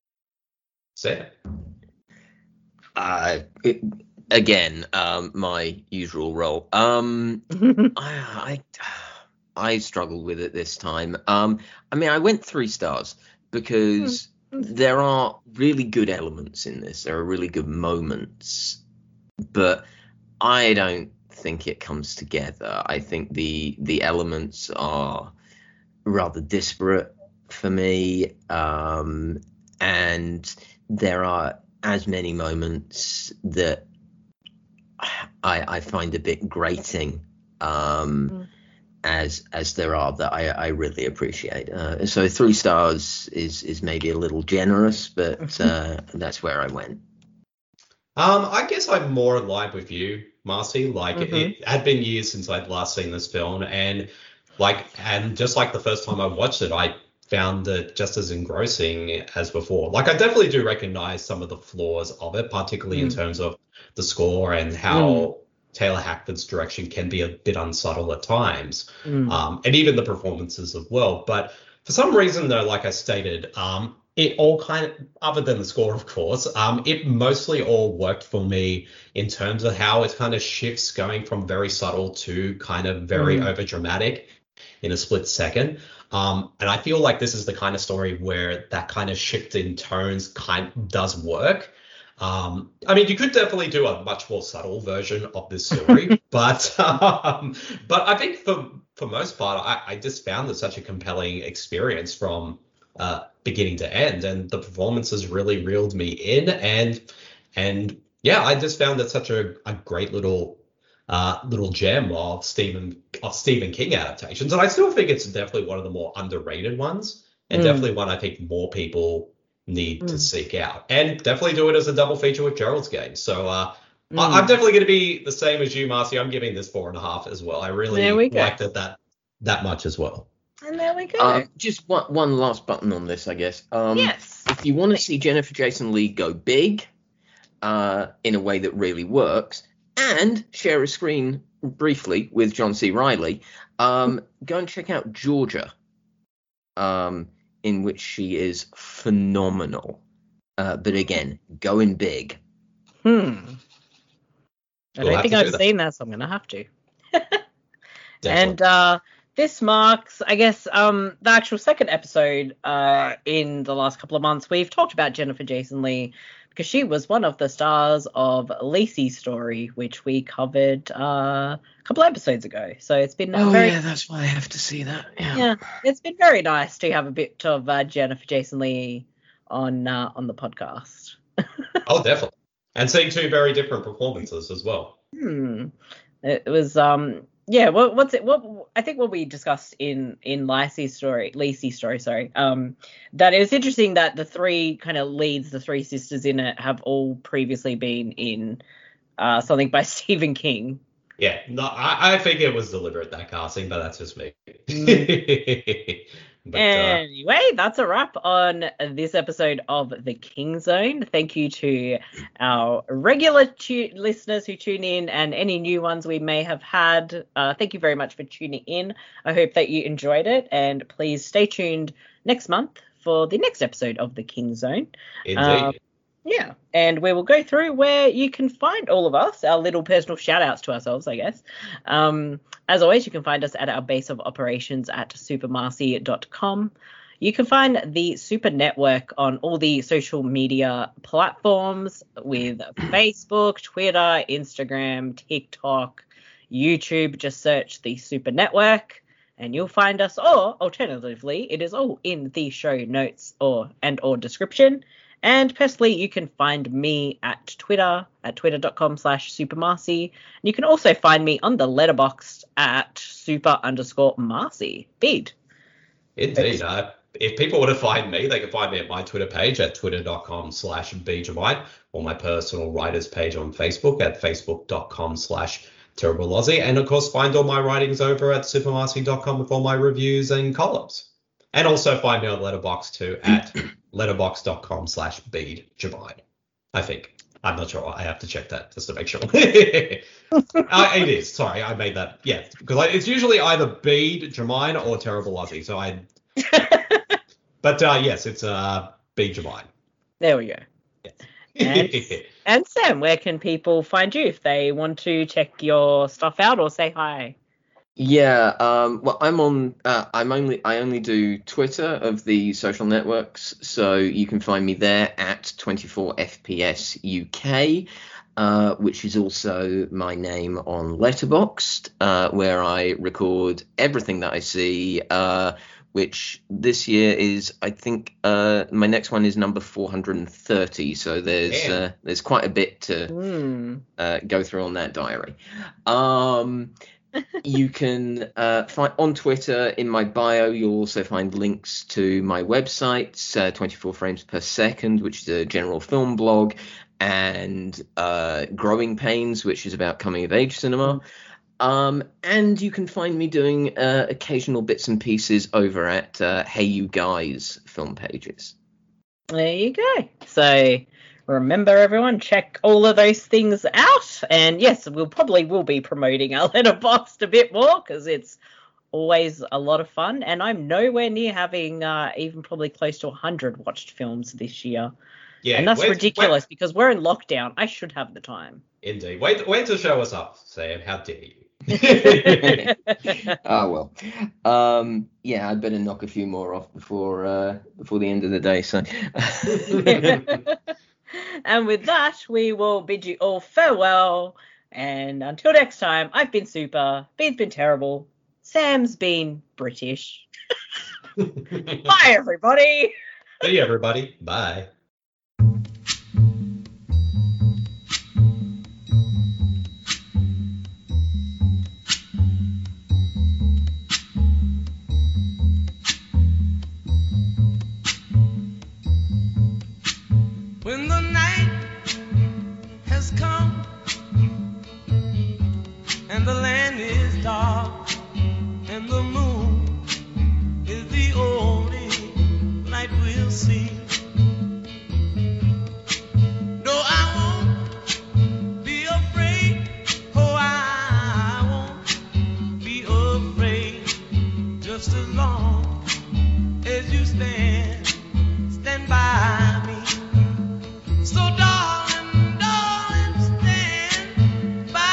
Sam. Uh, it, again, um, my usual role. Um, I, I I struggled with it this time. Um, I mean, I went three stars because there are really good elements in this. There are really good moments, but I don't think it comes together. I think the the elements are rather disparate for me, um, and there are as many moments that I, I find a bit grating, um, mm. as as there are that I, I really appreciate. Uh, so three stars is is maybe a little generous, but uh, that's where I went. Um, I guess I'm more in line with you, Marcy. Like Mhm. it had been years since I'd last seen this film, and like and just like the first time I watched it, I found it just as engrossing as before. Like I definitely do recognize some of the flaws of it, particularly in Mm. terms of the score and how Mm. Taylor Hackford's direction can be a bit unsubtle at times, Mm. um, and even the performances as well. But for some reason, though, like I stated, um, it all kind of, other than the score, of course, um, it mostly all worked for me in terms of how it kind of shifts going from very subtle to kind of very Mm. over dramatic in a split second. Um, and I feel like this is the kind of story where that kind of shift in tones kind does work. Um, I mean, you could definitely do a much more subtle version of this story, but um, but I think for for most part, I, I just found it such a compelling experience from uh, beginning to end, and the performances really reeled me in, and and yeah, I just found it such a, a great little uh, little gem of Stephen of Stephen King adaptations, and I still think it's definitely one of the more underrated ones, and Mm. definitely one I think more people need to Mm. seek out, and definitely do it as a double feature with Gerald's Game. So uh, Mm. I, I'm definitely going to be the same as you, Marcy. I'm giving this four and a half as well. I really There we go. liked it that that much as well. And there we go. Uh, just one, one last button on this, I guess. Um, yes. If you want to see Jennifer Jason Leigh go big uh, in a way that really works and share a screen briefly with John C. Reilly, um, go and check out Georgia, um, in which she is phenomenal. Uh, but again, going big. Hmm. I We'll don't think have to I've do that. seen that, so I'm going to have to. And uh, this marks, I guess, um, the actual second episode uh, in the last couple of months. We've talked about Jennifer Jason Leigh because she was one of the stars of Lacey's Story, which we covered uh, a couple episodes ago. So it's been Oh, very, yeah, that's why I have to see that. Yeah. yeah, it's been very nice to have a bit of uh, Jennifer Jason Leigh on uh, on the podcast. Oh, definitely. And seeing two very different performances as well. Hmm. It was um. Yeah, what, what's it? What I think what we discussed in in Lacey's story, Lacey's story, sorry. Um, that it was interesting that the three kind of leads, the three sisters in it, have all previously been in uh something by Stephen King. Yeah, no, I, I think it was deliberate, that casting, but that's just me. But, uh, Anyway, that's a wrap on this episode of The King Zone. Thank you to our regular tu- listeners who tune in and any new ones we may have had. Uh, thank you very much for tuning in. I hope that you enjoyed it, and please stay tuned next month for the next episode of The King Zone. Indeed. Um, yeah, and we will go through where you can find all of us, our little personal shout outs to ourselves, I guess. Um, as always, you can find us at our base of operations at super marcy dot com. You can find the Super Network on all the social media platforms with Facebook, Twitter, Instagram, TikTok, YouTube. Just search the Super Network and you'll find us, or alternatively, it is all in the show notes or and or description. And personally, you can find me at Twitter, at twitter.com slash supermarcy. And you can also find me on the Letterboxd at super underscore Marcy. Bede. Indeed. Uh, if people want to find me, they can find me at my Twitter page at twitter.com slash bjamite, or my personal writers page on Facebook at facebook.com slash terrible Aussie. And of course, find all my writings over at supermarcy dot com with all my reviews and columns. And also find me on Letterboxd too at letterboxd.com slash bjamite. I think. I'm not sure. I have to check that just to make sure. uh, it is. Sorry, I made that. Yeah, because it's usually either Bede, Jamine, or Terrible Aussie. So I. But uh, yes, it's uh, Bede Jamine. There we go. And, and Sam, where can people find you if they want to check your stuff out or say hi? Yeah, um, well, I'm on. Uh, I'm only. I only do Twitter of the social networks, so you can find me there at twenty-four F P S U K, uh, which is also my name on Letterboxd, uh, where I record everything that I see. Uh, which this year is, I think, uh, my next one is number four hundred thirty. So there's uh, there's quite a bit to mm. uh, go through on that diary. Um. You can uh, find on Twitter in my bio. You'll also find links to my websites, uh, twenty-four frames per second, which is a general film blog, and uh, Growing Pains, which is about coming of age cinema. Um, and you can find me doing uh, occasional bits and pieces over at uh, Hey You Guys film pages. There you go. So remember, everyone, check all of those things out. And yes, we'll probably will be promoting our Letterboxd a bit more because it's always a lot of fun. And I'm nowhere near having uh, even probably close to one hundred watched films this year. Yeah, and that's wait, ridiculous wait. because we're in lockdown. I should have the time. Indeed. Wait, wait to show us up, Sam. How dare you? Oh well, um, yeah, I'd better knock a few more off before uh, before the end of the day. So. And with that, we will bid you all farewell. And until next time, I've been Super, Bede's been terrible, Sam's been British. Bye, everybody. See you, everybody. Bye. When the night has come and the land is dark and the moon is the only light we'll see. No, I won't be afraid. Oh, I won't be afraid. Just as long as you stand, stand by me. So darling, darling, stand by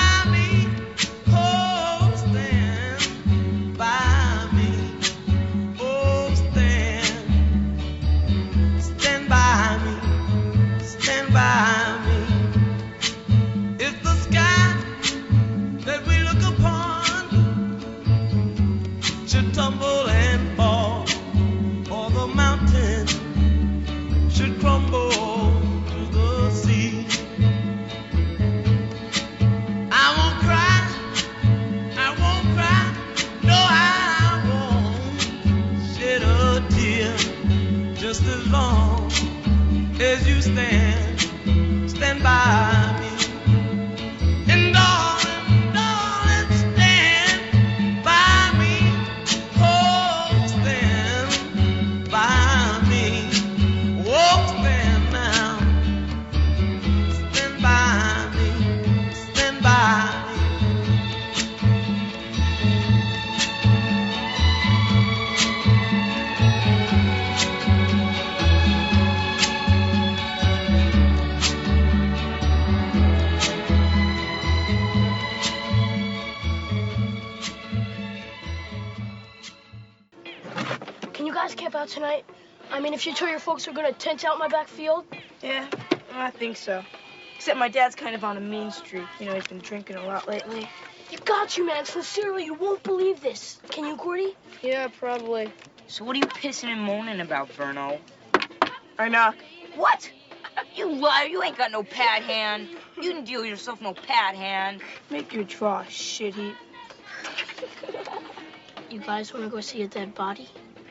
Can you guys camp out tonight? I mean, if you told your folks we're gonna tent out in my back field? Yeah, I think so. Except my dad's kind of on a mean streak. You know, he's been drinking a lot lately. You got you, man. Sincerely, you won't believe this. Can you, Gordy? Yeah, probably. So what are you pissing and moaning about, Verno? I knock. What? You liar. You ain't got no pad hand. You didn't deal yourself no pad hand. Make your draw, shit heap. You guys want to go see a dead body?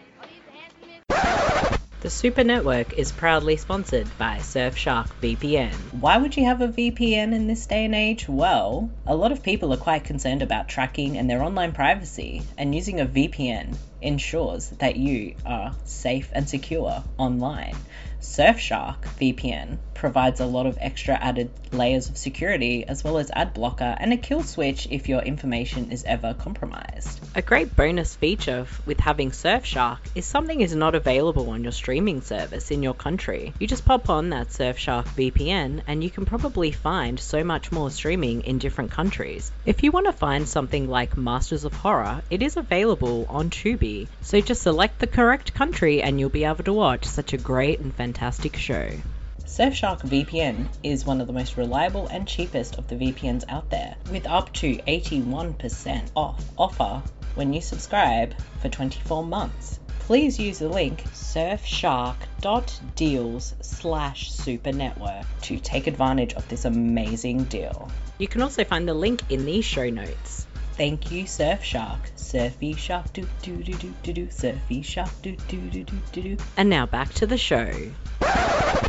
The Super Network is proudly sponsored by Surfshark V P N. Why would you have a V P N in this day and age? Well, a lot of people are quite concerned about tracking and their online privacy, and using a V P N ensures that you are safe and secure online. Surfshark V P N provides a lot of extra added layers of security, as well as ad blocker and a kill switch if your information is ever compromised. A great bonus feature with having Surfshark is something is not available on your streaming service in your country. You just pop on that Surfshark V P N and you can probably find so much more streaming in different countries. If you want to find something like Masters of Horror, it is available on Tubi, so just select the correct country and you'll be able to watch such a great and fantastic show. Surfshark V P N is one of the most reliable and cheapest of the V P Ns out there, with up to eighty-one percent off offer when you subscribe for twenty-four months. Please use the link surfshark.deals slash supernetwork to take advantage of this amazing deal. You can also find the link in these show notes. Thank you, Surfshark. Surfy shark do do do do do do. Surfy shark do do do do do do. And now back to the show.